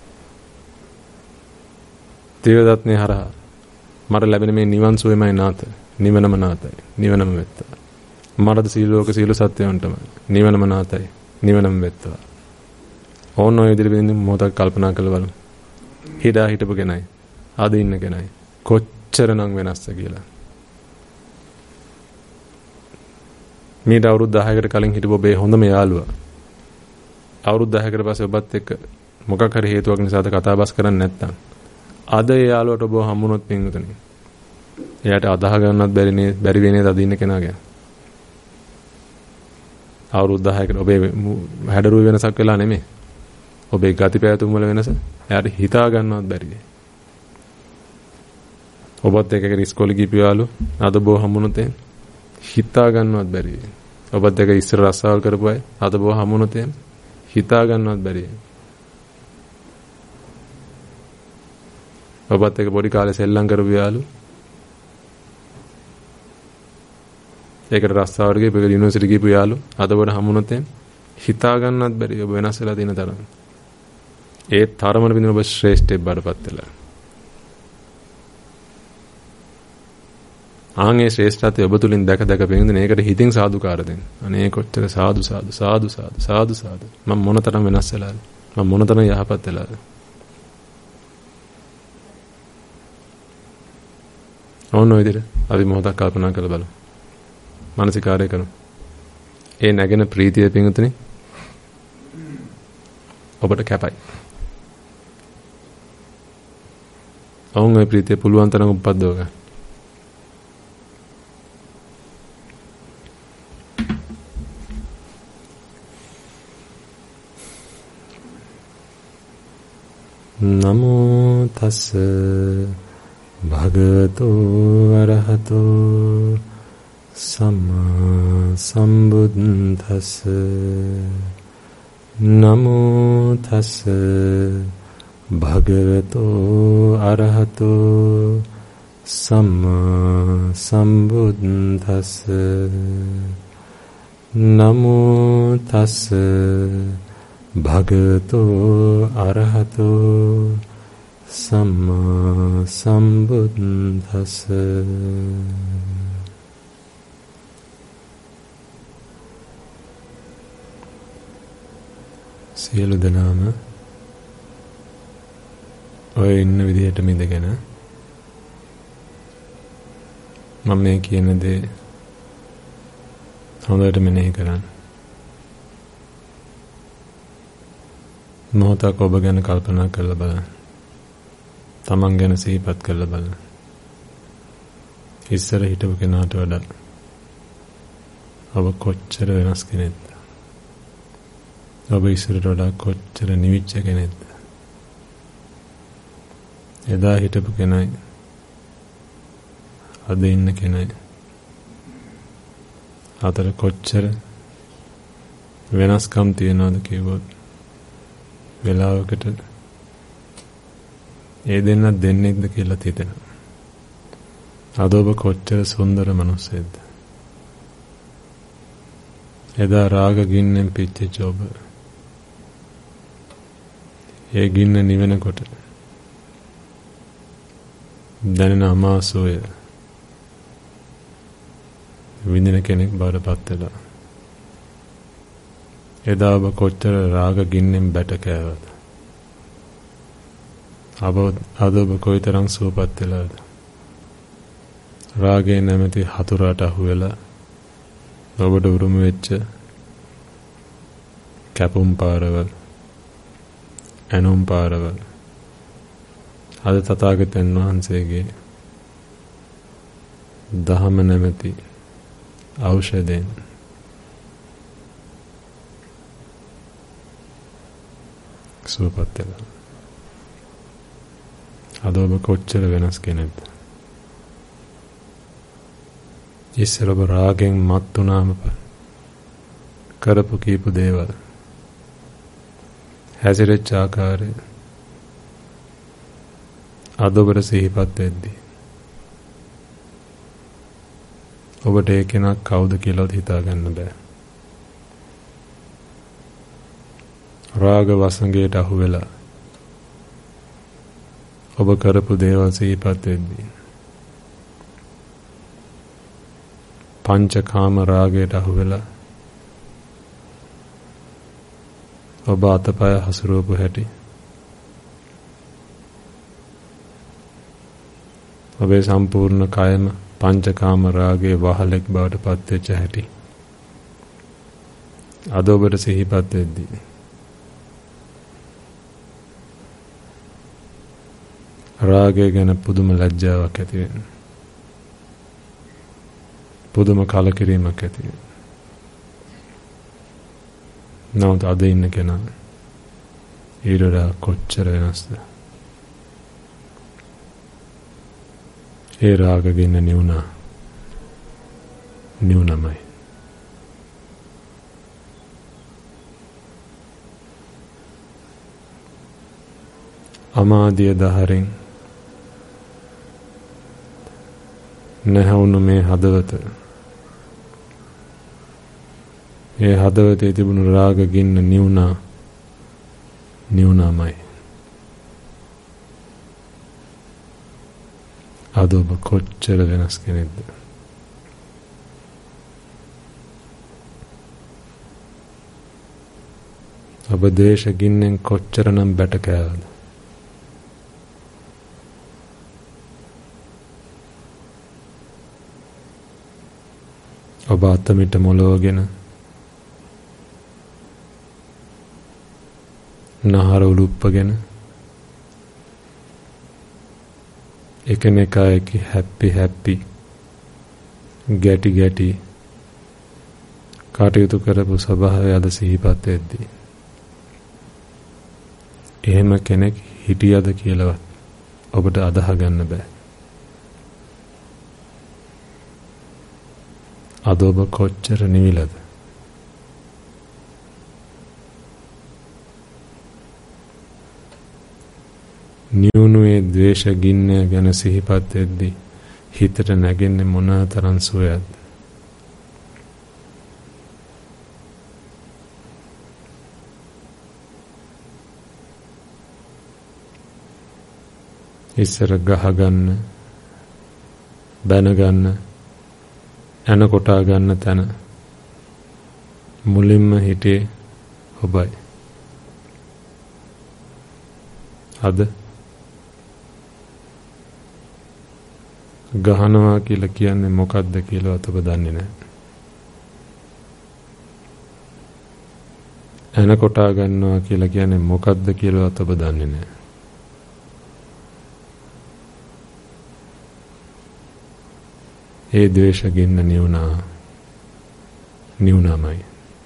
Speaker 1: ත්‍රිවිධ රත්නේ හරහා මට ලැබෙන මේ නිවන් සුවයමයි නාත. නිවනම නාතයි. නිවනම වෙත්තා. මරද සීල ලෝක සීල සත්‍යයන්ටම නිවනම නාතයි. නිවනම වෙත්තා. ඕන ඔය විදිහට බින්දින් මොහොතක් කල්පනා කරලා බලමු. හිතා හිටපු කෙනයි අද ඉන්න කෙනයි කොච්චරනම් වෙනස්ද කියලා. මීට අවුරුදු 10කට කලින් හිටපු ඔබේ හොඳම යාළුවා අවුරුදු 10කට පස්සේ ඔබත් එක්ක මොකක් හරි හේතුවක් නිසාද කතා බස් කරන්නේ නැත්නම් අද ඒ යාළුවට ඔබ හම්බුනොත් පින්වතුනි එයාට අදාහ ගන්නවත් බැරි වෙන්නේ අද ඉන්න කෙනා ගැන. අවුරුදු 10කට ඔබේ හැඩරුව වෙනසක් වෙලා නෙමෙයි. ඔබේ ගති පැවතුම් වල වෙනස එයාට හිතා ගන්නවත් බැරිද? ඔබත් එක්ක ඉස්කෝලේ ගිහපු යාළුවෝ අද ඔබ හම්බුනොත් හිතා ගන්නවත් බැරි. ඔබත් එක්ක ඉස්සර රස්සාවල් කරපු අය අද ඔබ හම්බුනොත් හිතා ගන්නවත් බැරි. ඔබත් එක්ක පොඩි කාලේ සෙල්ලම් කරපු යාළුවෝ ඒකට රස්සාවට ගිහපු යුනිවර්සිටි ගිහපු යාළුවෝ අද ඔබට හම්බුනොත් හිතා ගන්නවත් බැරි. ඔබ වෙනස් වෙලා තියෙන තරම. ඒ තරමන බින්දුන ඔබ ශ්‍රේෂ්ඨයෙක් බඩපත් වෙලා. ආන්ගේ ශ්‍රේෂ්ඨත්වය ඔබ තුලින් දැක බින්දුන ඒකට හිතින් සාදුකාර දෙන්න. අනේ කොච්චර සාදු සාදු සාදු සාදු සාදු සාදු. මම මොනතරම් වෙනස් වෙලාද? මම මොනතරම් යහපත් වෙලාද? ඕන ඔය විදිහට අපි මොහොතක් කල්පනා කරලා බලමු. මානසිකාරය කරමු. ඒ නැගෙන ප්‍රීතිය පින්තුනේ ඔබට කැපයි. ඔවුන් ওই ප්‍රීතිය පුළුවන් තරම් උපද්දව ගන්න. නමෝ තස් භගවතු අරහතෝ සම්මා සම්බුද්දස්ස. නමෝ තස් භගවතු අරහතෝ සම්මා සම්බුද්දස්ස. නමෝ තස් භගවතු අරහතෝ සම්මා සම්බුද්දස්ස. සියලු දෙනාම ඔය ඉන්න විදිහට මිදගෙන මම මේ කියන දේ හොඳට මෙනෙහි කරන්න. මොහොතක් ඔබ ගැන කල්පනා කරලා බලන්න. තමන් ගැන සිහිපත් කරලා බලන්න. ඉස්සර හිටපු කෙනාට වඩා ඔබ කොච්චර වෙනස් කෙනෙක්ද? ඔබ ඉස්සරට වඩා කොච්චර නිවිච්ච කෙනෙක්ද? එදා හිටපු කෙනයි අද ඉන්න කෙනයි අතර කොච්චර වෙනස්කම් තියෙනවද කිව්වොත් වෙලාවකට ඒ දෙන්න දෙන්නෙක්ද කියලා හිතෙනවා. අද ඔබ කොච්චර සුන්දර මනුස්සයෙක්ද? එදා රාග ගින්නෙන් පිච්චිච්ච ඔබ ඒ ගින්න නිවෙනකොට දැනෙන අමාසෝය විඳින කෙනෙක් බවට පත් වෙලා. එදා ඔබ කොච්චර රාග ගින්නෙන් බැට කෑවද? අද ඔබ කොයිතරම් සුවපත් වෙලාද? රාගයේ නැමැති හතුරට අහු වෙලා ඔබට උරුම වෙච්ච කැපුම් පාරවල්, ඇනුම් පාරවල් අද තථාගතයන් වහන්සේගේ දහම නැමැති ඖෂධයෙන් සුවපත් වෙලා. අද ඔබ කොච්චර වෙනස් කෙනෙක්ද? ඉස්සර ඔබ රාගෙන් මත් වුණාම කරපු කීපු දේවල්, හැසිරෙච්ච ආකාරය අද ඔබට සිහිපත් වෙද්දී ඔබට ඒ කෙනා කවුද කියලාත් හිතාගන්න බෑ. රාග වසඟයට අහු වෙලා ඔබ කරපු දේවල් සිහිපත් වෙද්දී පංචකාම රාගයට අහු වෙලා ඔබ අතපය හසුරුවපු හැටි, ඔබේ සම්පූර්ණ කයම පංචකාම රාගයේ වහලෙක් බවට පත් වෙච්ච හැටි අද ඔබට සිහිපත් වෙද්දී රාගය ගැන පුදුම ලැජ්ජාවක් ඇති වෙන, පුදුම කලකිරීමක් ඇති වෙන. නමුත් අද ඉන්න කෙනා ඊට වඩා කොච්චර වෙනස්ද? ඒ රාගගෙන නිවුනමයි. අමාදිය දහරෙන් නැහවුණු මේ හදවත, ඒ හදවතේ තිබුණු රාග ගින්න නිවුනමයි. අද ඔබ කොච්චර වෙනස් කෙනෙක්ද? ඔබ ද්වේෂ ගින්නෙන් කොච්චරනම් බැට කෑවද? ඔබ අතමිට මොලවගෙන නහර උලුප්පගෙන එකිනෙකා එක්ක හැපි ගැටි කටයුතු කරපු ස්වභාවය අද සිහිපත් වෙද්දී එහෙම කෙනෙක් හිටියද කියලාවත් ඔබට අදහ ගන්න බෑ. අද ඔබ කොච්චර නිවිලද? නියුණුවේ ද්වේෂ ගින්න ගැන සිහිපත් වෙද්දී හිතට නැගෙන්නේ මොන තරම් සුවයක්ද? ඉස්සර ගහ ගන්න, බැන ගන්න, එන කොටා ගන්න තැන මුලින්ම හිටියේ ඔබයි. අද ගහනවා කියලා කියන්නේ මොකක්ද කියලාවත් ඔබ දන්නේ නැහැ. එන කොටා ගන්නවා කියලා කියන්නේ මොකක්ද කියලාවත් ඔබ දන්නේ නැහැ. ඒ ද්වේෂ ගින්න නිවුණාමයි.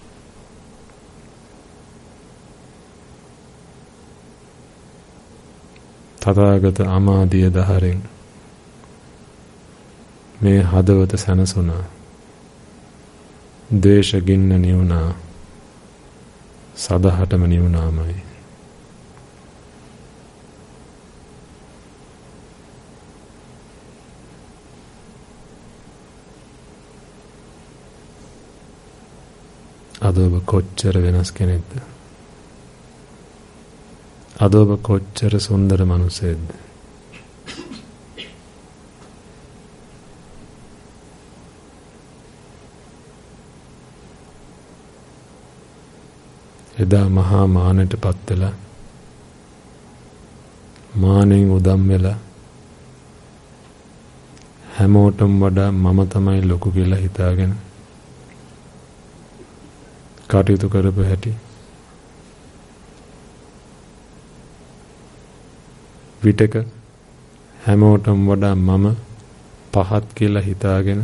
Speaker 1: තථාගත අමාදිය දහරෙන් මේ හදවත සැනසුණා. ද්වේෂ ගින්න නිවුණා. සදහටම නිවුණාමයි. අද ඔබ කොච්චර වෙනස් කෙනෙක්ද? අද ඔබ කොච්චර සුන්දර මනුස්සයෙක්ද? එදා මහා මානෙට පත් වෙලා, මානෙන් උදම් වෙලා, හැමෝටම වඩා මම තමයි ලොකු කියලා හිතාගෙන කටයුතු කරපු හැටි, විටක හැමෝටම වඩා මම පහත් කියලා හිතාගෙන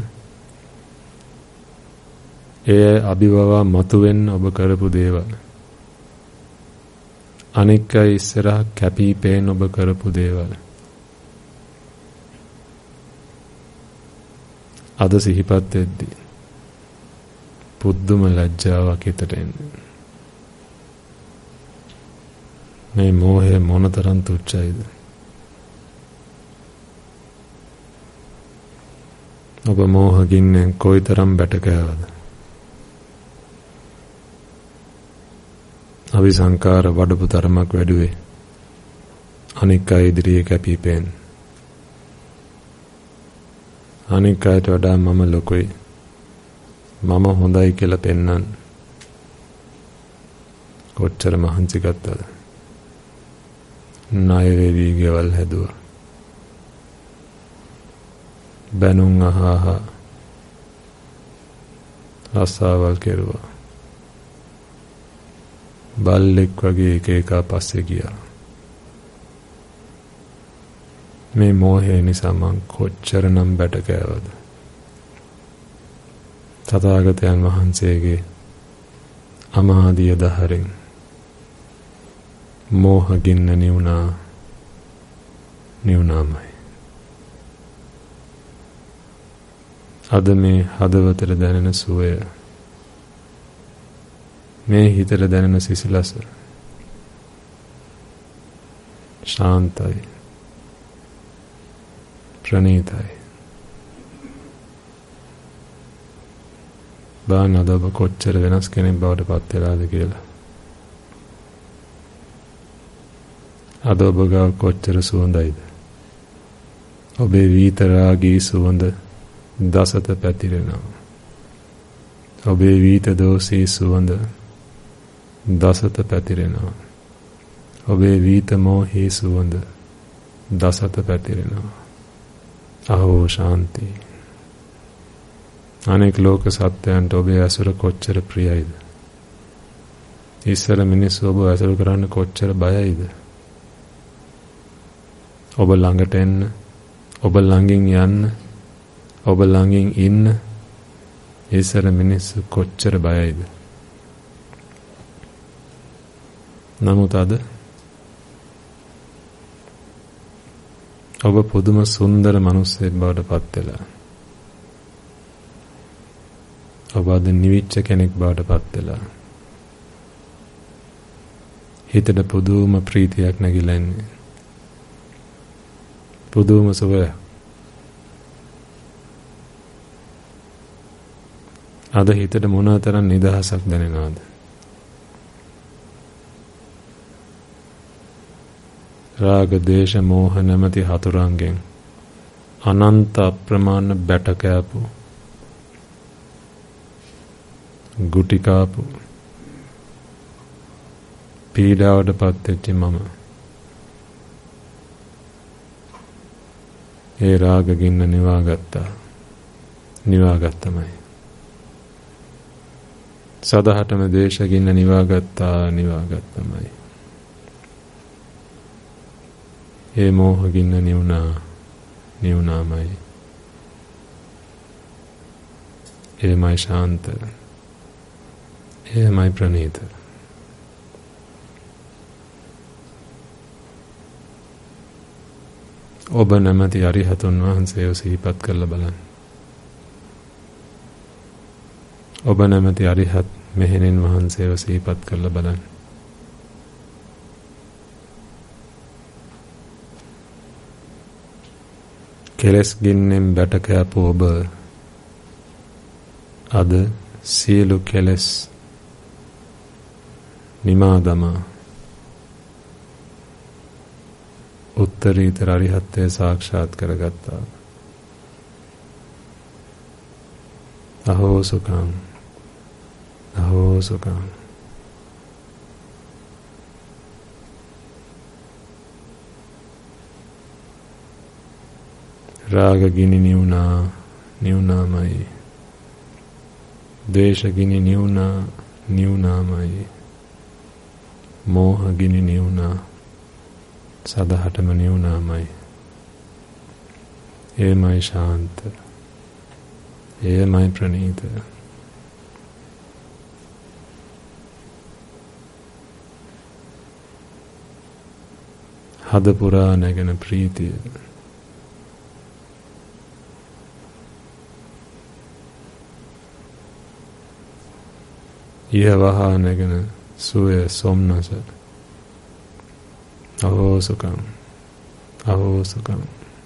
Speaker 1: ඒ අභිභවා මතුවෙන්න ඔබ කරපු දේවල්, අනික් අය ඉස්සරහ කැපී පේන ඔබ කරපු දේවල් අද සිහිපත් වෙද්දී පුදුම ලැජ්ජාවක් හිතට එන්නේ. මේ මෝහය මොනතරම් තුච්චයිද? ඔබ මෝහ ගින්නෙන් කොයිතරම් බැටකෑවද? අවිසංකාර වඩපු තරමක් වැඩුවේ අනික් අය ඉදිරියේ කැපී පේන්න. අනික් අයට වඩා මම ලොකුයි, මම හොඳයි කියලා පෙන්නන්න කොච්චර මහන්සි ගත්තද? ණය වෙවි ගෙවල් හැදුවා, බැනුම් අහහා රස්සාවල් කෙරුවා, බල්ලෙක් වගේ එක එක පස්සේ ගියා. මේ මෝහය නිසා මං කොච්චරනම් බැට කෑවද? තථාගතයන් වහන්සේගේ අමාදිය දහරෙන් මෝහ ගින්න නිවුණාමයි. අද මේ හදවතට දැනෙන සුවය, මේ හිතට දැනෙන සිසිලස ශාන්තයි, ප්‍රණීතයි. බාන අද ඔබ කොච්චර වෙනස් කෙනෙක් බවට පත් වෙලාද කියලා. අද ඔබ ගාව කොච්චර සුවඳයිද? ඔබේ විතරාගී සුවඳ දසත පැතිරෙනවා. ඔබේ විත දෝෂී සුවඳ දසත පැතිරෙනවා. ඔබේ විත මෝහී සුවඳ දසත පැතිරෙනවා. අහෝ ශාන්ති. අනෙක් ලෝක සත්‍යයන්ට ඔබේ ඇසුර කොච්චර ප්‍රියයිද? ඉස්සර මිනිස්සු ඔබ ඇසුරු කරන්න කොච්චර බයයිද? ඔබ ළඟට එන්න, ඔබ ළඟින් යන්න, ඔබ ළඟින් ඉන්න ඉස්සර මිනිස්සු කොච්චර බයයිද? නමුත් අද ඔබ පුදුම සුන්දර මිනිසෙක් බවට පත් වෙලා. ඔබ අද නිවිච්ච කෙනෙක් බවට පත් වෙලා. හිතට පුදුම ප්‍රීතියක් නැగిලා ඉන්නේ. පුදුම සුවයක්. අද හිතට මොනතරම් නිදහසක් දැනෙනවද? රාග, දේශ, මෝහ නැමැති හතුරන්ගෙන් අනන්ත අප්‍රමාණ බැට කෑපු, ගුටි කාපු, පීඩාවට පත් වෙච්ච මම ඒ රාග ගින්න නිවාගත්තමයි. සදහටම දේශ ගින්න නිවාගත්තමයි. ඒ මෝහ ගින්න නිවුණාමයි. එයමයි ශාන්ත. එයමයි ප්‍රණීත. ඔබ නැමැති අරිහතුන් වහන්සේව සිහිපත් කරලා බලන්න. ඔබ නැමැති අරිහත් මෙහෙණින් වහන්සේව සිහිපත් කරලා බලන්න. කෙලස් ගින්නෙන් බැට කෑපු ඔබ අද සියලු කෙලස් නිමා දමා උත්තරීතර අරිහත්ත්වය සාක්ෂාත් කරගත්තා. අහෝ සුඛං, අහෝ සුඛං. රාග ගිනි නිවුණාමයි. ද්වේෂ ගිනි නිවුණාමයි. මෝහ ගිනි නිවුණා. සදහටම නිවුණාමයි. එයමයි ශාන්ත. එයමයි ප්‍රණීත. හද පුරා නැගෙන ප්‍රීතිය. ඉහවහා නැගෙන සුවය සොම්නස. අහෝ සුඛං, අහෝ සුඛං.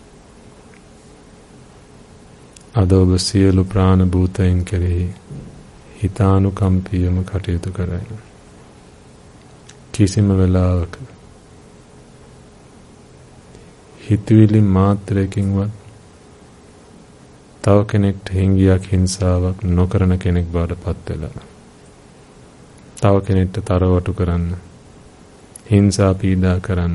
Speaker 1: අද ඔබ සියලු ප්‍රාණ භූතයන් කෙරෙහි හිතානුකම්පීවම කටයුතු කරයි. කිසිම වෙලාවක හිතවිලි මාත්‍රයකින්වත් තව කෙනෙක්ට හිංගියක් හිංසාවක් නොකරන කෙනෙක් බවට පත් වෙලා. තව කෙනෙක්ට තරවටු කරන්න, හිංසා පීඩා කරන්න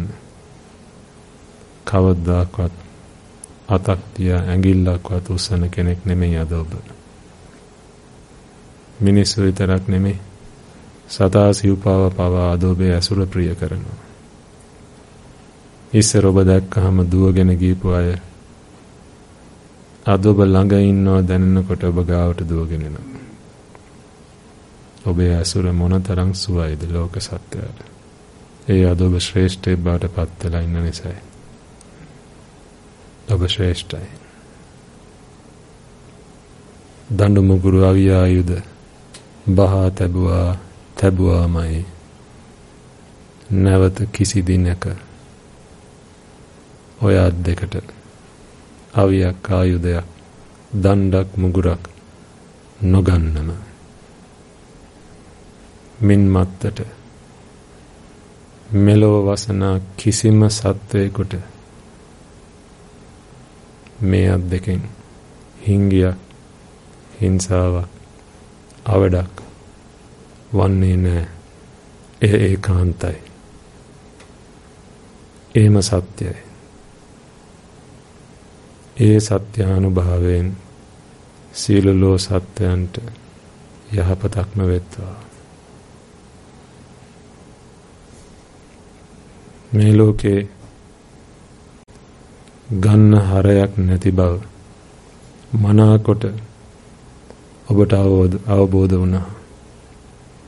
Speaker 1: කවදාවත් අතක් තියා ඇඟිල්ලක්වත් උස්සන කෙනෙක් නෙමෙයි අද ඔබ. මිනිස්සු විතරක් නෙමෙයි, සතා සිව්පාව පවා අද ඔබේ ඇසුර ප්‍රිය කරනවා. ඉස්සර ඔබ දැක්කහම දුවගෙන ගියපු අය අද ඔබ ළඟ ඉන්නවා දැනෙනකොට ඔබ ගාවට දුවගෙන එනවා. ඔබේ ඇසුර මොනතරම් සුවයිද ලෝක සත්‍යයට. ඒ අද ඔබ ශ්‍රේෂ්ඨයෙක් බවට පත් වෙලා ඉන්න නිසායි. ඔබ ශ්‍රේෂ්ඨයි. දඬු මුගුරු අවිය ආයුධ බහා තැබුවාමයි. නැවත කිසි දිනක ඔය අත් දෙකට අවියක් ආයුධයක් දණ්ඩක් මුගුරක් නොගන්නම. මින් මත්තට මෙලොව වසනා කිසිම සත්වයකට මේ අත් දෙකෙන් හිංගියක් හිංසාවක් අවඩක් වන්නේ නෑ. එය ඒකාන්තයි. එහෙම සත්‍යයි. ඒ සත්‍යානුභාවයෙන් සියලු ලෝ සත්‍යයන්ට යහපතක්ම වෙත්වා. මේ ලෝකේ ගන්න හරයක් නැති බව මනාකොට ඔබට අවබෝධ වුණා.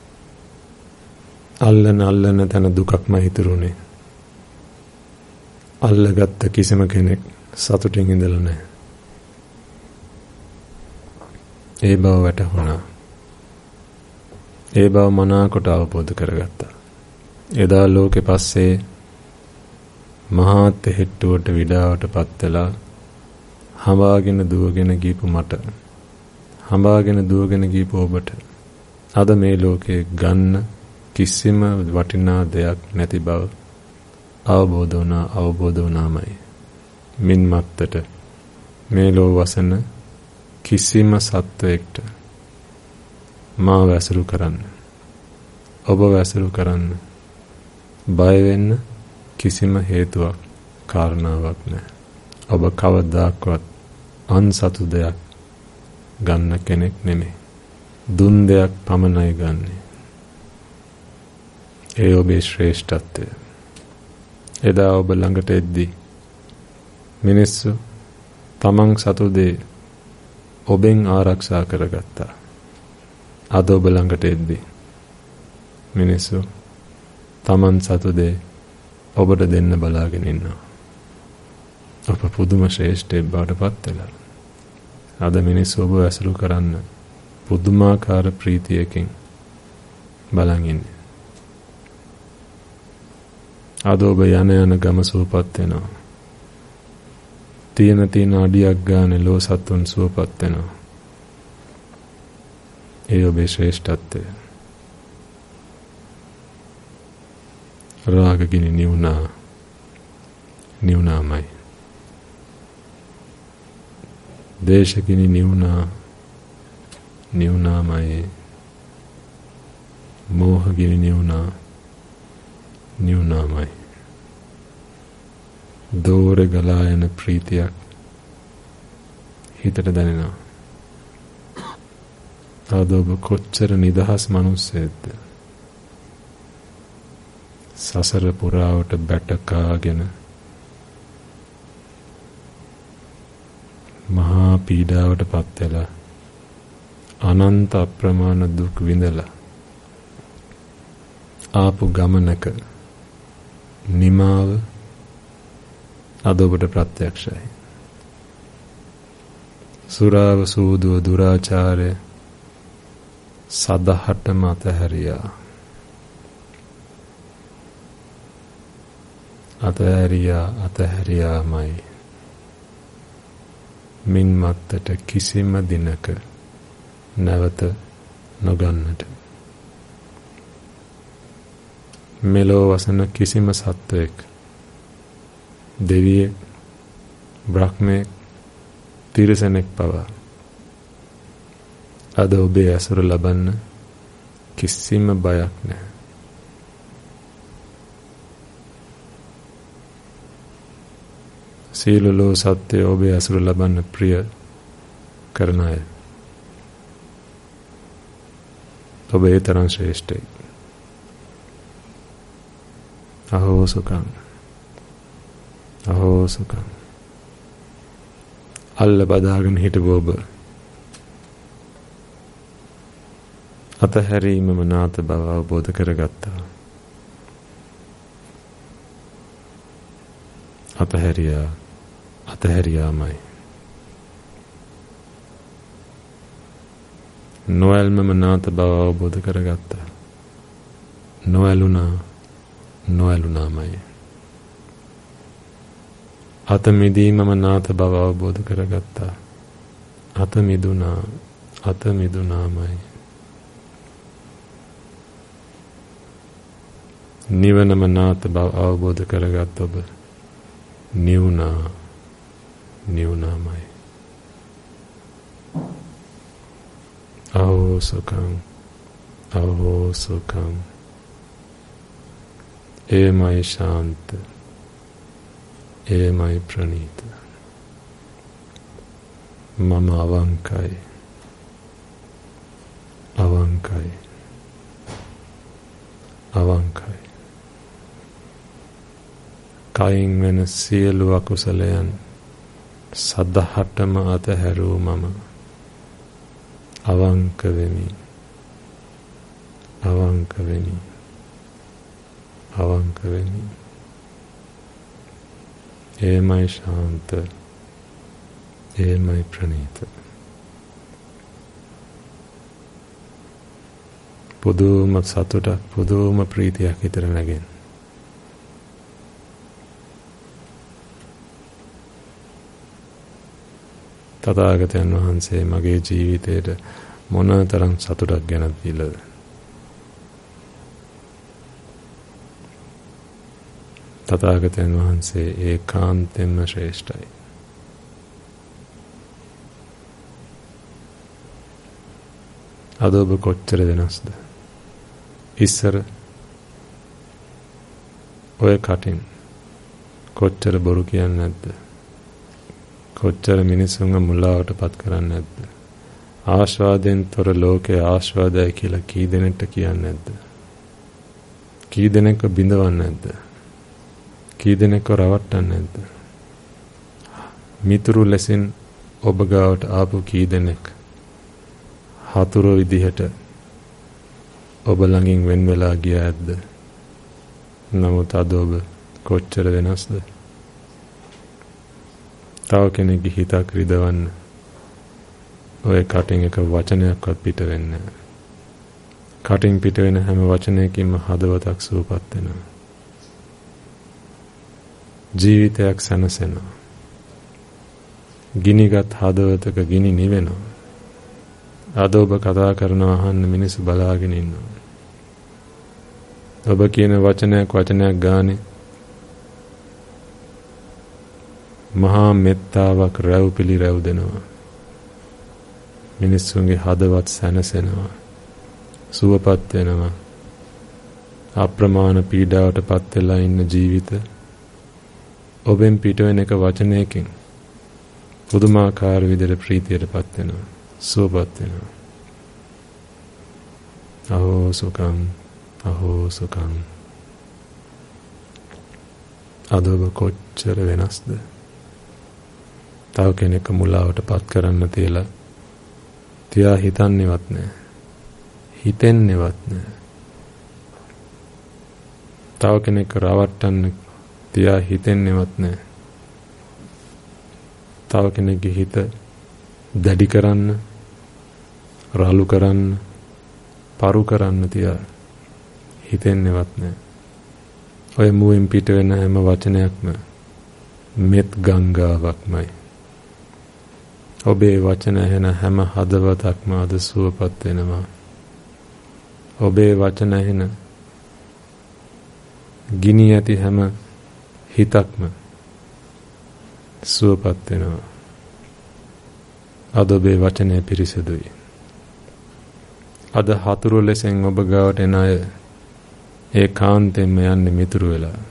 Speaker 1: අල්ලන තන දුකක්ම හිතුරුනේ. අල්ලගත්ත කිසිම කෙනෙක් සතුටින් ඉඳලා නැහැ. ඒ බව වැටහුණා. ඒ බව මනාකොට අවබෝධ කරගත්තා. එදා ලෝකෙ පස්සේ මහත් හෙට්ටුවට විඩාවට පත් වෙලා හඹාගෙන දුවගෙන ගියපු මට, හඹාගෙන දුවගෙන ගියපු ඔබට අද මේ ලෝකේ ගන්න කිසිම වටිනා දෙයක් නැති බව අවබෝධ වුණාමයි. මින් මත්තට මේ ලෝ වසන කිසිම සත්වයකට මාව ඇසුරු කරන්න, ඔබ ඇසුරු කරන්න බය වෙන්න කිසිම හේතුවක් කාරණාවක් නැහැ. ඔබ කවදාක්වත් අන්සතු දෙයක් ගන්න කෙනෙක් නෙමෙයි. දුන් දෙයක් පමණයි ගන්නෙ. ඒ ඔබේ ශ්‍රේෂ්ඨත්වය. එදා ඔබ ළඟට එද්දී මිනිස්සු තමන් සතු දේ ඔබෙන් ආරක්ෂා කරගත්තා. අද ඔබ ළඟට එද්දී මිනිස්සු තමන් සතු දේ ඔබට දෙන්න බලාගෙන ඉන්නවා. ඔබ පුදුම ශ්‍රේෂ්ඨයෙක් බවට පත් වෙලා. අද මිනිස්සු ඔබ ඇසුරු කරන්න පුදුමාකාර ප්‍රීතියකින් බලන් ඉන්නේ. අද ඔබ යන ගම සුවපත් වෙනවා. තියෙන අඩියක් ගානේ ලෝ සතුන් සුවපත් වෙනවා. ඒ ඔබේ ශ්‍රේෂ්ඨත්වය. රාගගිනි නිවුනාමයි. දේශගිනි නිවුනාමයි. මෝහගිනි නිවුනාමයි. දෝර ගලා යන ප්‍රීතියක් හිතට දැනෙනවා. අද ඔබ කොච්චර නිදහස් මිනිස්සෙක්ද? සසර පුරාවට බැටකාගෙන මහා පීඩාවට පත් වෙලා අනන්ත අප්‍රමාණ දුක් විඳලා ආපු ගමනක නිමාව අද ඔබට ප්‍රත්‍යක්ෂයි. සුරාව සූදුව දුරාචාරය සදහටම අතහැරියාමයි. මින් මත්තට කිසිම දිනක නැවත නොගන්නට. මෙලෝ වසන කිසිම සත්වයෙක්, දෙවියෙක්, බ්‍රහ්මයෙක්, තිරිසනෙක් පවා අද ඔබේ ඇසුර ලබන්න කිසිම බයක් නැහැ. සියලු ලෝ සත්‍ය ඔබේ ඇසුර ලබන්න ප්‍රිය කරන අය. ඔබ ඒ තරම් ශ්‍රේෂ්ඨයි. අහෝ සුඛං අල්ල බදාගෙන හිටපු ඔබ අතහැරීමම නාත බව අවබෝධ කරගත්තා. අතහැරියාමයි. නොඇල්මම නාත බව අවබෝධ කරගත්තා. නොඇලුනාමයි. අත මිදීමම නාත බව අවබෝධ කරගත්තා. අත මිදුනාමයි. නිවනම නාත බව අවබෝධ කරගත් ඔබ නිවුනාමයි. අහෝ සුඛං එයමයි ශාන්ත, එයමයි ප්‍රණීත. මම අවංකයි. කයින් වෙන සියලු අකුසලයන් සදහටම අතහැරූ මම අවංක වෙමි. එයමයි ශාන්ත. එයමයි ප්‍රණීත. පුදුම සතුටක්, පුදුම ප්‍රීතියක් හිතට නැගෙන. තථාගතයන් වහන්සේ මගේ ජීවිතයට මොනතරම් සතුටක් ගෙනත් දීලාද? තථාගතයන් වහන්සේ ඒකාන්තයෙන්ම ශ්‍රේෂ්ඨයි. අද ඔබ කොච්චර වෙනස්ද? ඉස්සර ඔය කටින් කොච්චර බොරු කියන්නේ නැද්ද? කොච්චර මිනිසුන්ව මුලාවට පත් කරන්නේ නැද්ද? ආස්වාදයෙන් තොර ලෝකේ ආස්වාදයි කියලා කී දෙනෙක්ට කියන්නේ නැද්ද? කී දෙනෙක්ව බිඳවන්නේ නැද්ද? කී දෙනෙක්ව රවට්ටන්නේ නැද්ද? මිතුරු ලෙසින් ඔබ ගාවට ආපු කී දෙනෙක් හතුරු විදිහට ඔබ ළඟින් වෙන් වෙලා ගියා ඇද්ද? නමුත් අද ඔබ කොච්චර වෙනස්ද? තව කෙනෙක්ගේ හිතක් රිදවන්න ඔය කටින් එක වචනයක්වත් පිට වෙන්නේ නැහැ. කටින් පිට වෙන හැම වචනයකින්ම හදවතක් සුවපත් වෙනවා. ජීවිතයක් සැනසෙනවා. ගිනිගත් හදවතක ගිනි නිවෙනවා. අද ඔබ කතා කරනවා අහන්න මිනිස්සු බලාගෙන ඉන්නවා. ඔබ කියන වචනයක් ගානේ මහා මෙත්තාවක් රැව් පිළිරැව් දෙනවා. මිනිස්සුන්ගේ හදවත් සැනසෙනවා. සුවපත් වෙනවා. අප්‍රමාණ පීඩාවට පත් වෙලා ඉන්න ජීවිත ඔබෙන් පිට වෙන එක වචනයකින් පුදුමාකාර විදිහට ප්‍රීතියටපත් වෙනවා. සුවපත් වෙනවා. අහෝ සුඛං, අහෝ සුඛං. අද ඔබ කොච්චර වෙනස්ද? තව කෙනෙක් මුලාවට පත් කරන්න තියා හිතන්නේවත් නැහැ. හිතෙන්නේවත් නැහැ. තව කෙනෙක් රවට්ටන්න තියා හිතෙන්නේවත් නැහැ. තව කෙනෙක්ගේ හිත දැඩි කරන්න, රළු කරන්න, පරු කරන්න තියා හිතෙන්නේවත් නැහැ. ඔය මුවෙන් පිට වෙන හැම වචනයක්ම මෙත් ගංගාවක්මයි. ඔබේ වචන ඇහෙන හැම හදවතක්ම අද සුවපත් වෙනවා. ඔබේ වචන ඇහෙන ගිනි ඇති හැම හිතක්ම සුවපත් වෙනවා. අද ඔබේ වචනය පිරිසිදුයි. අද හතුරු ලෙසෙන් ඔබ ගාවට එන අය ඒකාන්තයෙන්ම යන්නේ මිතුරු වෙලා.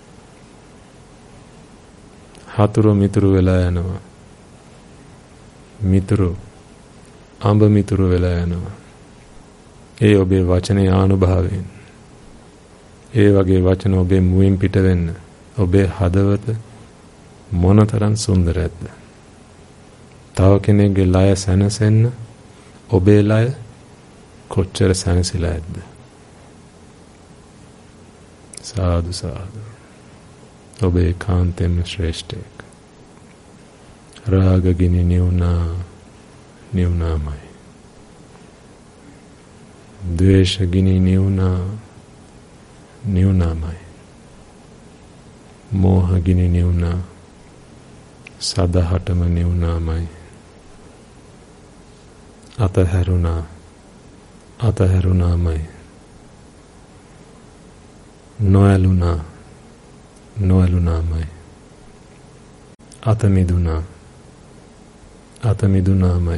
Speaker 1: හතුරු මිතුරු වෙලා යනවා. මිතුරු අඹ මිතුරු වෙලා යනවා. ඒ ඔබේ වචනේ ආනුභාවයෙන්. ඒ වගේ වචන ඔබේ මුවින් පිට වෙන්න ඔබේ හදවත මොනතරම් සුන්දරද? තව කෙනෙක්ගේ ලය සැනසෙන්න ඔබේ ලය කොච්චර සැනසීලා ඇද්ද? සාදු සාදු. ඔබේ කාන්තෙන් ශ්‍රේෂ්ඨයෙක්. රාග ගිනි නිවුනාමයි. ද්වේෂ ගිනි නිවුනාමයි. මෝහ ගිනි නිවුනා සදහටම නිවුනාමයි. අතහැරුණාමයි. නොඇලුනාමයි. අතමිදුනාමයි.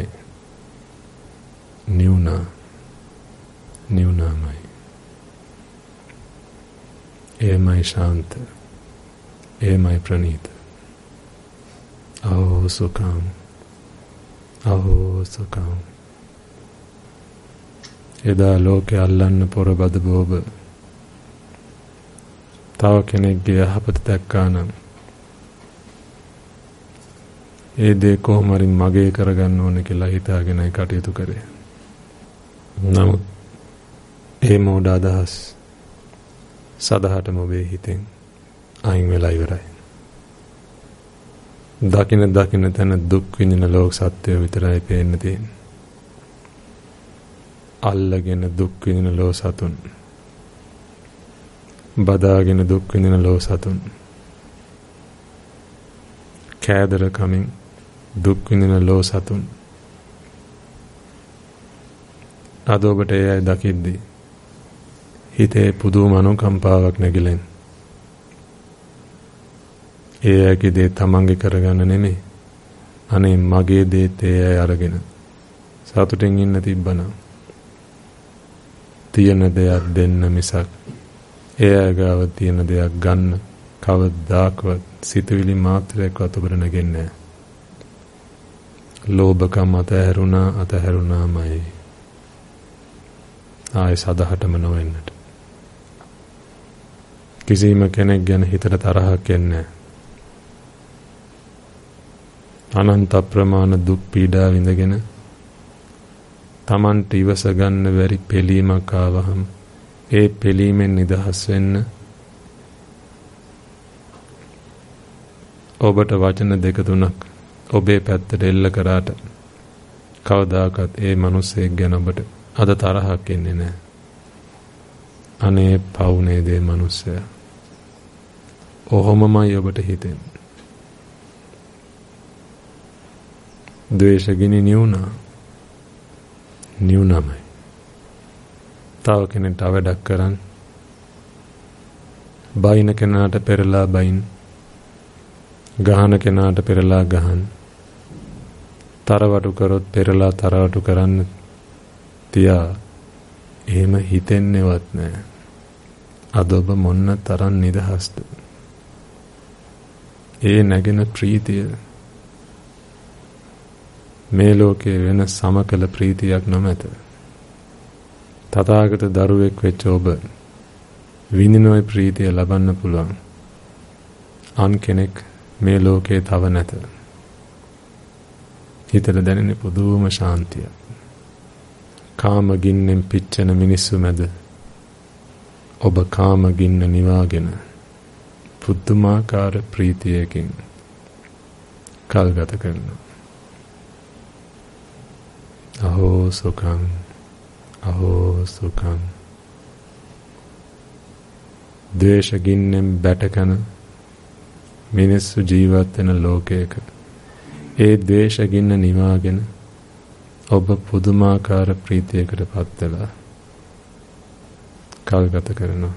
Speaker 1: නිවුනාමයි. එයමයි ශාන්ත. එයමයි ප්‍රණීත. අහෝ සුඛං, අහෝ සුඛං. එදා ලෝකේ අල්ලන්න පොරබද බෝබ තව කෙනෙක්ගේ යහපත දැක්කා නම් ඒ දේ කොහොම හරි මගේ කරගන්න ඕන කියලා හිතාගෙනයි කටයුතු කරේ. නමුත් ඒ මෝඩ අදහස් සදහටම ඔබේ හිතෙන් අයින් වෙලා ඉවරයි. දකින තැන දුක් විඳින ලෝක සත්‍යය විතරයි පේන්න තියෙන්නේ. අල්ලගෙන දුක් විඳින ලෝ සතුන්, බදාගෙන දුක් විඳින ලෝ සතුන්, කෑදර කමින් දුක් විඳින ලෝ සතුන්. අද ඔබට ඒ අය දකිද්දී හිතේ පුදුම අනුකම්පාවක් නැගිලෙන. ඒ අයගේ දේ තමන්ගේ කරගන්න නෙමෙයි, අනේ මගේ දේත් ඒ අය අරගෙන සතුටින් ඉන්න තිබ්බනම් තියෙන දෙයක් දෙන්න මිසක් ඒ අය ගාව තියෙන දෙයක් ගන්න කවදාකවත් සිතුවිලි මාත්‍රයක්වත් ඔබට නැගෙන්නේ නැහැ. ලෝභකම් අතහැරුණාමයි. ආයෙ සදහටම නොවෙන්නට. කිසිම කෙනෙක් ගැන හිතට තරහක් එන්නේ නැහැ. අනන්ත ප්‍රමාණ දුක් පීඩා විඳගෙන තමන්ට ඉවස ගන්න බැරි පිළීමක් ආවහම ඒ පිළීමෙන් නිදහස් වෙන්න ඔබට වචන දෙක තුනක් ඔබේ පැත්තට එල්ල කරාට කවදාකවත් ඒ මිනිස්සෙක් ගැන ඔබට අද තරහක් එන්නේ නැහැ. අනේ පවුනේ දේ මිනිස්සයා. ඔහොමමයි ඔබට හිතෙන්නේ. ද්වේෂගිනි නිවුනමයි. තව කෙනෙක්ට අවඩක් කරන් බයින කෙනාට පෙරලා බයින්, ගහන කෙනාට පෙරලා ගහන්, තරවටු කරොත් පෙරලා තරවටු කරන්න තියා එහෙම හිතෙන්නේවත් නැහැ. අද ඔබ මොන්න තරම් නිදහස්ද? ඒ නැගෙන ප්‍රීතිය මේ ලෝකේ වෙන සමකල ප්‍රීතියක් නොමැත. තථාගත දරුවෙක් වෙච්ච ඔබ විඳිනෝයි ප්‍රීතිය ලබන්න පුළුවන් අන් කෙනෙක් මේ ලෝකේ තව නැත. හිතට දැනෙන පුදුම ශාන්තිය. කාම ගින්නෙන් පිච්චෙන මිනිස්සු මැද ඔබ කාම ගින්න නිවාගෙන පුදුමාකාර ප්‍රීතියකින් කල් ගත කරනවා. අහෝ සුඛං ද්වේෂ ගින්නෙන් බැටකන මිනිස්සු ජීවත් වෙන ලෝකයක ඒ ද්වේෂ ගින්න නිවාගෙන ඔබ පුදුමාකාර ප්‍රීතියකට පත් වෙලා කල් ගත කරනවා.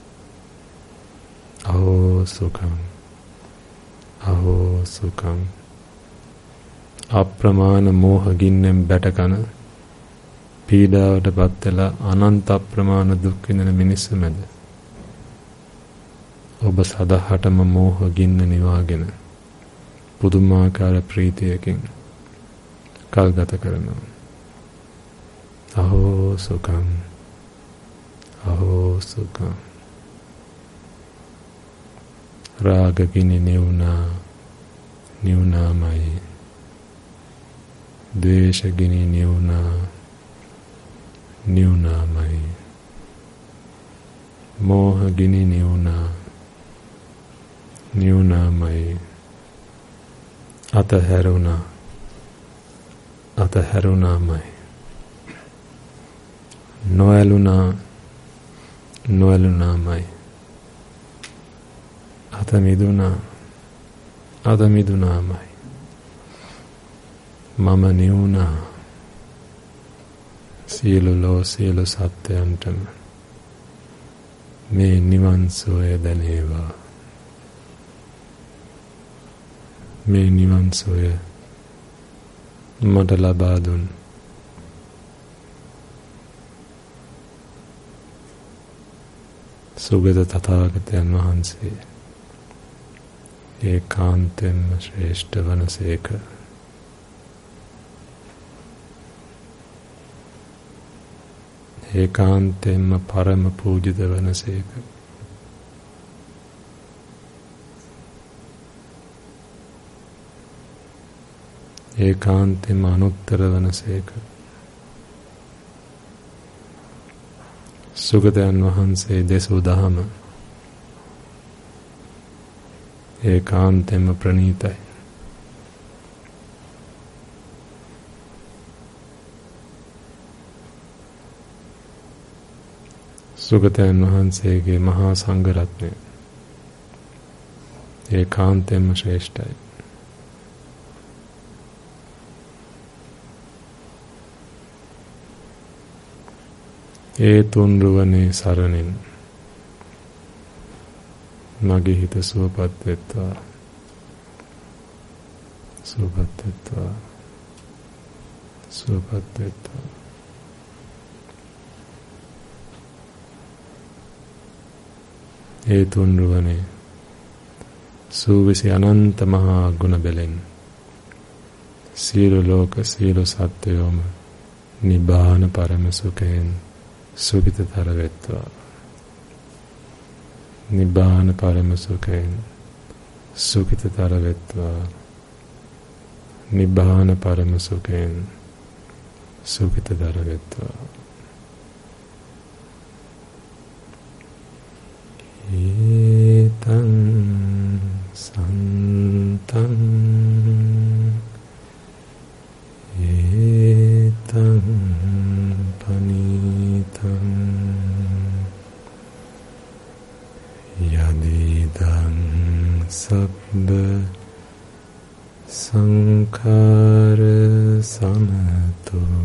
Speaker 1: අහෝ සුඛං අප්‍රමාණ මෝහ ගින්නෙන් බැටකන පීඩාවට පත් වෙලා අනන්ත අප්‍රමාණ දුක් විඳින මිනිස්සු මැද ඔබ සදාහටම මෝහ ගින්න නිවාගෙන පුදුමාකාර ප්‍රීතියකින් කල් ගත කරනවා. අහෝ සුඛං රාග ගිනි නිවුනාමයි. ද්වේෂ ගිනි නිවුනාමයි. මෝහ ගිනි නිවුනාමයි. අතහැරුණාමයි. නොඇලුනාමයි. අත මිදුනාමයි. මම නිවුණා. සියලු සත්‍යයන්ටම මේ නිවන් සෝය දැනේවා. මේ නිවන් සෝය මට ලබා දුන් සුගත තථාගතයන් වහන්සේ ඒකාන්තයෙන්ම ශ්‍රේෂ්ඨ වනසේක. ඒකාන්තයෙන්ම පරම පූජිත වනසේක. ඒකාන්තයෙන්ම අනුත්තර වනසේක. සුගතයන් වහන්සේ දෙසූ දහම ඒකාන්තයෙන්ම ප්‍රණීතයි. සුගතයන් වහන්සේගේ මහා සංඝ රත්නය ඒකාන්තයෙන්ම ශ්‍රේෂ්ඨයි. ඒ තුන්රුවනේ සරණින් මගේ හිත සුවපත් වෙත්වා, සුවපත් වෙත්වා, සුවපත් වෙත්වා. ඒ තුන්රුවනේ සූවිසි අනන්ත මහා ගුණ බෙලෙන් සියලු ලෝක සියලු සත්වයෝම නිබ්බාන පරම සුඛයෙන් සුඛිතතර වෙත්වා. නිබ්බාන පරම සුඛයෙන් සුඛිතතර වෙත්වා. නිබ්බාන පරම සුඛයෙන් සුඛිතතර වෙත්වා. ඒතං සන්තං ඒතං පනිතං යදිදං සබ්බ සංඛාර සමතෝ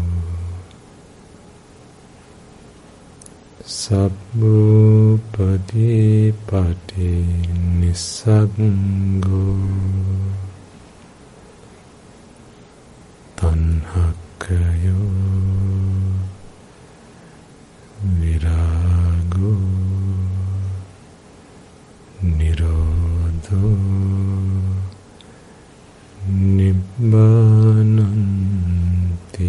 Speaker 1: සබ්බුපදීපටි නිස්සග්ගෝ තණ්හක්ඛයෝ විරාගෝ නිරෝධෝ නිබ්බානන්ති.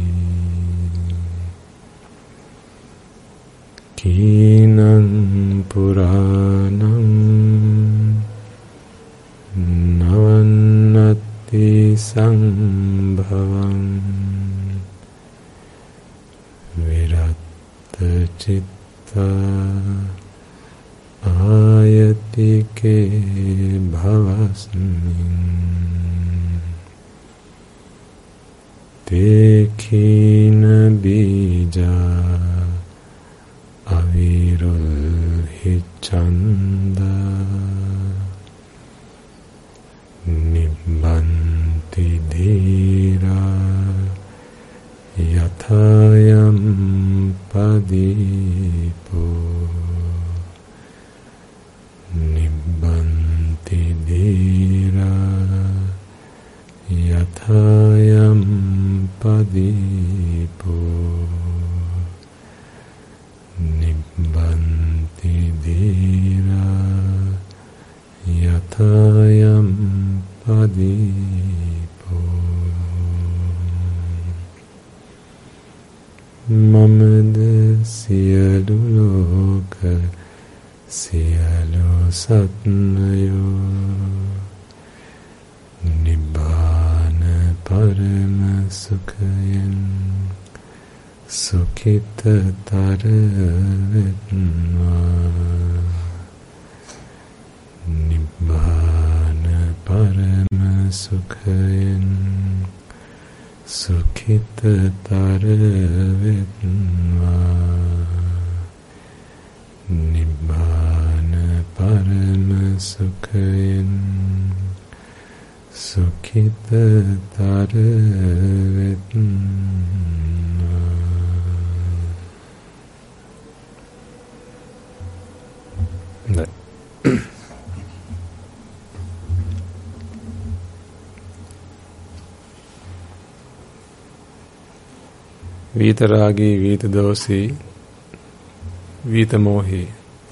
Speaker 1: කීනං පුරාණං නවන්නත්ති සම්භවං විරත්ත චිත්තා ආයතිකේ භවස්මින් තේකීන බීජා අවිරුල් හිච්ඡන්දා නිබ්බන්ති ධීරා යථායම් පදීපෝ නිබ්බන්ති ධීරා යථායම් පදීපෝ නිබ්බන්ති ධීරා යථායම් පදීපෝ. මමද සියලු ලෝක සියලු සත්වයෝ නිබ්බාන පරම සුඛයෙන් සුඛිතතර වෙත්වා. නිබ්බාන පරම සුඛයෙන් සුඛිතතර වෙත්වා. නිබ්බාන පරම සුඛයෙන් සුඛිතතර වෙත්වා. විතරාගී විත දෝසී විත මොහි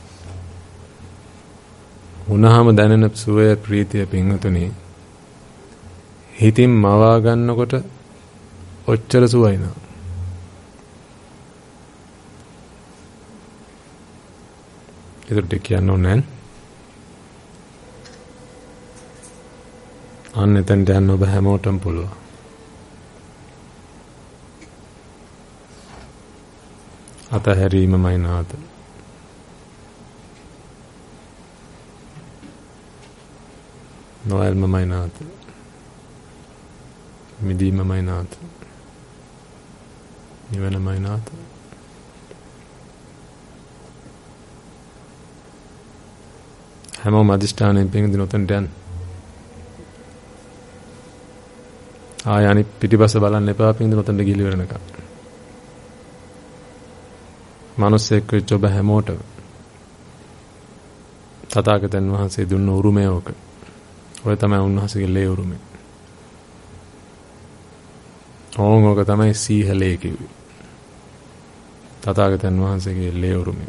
Speaker 1: උනහම දැනෙන සුවය ප්‍රීතිය පිංගුතුනි හිතින් මවා ගන්නකොට ඔච්චර සුවයි නා. ඒකට කියන්න ඕනේ නැහැ. අන්න එතනට යන්න ඔබ හැමෝටම පුළුවන්. අතහැරීමමයි නාත. නොයල්මමයි නාත. මිදීමමයි නාත. නිවනමයි නාත. හැමෝම අදිෂ්ඨානයෙන් පින්දින උතන්ට යන්න. ආය අනිත් පිටිපස්ස බලන්න එපා පින්දින උතන්ට ගිහිලි වෙනකම්. මිනිස්සෙක් වෙච්ච ඔබ හැමෝටම තථාගතයන් වහන්සේ දුන්න උරුමය ඕක. ඔය තමයි උන්වහන්සේගේ ලේ උරුමය. ඕක තමයි සීහලේ කිව්වේ. තථාගතයන් වහන්සේගේ ලේ උරුමය.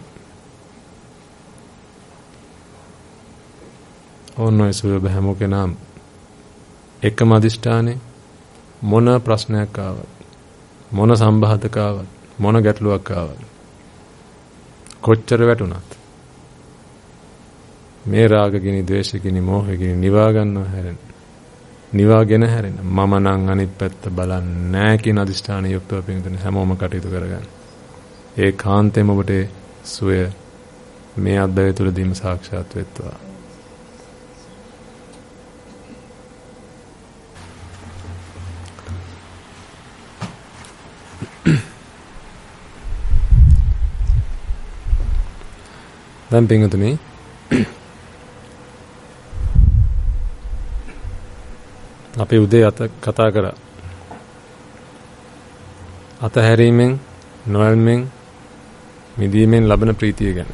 Speaker 1: ඕනෝයි සුවබ හැමෝ කෙනාම එකම අදිෂ්ඨානේ මොන ප්‍රශ්නයක් ආවත් මොන සම්බාධක ආවත් මොන ගැටලුවක් ආවත් කොච්චර වැටුණත් මේ රාගගිනි ද්වේෂගිනි මෝහගිනි නිවා ගන්නව හැරෙන්න නිවාගෙන හැරෙන්න මම නම් අනිත් පැත්ත බලන්නේ නැහැ කියන අදිෂ්ඨානය යුක්තව පින්තුනේ හැමෝම කටයුතු කරගන්න. ඒ කාන්තේම ඔබට සුවය මේ අද්දය තුලදීම සාක්ෂාත් වෙත්වා. දැන් පින්තුනේ අපි උදේ කතා කරා අතහැරීමෙන් නොයල්මෙන් මිදීමෙන් ලබන ප්‍රීතිය ගැන.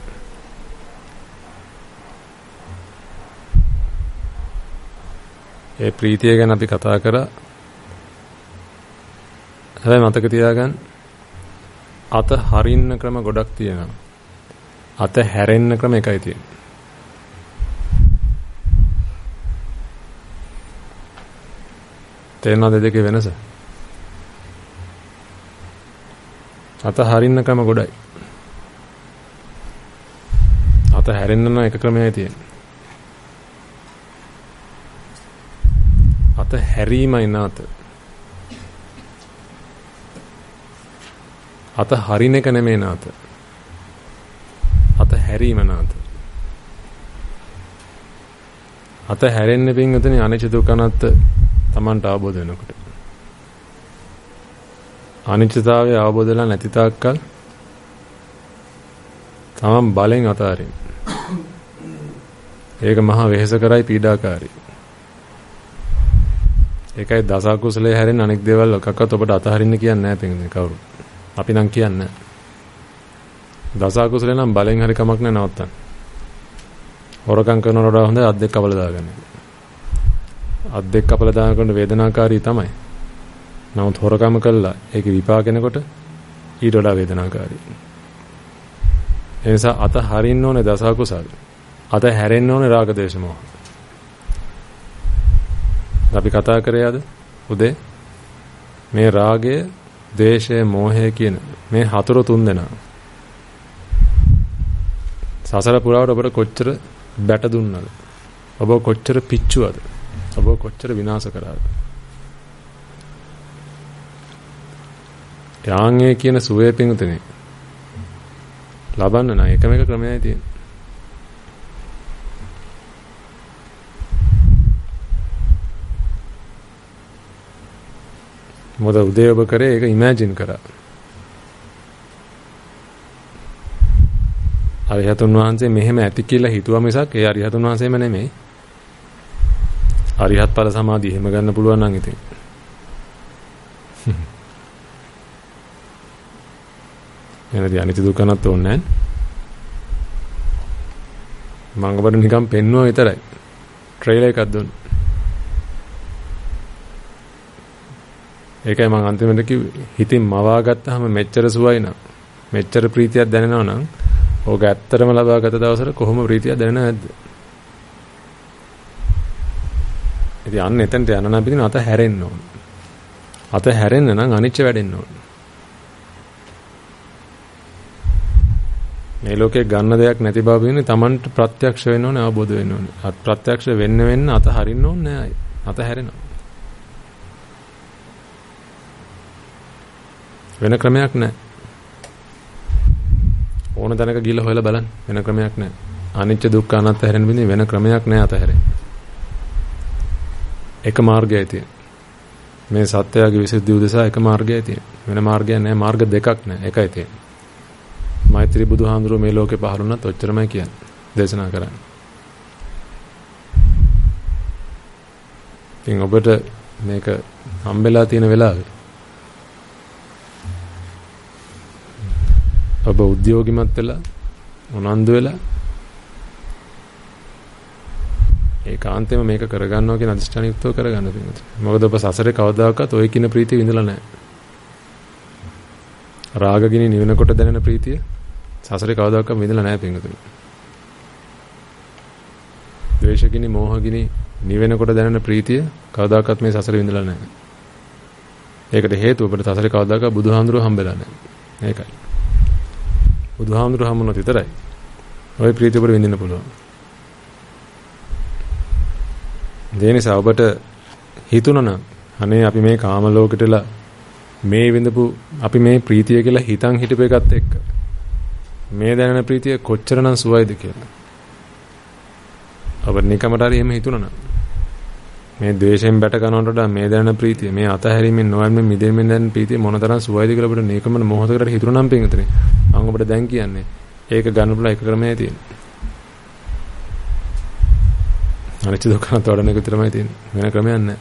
Speaker 1: ඒ ප්‍රීතිය ගැන අපි කතා කරා. හැබැයි මතක තියාගන්න අත හරින්න ක්‍රම ගොඩක් තියෙනවා. අත හැරෙන්න ක්‍රම එකයි තියෙන්නේ. තේරෙනවද දෙකේ වෙනස? අත හරින්න ක්‍රම ගොඩයි. අත හැරෙන්න නම් එක ක්‍රමයයි තියෙන්නේ. අත හැරීමයි නාත. අත හරින එක නෙමෙයි නාත. අත හැරීම නාත. අත හැරෙන්න පින්වතුනි අනිච්ච දුක්ඛ අනාත්ම තමන්ට අවබෝධ වෙනකොට. අනිච්චතාවය අවබෝධ වෙලා නැති තාක්කල් තමන් බලෙන් අතාරින්. ඒක මහා වෙහෙස කරයි පීඩාකාරී. ඒකයි දස කුසලයේ හැරෙන අනෙක් දේවල් එකක්වත් ඔබට අතහරින්න කියන්නේ නැහැ පින්වතුනි කවුරු. අපි නම් කියන්නේ දස කුසලේ නම් බලෙන් හරි කමක් නැහැ නවත්තන්න. හොරකම් කරනවට වඩා හොඳ අත් දෙක කපලා දාගන්න. අත් දෙක කපලා දානකොට වේදනාකාරී තමයි. නමුත් හොරකම කළා ඒකේ විපාකෙනකොට ඊට වඩා වේදනාකාරී. ඒ නිසා අත හරින්න ඕනේ දස කුසල. අත හැරෙන්න ඕනේ රාග දේශ මොහ. අපි කතා කරේ අද උදේ මේ රාගය, ද්වේෂය, මෝහය කියන මේ හතර තුන් දෙනා සසර පුරාවට ඔබට කොච්චර බැට දුන්නද? ඔබ කොච්චර පිච්චුවද? ඔබ කොච්චර විනාශ කරාද? යාංගේ කියන සුවේ පිංගුතනේ ලබන්න නම් එකම එක ක්‍රමයයි තියෙන්නේ. මොකද උදේ ඔබ කරේ ඒක ඉමේජින් කරා. අරිහතුන් වහන්සේ මෙහෙම ඇති කියලා හිතුවා මිසක් ඒ අරිහතුන් වහන්සේම නෙමෙයි. අරිහත් ඵල සමාධිය එහෙම ගන්න පුළුවන් නම් ඉතින්. එනදී අනිත්‍ය දුක්ඛ අනාත්ම ඕනේ නැහැ. මම ඔබට නිකන් පෙන්නුවා විතරයි. ට්‍රේලර් එකක් දුන්න. ඒකයි මම අන්තිමට කිව්වේ. හිතින් මවා ගත්තාම මෙච්චර සුවයි නම් මෙච්චර ප්‍රීතියක් දැනෙනවා නම් ඕක ඇත්තටම ලබාගත දවසට කොහොම ප්‍රීතියක් දැනෙනවද නැද්ද? ඉතින් අන්න එතනට යන නම් පිටින් අත හැරෙන්න ඕන. අත හැරෙන්න නම් අනිච්ච වැඩෙන්න ඕන. මේ ලෝකේ ගන්න දෙයක් නැති බව කියන්නේ Tamanට ප්‍රත්‍යක්ෂ වෙන්න ඕනේ, අවබෝධ වෙන්න ඕනේ. අත් ප්‍රත්‍යක්ෂ වෙන්න අත හරින්න ඕනේ නෑ. අත හැරෙනවා. වෙන ක්‍රමයක් නෑ. ඕන තැනක ගිහලා හොයලා බලන්න. වෙන ක්‍රමයක් නෑ. අනිච්ච දුක්ඛ අනාත්ම හැරෙන්න බින්දී වෙන ක්‍රමයක් නෑ අත හැරෙන්න. එක මාර්ගයයි තියෙන්නේ. මේ සත්‍යයේ විසුද්ධිය උදෙසා එක මාර්ගයයි තියෙන්නේ. වෙන මාර්ගයක් නෑ. මාර්ග දෙකක් නෑ. එකයි තියෙන්නේ. මෛත්‍රී බුදුහාඳුරෝ මේ ලෝකේ පහළ වුණත් ඔච්චරමයි කියන්නේ. දේශනා කරන්නේ. ඉතින් ඔබට මේක හම්බෙලා තියෙන වෙලාවේ ඔබ උද්‍යෝගිමත් වෙලා උනන්දු වෙලා ඒකාන්තයෙන්ම මේක කරගන්නවා කියන අදිෂ්ඨාන යුක්තව කරගන්න පිළිතුර. මොකද ඔබ සසරේ කවදාකවත් ඔය කින ප්‍රීතිය විඳලා නැහැ. රාගගිනි නිවෙනකොට දැනෙන ප්‍රීතිය සසරේ කවදාකවත් විඳලා නැහැ පිළිතුර. ද්වේෂගිනි මෝහගිනි නිවෙනකොට දැනෙන ප්‍රීතිය කවදාකවත් මේ සසරේ විඳලා නැහැ. ඒකට හේතුව ඔබට සසරේ කවදාකවත් බුදුහාමුදුරුවෝ හම්බෙලා නැහැ. ඒකයි. බුදුහාමුදුරුවෝ හම්බුනොත් විතරයි ඔය ප්‍රීතිය ඔබට විඳින්න පුළුවන්. ඒ නිසා ඔබට හිතුණා අනේ අපි මේ කාම ලෝකෙටලා මේ විඳපු අපි මේ ප්‍රීතිය කියලා හිතන් හිටපු එකත් එක්ක මේ දැනෙන ප්‍රීතිය කොච්චරනම් සුවයිද කියලා. ඔබ නිකමට හරි එහෙම හිතුණා මේ ද්වේෂයෙන් බැට ගන්නවට වඩා මේ දැනෙන ප්‍රීතිය මේ අතහැරීමෙන් නොයල්මෙන් මිදෙමින් දැනෙන ප්‍රීතිය මොනතරම් සුවයිද කියලා ඔබට නිකමන මොහොතකට හිතුණා නම් පින්විතනේ මම ඔබට දැන් කියන්නේ ඒක ගන්න පුළුවන් එක ක්‍රමයයි තියෙන්නේ. අනිච්ච දුක්ඛ තෝරන එක විතරමයි තියෙන්නේ. වෙන ක්‍රමයක් නැහැ.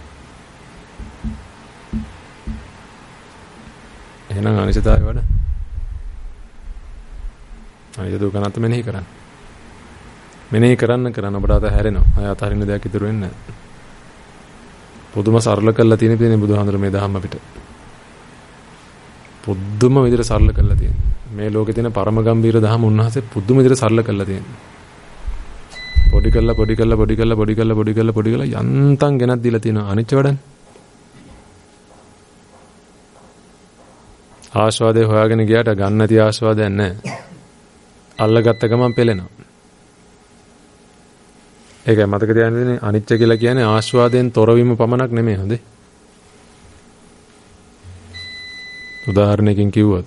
Speaker 1: එහෙනම් අනිච්චතාවය වඩා. අනිච්ච දුක්ඛ නැත් මෙනෙහි කරන්න. මෙනෙහි කරන්න ඔබට අතහැරෙනවා. අය අතහරින්න දෙයක් ඉතුරු වෙන්නේ නැහැ. පුදුම සරල කරලා තියෙන බුදුහාමුදුරුවෝ මේ දහම අපිට. පුදුම විදිහට සරල කරලා තියෙනවා. මේ ලෝකේ තියෙන පරම ගම්බීර දහම උන්වහන්සේ පුදුම විදිහට සරල කරලා තියෙනවා. පොඩි කළා යන්තම් ගෙනත් දීලා තියෙනවා අනිච්ච වඩන්නේ. ආස්වාදේ හොයාගෙන ගියාට ගන්න නැති ආස්වාදයක් නැහැ. අල්ලගත්ත ගමන් පෙලෙනවා. ඒකයි මතක තියාගන්න අනිච්ච කියලා කියන්නේ ආස්වාදයෙන් තොරවීම පමණක් නෙමෙයි හොඳේ. උදාහරණයකින් කිව්වොත්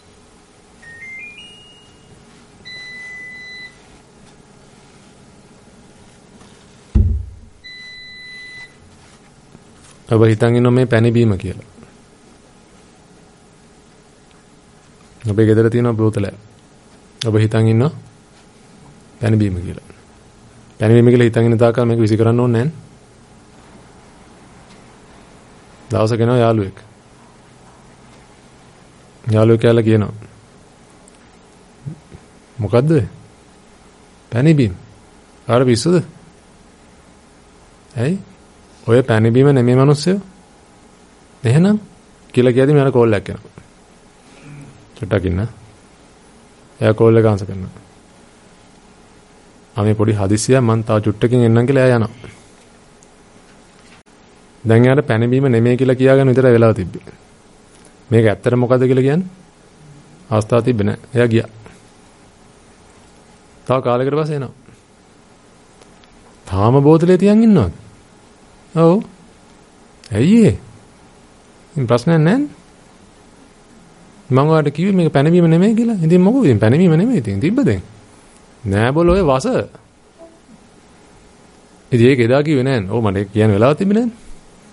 Speaker 1: ඔබ හිතන් ඉන්න මේ පැණි බීම කියලා. ඔබේ ගෙදර තියෙන බෝතලයක්. ඔබ හිතන් ඉන්න පැණි බීම කියලා. පැණි බීම කියලා හිතන් ඉන්න තාක්කල් මේක විසි කරන්න ඕනේ නැහැ. දවසක එනවා යාළුවෙක්. යාළුවෙක් කියලා කියනවා. මොකද්ද? පැණි බීම. ආර පිස්සුද? ඇයි? ඔය පැණි බීම නෙමෙයි මිනිස්සුયો. එහෙනම් කියලා කියද්දි මම කෝල් එකක් කරනවා. චුට්ටක් ඉන්න. එයා කෝල් එක ආන්සර් කරනවා. අනේ පොඩි හදිස්සියක් මං තව චුට්ටකින් එන්නම් කියලා එයා යනවා. දැන් යාට පැණි බීම නෙමෙයි කියලා කියාගෙන විතරයි වෙලාව තිබ්බේ. මේක ඇත්තට මොකද්ද කියලා කියන්නේ? අවස්ථාවක් තිබ්බේ නැහැ. එයා ගියා. තව කාලයකට පස්සේ එනවා. තාම බෝතලේ තියන් ඉන්නවද? ඔව්. ඇයි ඒ? ප්‍රශ්නයක් නැහැ. මම ඔයාලට කිව්වේ මේක පැණි බීම නෙමෙයි කියලා. ඉතින් මොකද ඉතින් පැණි බීම නෙමෙයි ඉතින් තිබ්බද? නෑ බෝල ඔය වස. ඉතින් ඒක එදා කිව්වේ නෑ. ඔව් මට කියන්න වෙලාවක් තිබ්බේ නෑ.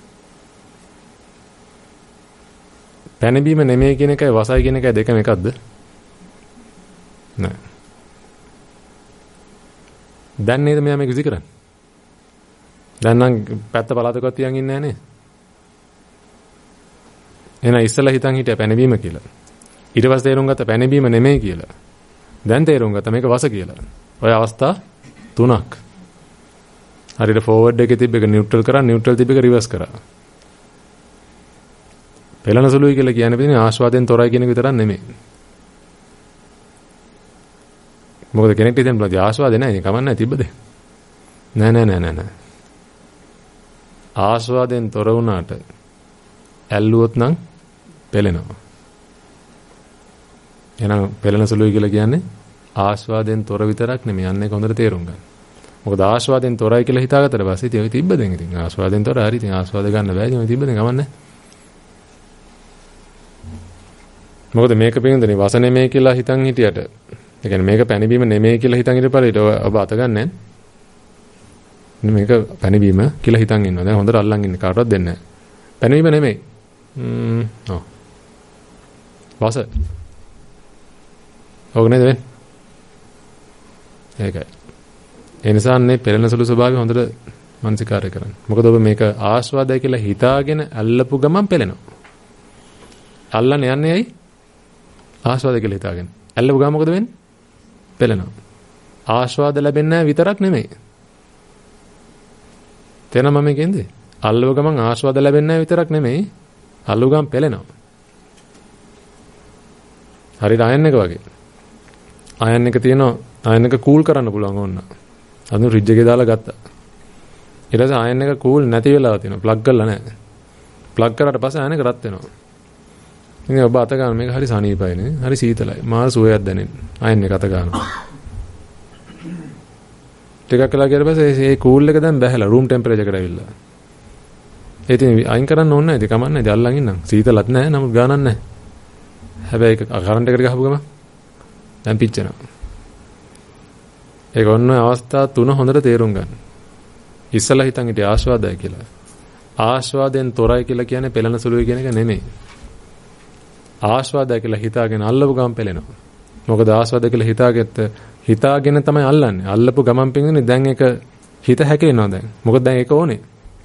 Speaker 1: පැණි බීම නෙමෙයි කියන එකයි වසයි කියන එකයි දෙකම එකක්ද? නෑ. දැන් නේද මෙයා මේක විසි කරන්නේ? දැන් නම් පැත්ත පළාතකවත් තියන් ඉන්නේ නැහැ නේ. එහෙනම් ඉස්සලා හිතන් හිටියා පැණි බීම කියලා. ඊට පස්සේ තේරුම් ගත්තා පැණි බීම නෙමෙයි කියලා. දැන් තේරුම් ගත්තා මේක වස කියලා. ඔය අවස්ථා තුනක්. හරියට ෆෝවර්ඩ් එකේ තිබ්බ එක නියුට්‍රල් කරා, නියුට්‍රල් තිබ්බ එක රිවර්ස් කරා. පෙළන සුළුයි කියලා කියන්නේ පිටින් ආස්වාදයෙන් තොරයි කියන එක විතරක් නෙමෙයි. මොකද කෙනෙක්ට හිතෙන්න පුළුවන් ආස්වාදේ නැහැ ඉතින් කමක් නැහැ තිබ්බද? නෑ. ආස්වාදයෙන් තොර වුණාට ඇල්ලුවොත් නම් පෙළෙනවා. එහෙනම් පෙළෙන සුළුයි කියලා කියන්නේ ආස්වාදයෙන් තොර විතරක් නෙමෙයි. අන්න ඒක හොඳට තේරුම් ගන්න. මොකද ආස්වාදයෙන් තොරයි කියලා හිතාගත්තට පස්සේ ඉතින් ඔය තිබ්බද ඉතින් ආස්වාදයෙන් තොර හරි ඉතින් ආස්වාද ගන්න බෑ ඉතින් ඔය තිබ්බද කමක් නැහැ. මොකද මේක පිළිඳනේ වස නෙමෙයි කියලා හිතන් හිටියට ඒ කියන්නේ මේක පැණි බීම නෙමෙයි කියලා හිතන් හිටපළේට ඔබ අත ගන්නෑ. මේක පැණි බීම කියලා හිතන් ඉන්නවා. දැන් හොඳට අල්ලන් ඉන්නේ කාටවත් දෙන්නේ නැහැ. පැණි බීම නෙමෙයි. ඔව්. වස. ඔව් නේද වෙන්නේ? ඒකයි. ඒ නිසා මේ පෙළෙන සුළු ස්වභාවය හොඳට මනසිකාරය කරන්න. මොකද ඔබ මේක ආස්වාදයි කියලා හිතාගෙන අල්ලපු ගමන් පෙළෙනවා. අල්ලන්න යන්නේ ඇයි? ආස්වාදයි කියලා හිතාගෙන. අල්ලපු ගමන් මොකද වෙන්නේ? පෙළෙනවා. ආස්වාද ලැබෙන්නේ විතරක් නෙමෙයි. තේරෙනවද මම කියන්නේ? අල්ලව ගමන් ආස්වාද ලැබෙන්නේ විතරක් නෙමෙයි. අල්ලව ගමන් පෙළෙනවා. හරියට අයන් එක වගේ. අයන් එක තියෙනවා අයන් එක කූල් කරන්න පුළුවන් ඕන්න. අද ෆ්‍රිජ් එකේ දාලා ගත්තා. ඊට පස්සේ අයන් එක කූල් නැති වෙලා තියෙනවා. ප්ලග් කරලා නැහැ. ප්ලග් කරාට පස්සේ අයන් එක රත් වෙනවා. ඉතින් ඔබ අත ගන්න මේක හරි සනීපයි නේ. හරි සීතලයි. මාර සුවයක් දැනෙන්නේ. අයන් එක අත ගන්නවා. ටිකක් කළා කියලා පස්සේ මේ කූල් එක දැන් බැහැලා රූම් ටෙම්පරේචර් එකට ඇවිල්ලා. ඒ ඉතින් අයින් කරන්න ඕනේ නැහැ. ඒක කමන්නේ. ඉතින් අල්ලන් ඉන්නම්. සීතලත් නැහැ. නමුත් ගානක් නැහැ. හැබැයි ඒක කරන්ට් එකට ගහපු ගමන් දැන් පිච්චෙනවා. ඒක ඔන්න අවස්ථා තුන හොඳට තේරුම් ගන්න. ඉස්සලා හිතන් හිටිය ආස්වාදයි කියලා. ආස්වාදයෙන් තොරයි කියලා කියන්නේ පෙළෙන සුළුයි කියන එක නෙමෙයි. ආස්වාදයි කියලා හිතාගෙන අල්ලපු ගමන් පෙළෙනවා. මොකද ආස්වාද කියලා හිතාගෙන තමයි අල්ලන්නේ. අල්ලපු ගමන් පින්දුනේ දැන් ඒක හිත හැකේනවා දැන්. මොකද දැන් ඒක ඕනේ.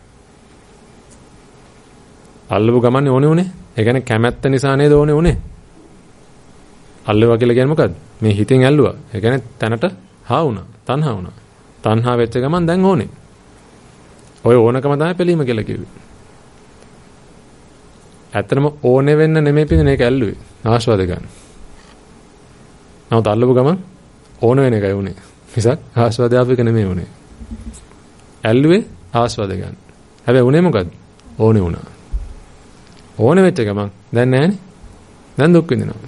Speaker 1: අල්ලපු ගමන්නේ ඕනේ උනේ. ඒ කියන්නේ කැමැත්ත නිසා නේද ඕනේ උනේ. අල්ලුවා කියලා කියන්නේ මොකද්ද? මේ හිතෙන් ඇල්ලුවා. ඒ කියන්නේ තැනට හා වුණා. තණ්හා වුණා. තණ්හා වෙච්ච ගමන් දැන් ඕනේ. ඔය ඕනකම තමයි පිළීම කියලා කිව්වේ. ඇත්තටම ඕනේ වෙන්න නෙමෙයි පිටින් ඒක ඇල්ලුවේ. ආස්වාද ගන්න. නමුත් අල්ලපු ගමන් ඕන වෙන එකයි උනේ. මිසක් ආස්වාදය අපේක නෙමෙයි උනේ. ඇල්ලුවේ ආස්වාද ගන්න. හැබැයි උනේ මොකද්ද? ඕනේ වුණා. ඕනේ වෙච්ච ගමන් දැන් නැහැනේ. දැන් දුක් විඳිනවා.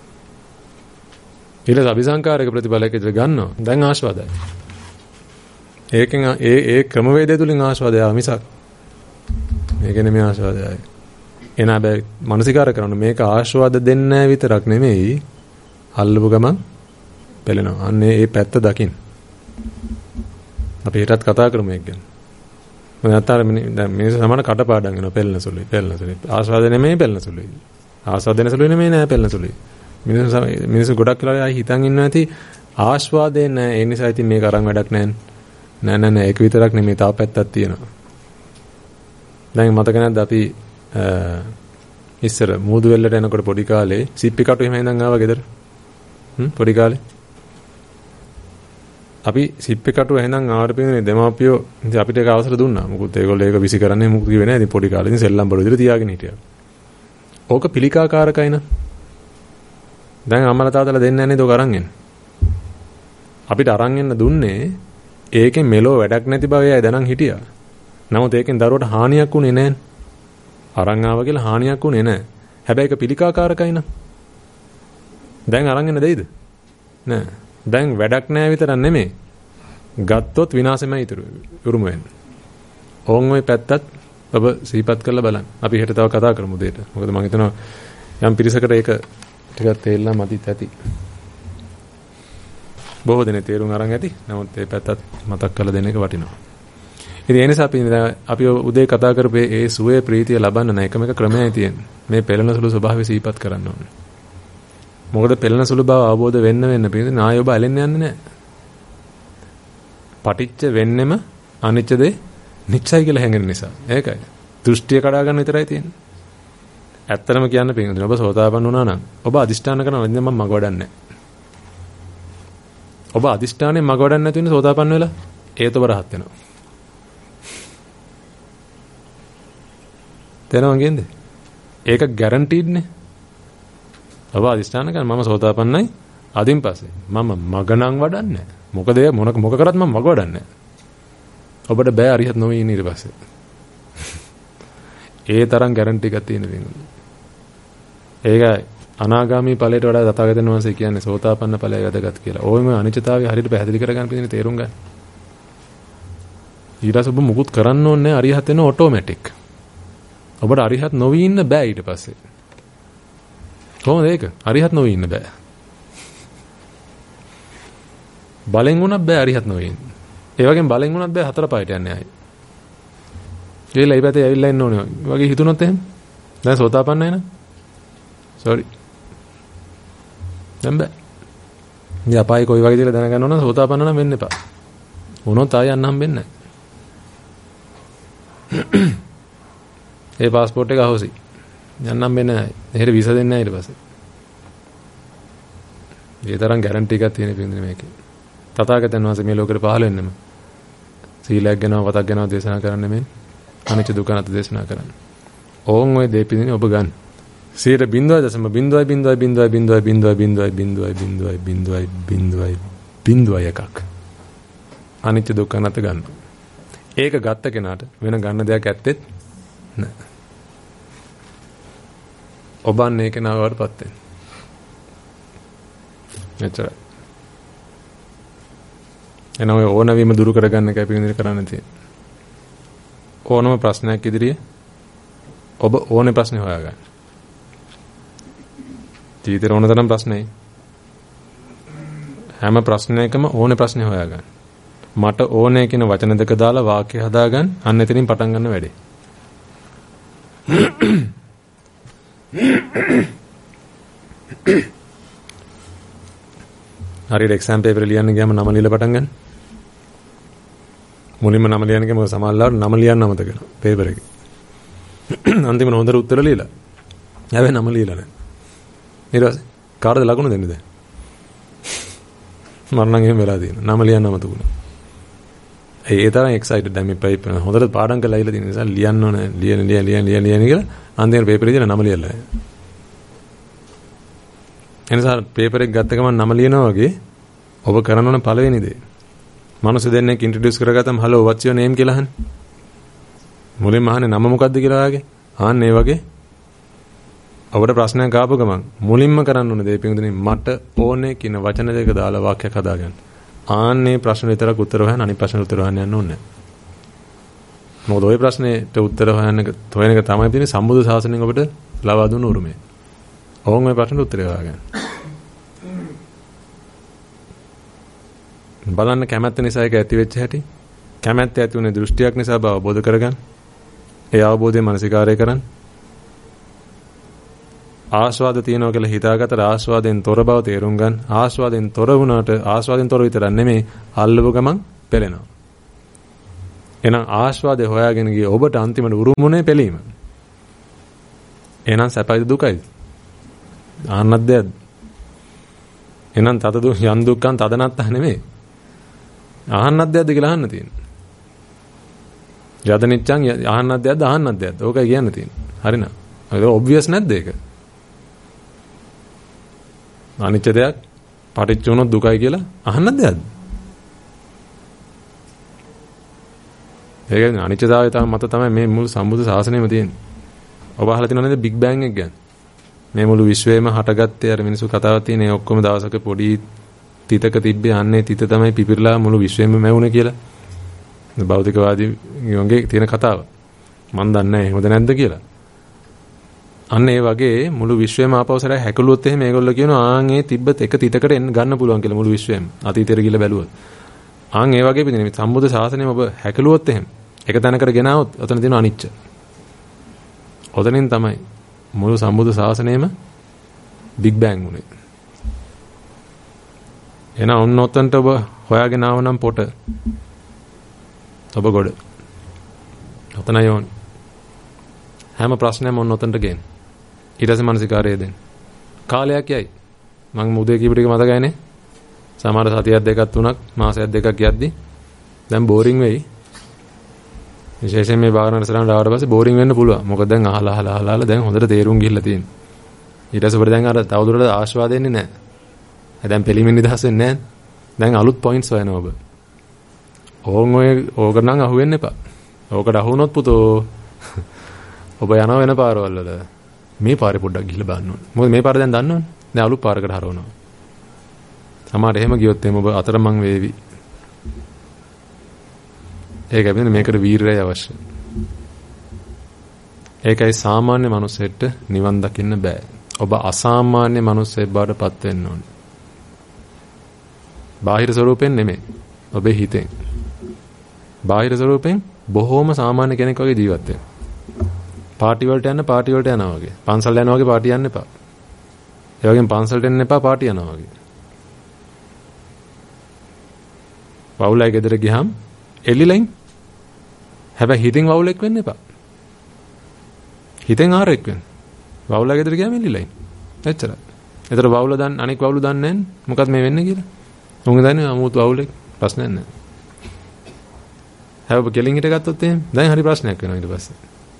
Speaker 1: ඊළඟ අபிසංකාරක ප්‍රතිඵලයක ඉඳලා ගන්නවා. දැන් ආස්වාදයි. ඒකෙන් ඒ ක්‍රමවේදය තුලින් ආස්වාදය මිසක් මේක නෙමෙයි ආස්වාදයයි. එන හැබැයි මානසිකාර කරන මේක ආස්වාද දෙන්නේ විතරක් නෙමෙයි අල්ලපු ගමන් පෙළෙනවා. අන්න ඒ පැත්ත දකින්න. අපි හෙටත් කතා කරමු ඒක ගැන. මොකද දැන් මිනිස්සු සමාන කටපාඩම් වෙනවා පෙළෙන සුළුයි. ආස්වාද නෙමෙයි පෙළෙන සුළුයි. ආස්වාද දෙන සුළුයි නෙමෙයි නෑ පෙළෙන සුළුයි. මිනිස්සු ගොඩක් වෙලා හිතන් ඉන්නවා ඇති ආස්වාදේ නෑ. ඒ නිසා ඉතින් මේක අරන් වැඩක් නෑ. නෑ ඒක විතරක් නෙමෙයි තව පැත්තක් තියෙනවා. දැන් මතක නැද්ද අපි ඉස්සර මූදු වෙල්ලට එනකොට පොඩි කාලේ සිප්පි කටු එහෙම ඉඳන් ආවා ගෙදර. පොඩි කාලේ. අපි සිප්පි කටු එහෙනම් ආවට පින්නේ දෙමාපියෝ ඉතින් අපිට ඒක අවසර දුන්නා. මොකද ඒගොල්ලෝ ඒක විසි කරන්නේ මොකද කිව්වේ නෑ. ඉතින් පොඩි කාලේ ඉතින් සෙල්ලම් බඩු විදිහට තියාගෙන හිටියා. ඕක පිළිකාකාරකයි න ะ. දැන් අම්මලා තාත්තලා දෙන්නේ නැහැ නේද ඔක අරන් එන්න. අපිට අරන් එන්න දුන්නේ ඒකෙන් මෙලෝ වැඩක් නැති බව එයා දැනන් හිටියා. නමුත් ඒකෙන් දරුවට හානියක් උනේ නැහැ. අරන් ආවා කියලා හානියක් උනේ නැහැ. හැබැයි ඒක පිළිකාකාරකයි න ะ. දැන් අරන් එන්න දෙයිද? නෑ. දැන් වැඩක් නැහැ විතරක් නෙමෙයි. ගත්තොත් විනාශෙමයි උරුම වෙන්නේ. ඕන් ওই පැත්තත් ඔබ සිහිපත් කරලා බලන්න. අපි හෙට තව කතා කරමු දෙයට. මොකද මම හිතනවා යම් පිරිසකට ඒක ටිකක් තේරෙලා මදිත් ඇති. බොහෝ දෙනෙක් තේරුම් අරන් ඇති. නමුත් මේ පැත්තත් මතක් කරලා දෙන එක වටිනවා. ඉතින් ඒ නිසා අපි උදේ කතා කරපේ ඒ සුවේ ප්‍රීතිය ලබන්න නම් එකම එක ක්‍රමයයි තියෙන්නේ. මේ පෙළෙන සුළු ස්වභාවය සිහිපත් කරන්න ඕනේ. මොකද පෙළෙන සුළු බව අවබෝධ වෙන්න පිළිඳ නාය ඔබ ඇලෙන්න යන්නේ නැහැ. පටිච්ච වෙන්නෙම අනිච්ච දේ නිච්චයි කියලා හැඟෙන නිසා. ඒකයි. දෘෂ්ටිය කඩා ගන්න විතරයි තියෙන්නේ. ඇත්තටම කියන්න පිළිඳ ඔබ සෝතාපන්න වුණා නම් ඔබ අදිෂ්ඨාන කරනවා ඉතින් මම මග වඩන්නේ නැහැ. ඔබ අදිෂ්ඨානේ මග වඩන්නේ නැතු වෙන සෝතාපන්න වෙලා ඒත ඔබ රහත් වෙනවා. තේරෙනවද කියන්නේ? ඒක ගැරන්ටීඩ් නේ. ඔබ අදිස්ථාන කරන මම සෝතාපන්නයි අදින් පස්සේ මම මග නම් වඩන්නේ නැහැ. මොක කරත් මම මග වඩන්නේ නැහැ. ඔබට බෑ අරිහත් නොවී ඉන්න ඊට පස්සේ. ඒ තරම් ගැරන්ටි එකක් තියෙන වෙනවා. ඒක අනාගාමී ඵලයට වඩා තථාගතයන් වහන්සේ කියන්නේ සෝතාපන්න ඵලය වැදගත් කියලා. ඕෙම අනිත්‍යතාවය හරියට පැහැදිලි කරගන්න පිටින් තේරුම් ගන්න. ඊට ඔබ මුකුත් කරන්න ඕනේ නැහැ අරිහත් වෙන ඔටෝමැටික්. ඔබට අරිහත් නොවී ඉන්න බෑ ඊට පස්සේ. කොහොමද ඒක? අරිහත් නොවී ඉන්න බෑ. බලෙන් වුණත් බෑ අරිහත් නොවී ඉන්න. ඒ වගේම බලෙන් වුණත් බෑ හතර පායට යන්නේ ආයි. ගිහලා ඊපැතේ ඇවිල්ලා ඉන්න ඕනේ. වගේ හිතුනොත් එහෙම. දැන් සෝතාපන්නයි නේද? sorry. දැන් බෑ. ඉතින් අපායි කොයි වගේ දේලා දැනගන්න ඕන සෝතාපන්න නම් වෙන්න එපා. වුණොත් ආය යන්න හම්බෙන්නේ නැහැ. ඒ પાස්පෝර්ට් එක අහෝසි. යන්නම් වෙන්නේ නැහැ. එහෙට වීසා දෙන්නේ නැහැ ඊට පස්සේ. ඒ තරම් ගැරන්ටි එකක් තියෙන පින්දුනේ මේකේ. තථාගතයන් වහන්සේ මේ ලෝකෙට පහළ වෙන්නෙම සීලයක් ගැනව වතක් ගැනව දේශනා කරන්න නෙමෙයි. අනිච්ච දුක්ඛ අනාත්ම දේශනා කරන්න. ඕන් ඔය දේ පින්දුනේ ඔබ ගන්න. 0.000000000 එකක්. අනිච්ච දුක්ඛ අනාත්ම ගන්න. ඒක ගත්ත කෙනාට වෙන ගන්න දෙයක් ඇත්තෙත් නැහැ. ඔබ අන්නේ කෙනාවටපත් වෙන්න. එච්චරයි. එනවා ඔය ඕනවීම දුරු කරගන්න එකයි පිළිඳින කරන්න තියෙන්නේ. ඕනම ප්‍රශ්නයක් ඉදිරියේ ඔබ ඕනේ ප්‍රශ්නේ හොයාගන්න. ජීවිතේ ඕන තරම් ප්‍රශ්නයි. හැම ප්‍රශ්නයකම ඕනේ ප්‍රශ්නේ හොයාගන්න. මට ඕනේ කියන වචන දෙක දාලා වාක්‍ය හදාගන්න. අන්න එතනින් පටන් ගන්න වැඩේ. හරියට එක්සෑම් පේපර් ලියන්න ගියාම නම ලියලා පටන් ගන්න. මුලින්ම නම ලියන්න ගියාම සමහරවල්ලාට නම ලියන්න අමතක වෙනවා පේපර් එකේ. අන්තිමට හොඳට උත්තර ලියලා. හැබැයි නම ලියලා නැහැ. ඊට පස්සේ කාටද ලකුණු දෙන්නේ දැන්? මරණන් එහෙම වෙලා තියෙනවා. නම ලියන්න අමතක වුණා. ඒ තරම් එක්සයිටඩ් දැන් මේ පේපර් හොඳට පාඩම් කරලා ඉලා තියෙන නිසා ලියන්න ඕනේ. ලියන කියලා අන්තිමට පේපර් එකේ නම ලියලා නැහැ. එනිසා පේපර් එක ගත්ත ගමන් නම ලියනවා වගේ ඔබ කරන්න ඕන පළවෙනි දේ. මනුස්ස දෙන්නෙක් ඉන්ට්‍රොඩියුස් කරගත්තම hello what's your name කියලා අහන්නේ. මුලින්ම අහන්නේ නම මොකද්ද කියලා ආගේ. ආන්න ඒ වගේ ඔබට ප්‍රශ්නයක් ආපු ගමන් මුලින්ම කරන්න ඕන දේ පිටුදිනේ මට ඕනේ කියන වචන දෙක දාලා වාක්‍යයක් හදාගන්න. ආන්නේ ප්‍රශ්න විතරක් උත්තර හොයන්න අනිත් ප්‍රශ්න උත්තර හොයන්න යන්න ඕනේ නැහැ. මොකද ওই ප්‍රශ්නෙට උත්තර හොයන එක තමයි තියෙන්නේ සම්බුදු ශාසනයෙන් ඔබට ලබා දුන්න උරුමය. ඕන් ওই ප්‍රශ්නට උත්තරය හොයාගන්න. බලන්න කැමැත්ත නිසා ඒක ඇති වෙච්ච හැටි. කැමැත්ත ඇති වුණේ දෘෂ්ටියක් නිසා බව අවබෝධ කරගන්න. ඒ අවබෝධයෙන් මානසිකාරය කරන්න. ආස්වාද තියනවා කියලා හිතාගත්තට ආස්වාදයෙන් තොර බව තේරුම් ගන්න. ආස්වාදයෙන් තොර වුණාට ආස්වාදයෙන් තොර විතරක් නෙමෙයි අල්ලව ගමන් පෙළෙනවා. එහෙනම් ආස්වාදේ හොයාගෙන ගිය ඔබට අන්තිමට උරුමුනේ පෙළීම. එහෙනම් සැපයිද දුකයිද? ආන්නත් දෙයක්ද? එහෙනම් තද යන් දුක්ඛං තදනත්තහ නෙමෙයි. ආන්නත් දෙයක්ද කියලා අහන්න තියෙන්නේ. යද නිච්ඡං ආන්නත් දෙයක්ද ආන්නත් දෙයක්ද? ඕකයි කියන්න තියෙන්නේ. හරිනවද? ඒක ඔබ්වියස් නැද්ද ඒක? අනිච්ච දෙයක් පටිච්ච වුණොත් දුකයි කියලා අහන්නත් දෙයක්ද? ඒක අනිච්චතාවය මත තමයි මේ මුළු සම්බුද්ධ ශාසනයම තියෙන්නේ. ඔබ අහලා තියෙනවද බිග් බෑන් එක ගැන? මේ මුළු විශ්වයම හටගත්තේ අර මිනිස්සු කතාවක් තියෙන ඒ ඔක්කොම දවසක පොඩි තිතක තිබ්බේ අන්නේ තිත තමයි පිපිරලා මුළු විශ්වයම මැවුනේ කියලා. භෞතිකවාදීන්ගේ තියෙන කතාව. මන් දන්නේ නැහැ එහෙමද නැද්ද කියලා. අන්න ඒ වගේ මුළු විශ්වයම ආපෞසරය හැකලුවොත් එහෙම මේගොල්ලෝ කියනවා ආන් ඒ තිබ්බත් එක තිතකට එන්න ගන්න පුළුවන් කියලා මුළු විශ්වයම. අතීතයට ගිහලා බැලුවොත්. ආන් ඒ වගේ පිටින් මේ සම්බුද්ධ ශාසනයම ඔබ හැකලුවොත් එහෙම එක තැනකට ගෙනාවොත් ඔතන තියෙන අනිච්ච. ඔතනින් තමයි මුළු සම්බුද්ධ ශාසනයම බිග් බෑන් වුණේ. එන ඔන්න ඔතනට ඔබ හොයාගෙන ආව නම් පොට ඔබ ගොඩ. ඔතනයි ඕන. හැම ප්‍රශ්නයක්ම ඔන්න ඔතනට ගේන්න. ඊට පස්සේ මානසිකාරය දෙන්න. කාලයක් යයි. මම උදේ කීප ටික මතකයි නේ. සමහර සතියක් දෙකක් තුනක් මාසයක් දෙකක් යද්දි දැන් බෝරින් වෙයි. විශේෂයෙන් මේ භාවනා කරන ඩාවට පස්සේ බෝරින් වෙන්න පුළුවන්. මොකද දැන් අහලා දැන් හොඳට තේරුම් ගිහිල්ලා තියෙනවා. ඊට පස්සේ ඔබට දැන් අර තවදුරටත් ආශ්වාද එන්නේ නැහැ. දැන් පිළිමින් නිදහස් වෙන්නේ නැහැ. දැන් අලුත් පොයින්ට්ස් හොයනවා ඔබ. ඕක නම් අහුවෙන්න එපා. ඕකට අහු වුණොත් පුතෝ ඔබ යනවා වෙන පාරවල් වල. මේ පාරේ පොඩ්ඩක් ගිහිල්ලා බලන්න ඕනේ. මොකද මේ පාර දැන් දන්නවනේ. දැන් අලුත් පාරකට හරවනවා. සමහර එහෙම ගියොත් එහෙම ඔබ අතරමං වේවි. ඒකයි වෙන්නේ මේකට වීරය අවශ්‍යයි. ඒකයි සාමාන්‍ය මනුස්සයෙක්ට නිවන් දකින්න බෑ. ඔබ අසාමාන්‍ය මනුස්සයෙක් බවට පත් වෙන්න ඕනේ. බාහිර ස්වරූපෙන් නෙමෙයි. ඔබේ හිතෙන්. බාහිර ස්වරූපෙන් බොහෝම සාමාන්‍ය කෙනෙක් වගේ ජීවත් වෙන්න. පාටි වලට යනවා වගේ. පන්සල් යනවා වගේ පාටි යන්න එපා. ඒ වගේම පන්සල්ට එන්න එපා පාටි යනවා වගේ. පවුලයි ගෙදර ගියාම එල්ලිලෙන් හැබැයි හිතෙන් වවුලෙක් වෙන්න එපා. හිතෙන් ආරෙක් වෙන්න. වවුලා ගෙදර ගියාම එල්ලිලා ඉන්න. එච්චරයි. ඒතර වවුලා දන්න අනික වවුලු දන්නේ නැහැ මොකක්ද මේ වෙන්නේ කියලා. උන් දන්නේ 아무ත් වවුලෙක් ප්‍රශ්නයක් නැහැ. හැබැයි කෙලින් හිට ගත්තොත් එහෙම දැන් හරි ප්‍රශ්නයක් වෙනවා ඊට පස්සේ.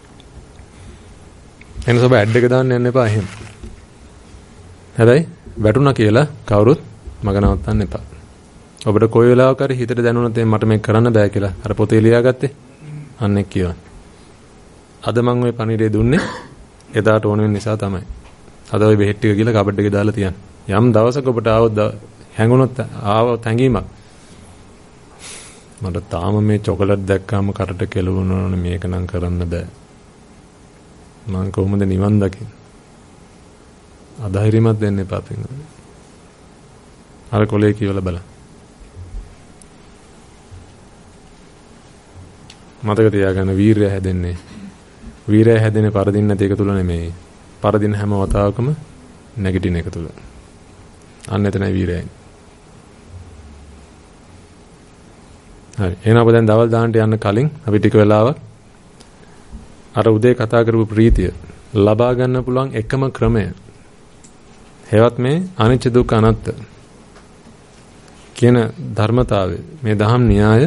Speaker 1: එනස ඔබ ඇඩ් එක දාන්න යන්න එපා එහෙම. හැබැයි වැටුණා කියලා කවුරුත් මග නවත්තන්න එපා. ඔබට කොයි වෙලාවක හරි හිතට දැනුණොත් මට මේක කරන්න බෑ කියලා අර පොතේ ලියාගත්තේ අන්න එක් කියවන්න. අද මම ওই පණිඩේ දුන්නේ එදාට ඕන වෙන නිසා තමයි. අද ওই බෙහෙත් ටික කියලා කබඩ් එකේ දාලා තියන්න. යම් දවසක ඔබට හැඟුණොත් ආවොත් හැඟීමක් මට තාම මේ චොකලට් දැක්කාම කරට කෙලවුණානේ මේක නම් කරන්න බෑ. මම කොහොමද නිවන් දකින්නේ? අධෛර්යමත් වෙන්න එපා පින්වතුනි. අර කොලේ කියවලා බලන්න. මතක තියාගන්න වීරය හැදෙන්නේ. වීරය හැදෙන්නේ පරදින්න නැති එක තුල නෙමෙයි. පරදින හැම වතාවකම නැගිටින එක තුල. අන්න එතනයි වීරයයි. හරි. එහෙනම් අප දැන් දවල් දාන්නට යන්න කලින් අපි ටික වෙලාවක් අර උදේ කතා කරපු ප්‍රීතිය ලබා ගන්න පුළුවන් එකම ක්‍රමය හේවත් මේ අනිච්ච දුක්ඛ අනාත්ත කියන ධර්මතාවය මේ දහම් න්‍යාය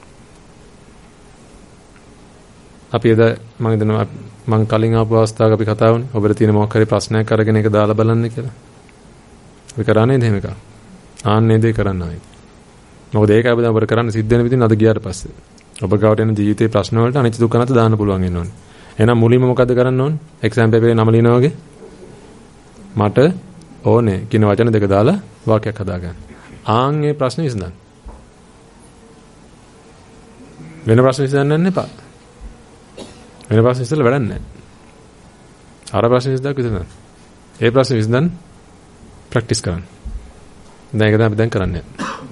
Speaker 1: අපි එදා මම කලින් ආපු අවස්ථාවක අපි කතා වුණේ ඔබට තියෙන මොකක් හරි ප්‍රශ්නයක් අරගෙන ඒක දාලා බලන්න කියලා. අපි කරන්නේ එහෙම එකක්. ආන්නේ දේ කරන්න ආයි. මොකද ඒක අපි දැන් ඔබට කරන්න සිද්ධ වෙන විදිහින් අද ගියාට පස්සේ ඔබ ගාවට එන ජීවිතේ ප්‍රශ්න වලට අනිච්ච දුක්ඛ අනාත්ත දාන්න පුළුවන් වෙන්න ඕනේ. එහෙනම් මුලින්ම මොකද්ද කරන්න ඕනේ? එක්සෑම් පේපරේ නම ලියනවා වගේ මට ඕනේ කියන වචන දෙක දාලා වාක්‍යයක් හදාගන්න. ආන්ගේ ප්‍රශ්න විසඳන්න. වෙන ප්‍රශ්න විසඳන්න යන්න එපා. වෙන ප්‍රශ්න ඉස්සෙල්ලා වැඩක් නැහැ. අර ප්‍රශ්න විසඳන්න. ඒ ප්‍රශ්න විසඳන්න ප්‍රැක්ටිස් කරන්න. දැන් ඒක තමයි අපි දැන් කරන්නේ.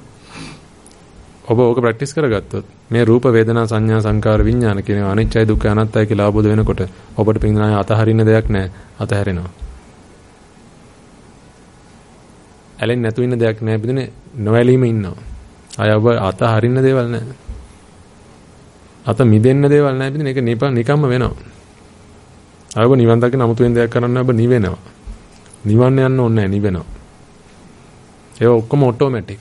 Speaker 1: ඔබ ඕක ප්‍රැක්ටිස් කරගත්තොත් මේ රූප වේදනා සංඥා සංකාර විඥාන කියන අනිච්චයි දුක්ඛ අනාත්තයි කියලා අවබෝධ වෙනකොට ඔබට පින්නාය අතහරින්න දෙයක් නැහැ. අතහැරෙනවා. ඇලෙන්නේ නැතු ඉන්න දෙයක් නැහැ. පිටිනේ නොඇලීම ඉන්නවා. අය ඔබ අතහරින්න දේවල් නැහැ. අත මිදෙන්න දේවල් නැහැ. පිටිනේ ඒක නිකම්ම වෙනවා. අය ඔබ නිවන් දකින 아무තු වෙන දෙයක් කරන්න ඔබ නිවෙනවා. නිවන්න යන්න ඕනේ නැහැ. නිවෙනවා. ඒක ඔක්කොම ඔටෝමැටික්.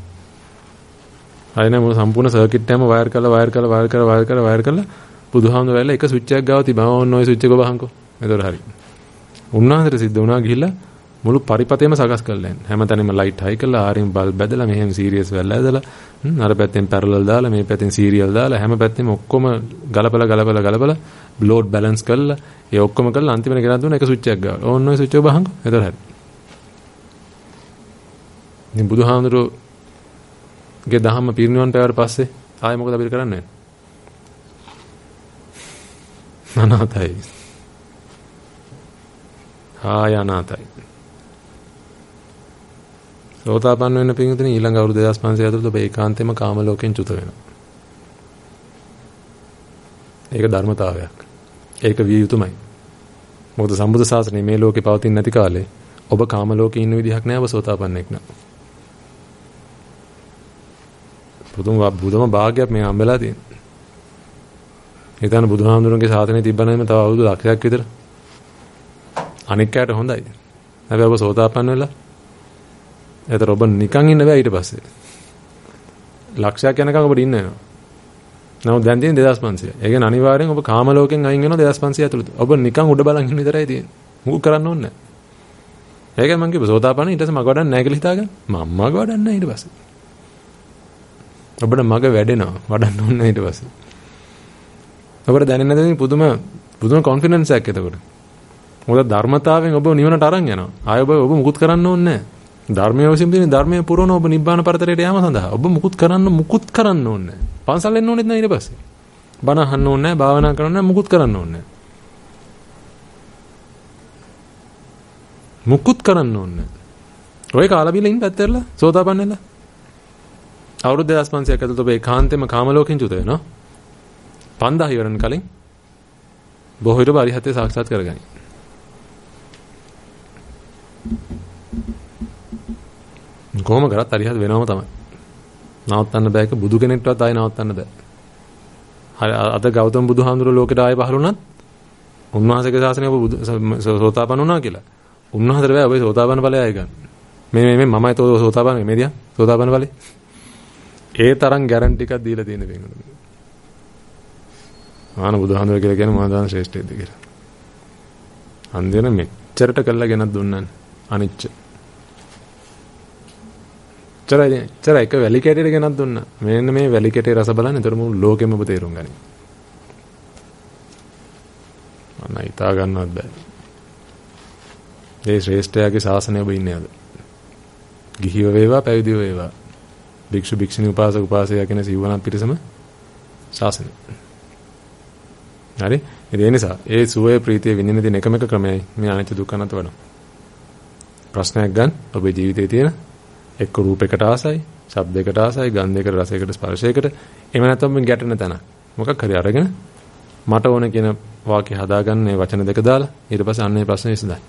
Speaker 1: අයනේ මොන සම්පූර්ණ සර්කිට් එකම වයර් කරලා බුදුහාමුදුරුවෝ වෙලා එක ස්විච් එකක් ගාව තිබා ඕන ඔය ස්විච් එක වහංකෝ. එතකොට හරි. උන්වහන්සේට සිද්ධ වුණා ගිහිල්ලා මුළු පරිපතේම සකස් කරලා යන්න. හැමතැනම ලයිට් හයි කරලා ආරින් බල්බ් බැදලා මෙහෙම සීරියස් වෙලා ඇදලා අර පැත්තෙන් පැරලල් දාලා මේ පැත්තෙන් සීරියල් දාලා හැම පැත්තෙම ඔක්කොම ගලපලා ලෝඩ් බැලන්ස් කරලා ඒ ඔක්කොම කරලා අන්තිමට ගෙනත් දුන්න එක ස්විච් එකක් ගාව. ඕන ඔය ස්විච් එක වහංකෝ. එතකොට හරි. ඉතින් බුදුහාමුදුරුවෝගේ දහම පිරිනිවන් පෑවට පස්සේ ආයෙ මොකද අපිට කරන්නේ? අනාතයි. අනාතයි. සෝතාපන්න වෙන පින්විතනේ ඊළඟ අවුරුදු 2500 ඇතුළත ඔබ ඒකාන්තයෙන්ම කාම ලෝකෙන් චුත වෙනවා. ඒක ධර්මතාවයක්. ඒක විය යුතුමයි. මොකද සම්බුද්ධ ශාසනය මේ ලෝකේ පවතින නැති කාලේ ඔබ කාම ලෝකේ ඉන්න විදිහක් නෑ ඔබ සෝතාපන්නෙක් නෑ. බුදුම භාග්‍යයක් මේ හම්බෙලා තියෙනවා. හිතන්න බුදුහාමුදුරන්ගේ ශාසනය තිබ්බනම් තව අවුරුදු ලක්ෂයක් විතර. අනික් අයට හොඳයි. හැබැයි ඔබ සෝතාපන්න වෙලා ඒතර ඔබ නිකන් ඉන්න බෑ ඊට පස්සේ. ලක්ෂයක් යනකම් ඔබට ඉන්න වෙනවා. නමුත් දැන් තියෙන 2500. ඒ කියන්නේ අනිවාර්යෙන් ඔබ කාම ලෝකෙන් අයින් වෙනවා 2500 ඇතුළත. ඔබ නිකන් උඩ බලන් ඉන්න විතරයි තියෙන්නේ. මුකුත් කරන්න ඕනේ නැහැ. ඒකයි මම කිව්වේ සෝතාපන්න ඊට පස්සේ මග වඩන්න නැහැ කියලා හිතාගන්න. මම මග වඩන්න නැහැ ඊට පස්සේ. ඔබට මග වැඩෙනවා වඩන්න ඕනේ නැහැ ඊට පස්සේ. ඔබට දැනෙන්නේ නැති පුදුම කොන්ෆිඩන්ස් එකක් එතකොට. මොකද ධර්මතාවයෙන් ඔබ නිවනට අරන් යනවා. ආය ඔබ මුකුත් කරන්න ඕනේ නැහැ. ධර්මයේ විසින් තියෙන ධර්මයේ පුරවන ඔබ නිබ්බාන පරතරයට යාම සඳහා ඔබ මුකුත් කරන්න ඕනේ නැහැ. පන්සල් එන්න ඕනෙත් නැහැ ඊට පස්සේ. බණ අහන්න ඕනේ නැහැ, භාවනා කරන්න නැහැ, මුකුත් කරන්න ඕනේ නැහැ. මුකුත් කරන්න ඕනේ නැහැ. ඔය කාලා බිල ඉන්න පැත්තටලා සෝතාපන්න වෙලා. අවුරුදු 2500ක් ඇතුළත ඔබ ඒකාන්තයෙන්ම කාම ලෝකෙන් චුත වෙනවා. 5000 ඉවරන කලින් බොහෝ විට පරිහත්ය සාක්ෂාත් කරගනි. කොහොම කරත් අරිහත් වෙනවම තමයි. නවත්තන්න බෑ. ඒක බුදු කෙනෙක්ටවත් ආයෙ නවත්තන්න බෑ. අද ගෞතම බුදුහාමුදුරුවෝ ලෝකෙට ආයෙ පහළ වුණත් උන්වහන්සේගේ ශාසනය ඔබ සෝතාපන්න වුණා කියලා. උන්වහන්සේට බෑ ඔබ සෝතාපන්න ඵලය ආයෙ ගන්න. මේ මමයි සෝතාපන්න මේ දියා සෝතාපන්න ඵලෙ. ඒ තරම් ගැරන්ටි එකක් දීලා තියෙන වෙන්නේ. ආන බුදුහාමුදුරුවෝ කියලා කියන්නේ මහා දාන ශ්‍රේෂ්ඨයේද කියලා. අන්දින මෙච්චරට කළා ගෙනත් දුන්නානේ. අනිච්ච. චරයි එක වැලි කැටේට ගෙනත් දුන්නා. මෙන්න මේ වැලි කැටේ රස බලන්න. ඒතර මුළු ලෝකෙම ඔබ තේරුම් ගනි. අන්න හිතා ගන්නවත් බෑ. මේ ශ්‍රේෂ්ඨයාගේ ශාසනය ඔබ ඉන්නේ අද. ගිහිව වේවා පැවිදිව වේවා. භික්ෂු භික්ෂුණී උපාසක උපාසිකා කියන සිව්වනක් පිරිසම ශාසනය. හරි? ඒ නිසා ඒ සුවය ප්‍රීතිය විඳින දින එකම එක ක්‍රමයයි මේ අනිත්‍ය දුක්ඛ අනාත්ම වඩන. ප්‍රශ්නයක් ගන්න ඔබේ ජීවිතයේ තියෙන එක්ක රූපයකට ආසයි, ශබ්දයකට ආසයි, ගන්ධයකට, රසයකට, ස්පර්ශයකට එහෙම නැත්නම් මේ ගැටෙන තැන. මොකක් හරි අරගෙන මට ඕන කියන වාක්‍ය හදාගන්න මේ වචන දෙක දාලා ඊට පස්සේ අන්න ඒ ප්‍රශ්නේ විසඳයි.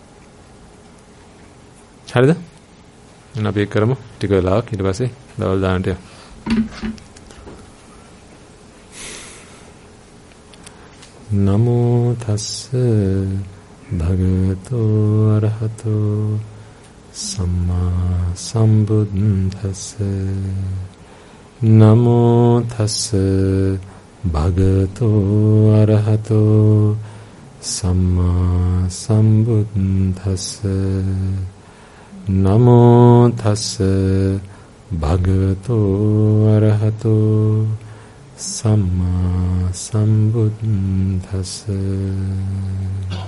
Speaker 1: හරිද? එහෙනම් අපි කරමු ටික වෙලාවක් ඊට පස්සේ දවල් දාන්නට යමු. නමෝ තස්ස භගවතෝ අරහතෝ සම්මා සම්බුද්දස්ස නමෝ තස්ස භගවතෝ අරහතෝ සම්මා සම්බුද්දස්ස නමෝ තස්ස භගවතෝ අරහතෝ සම්මා සම්බුද්දස්ස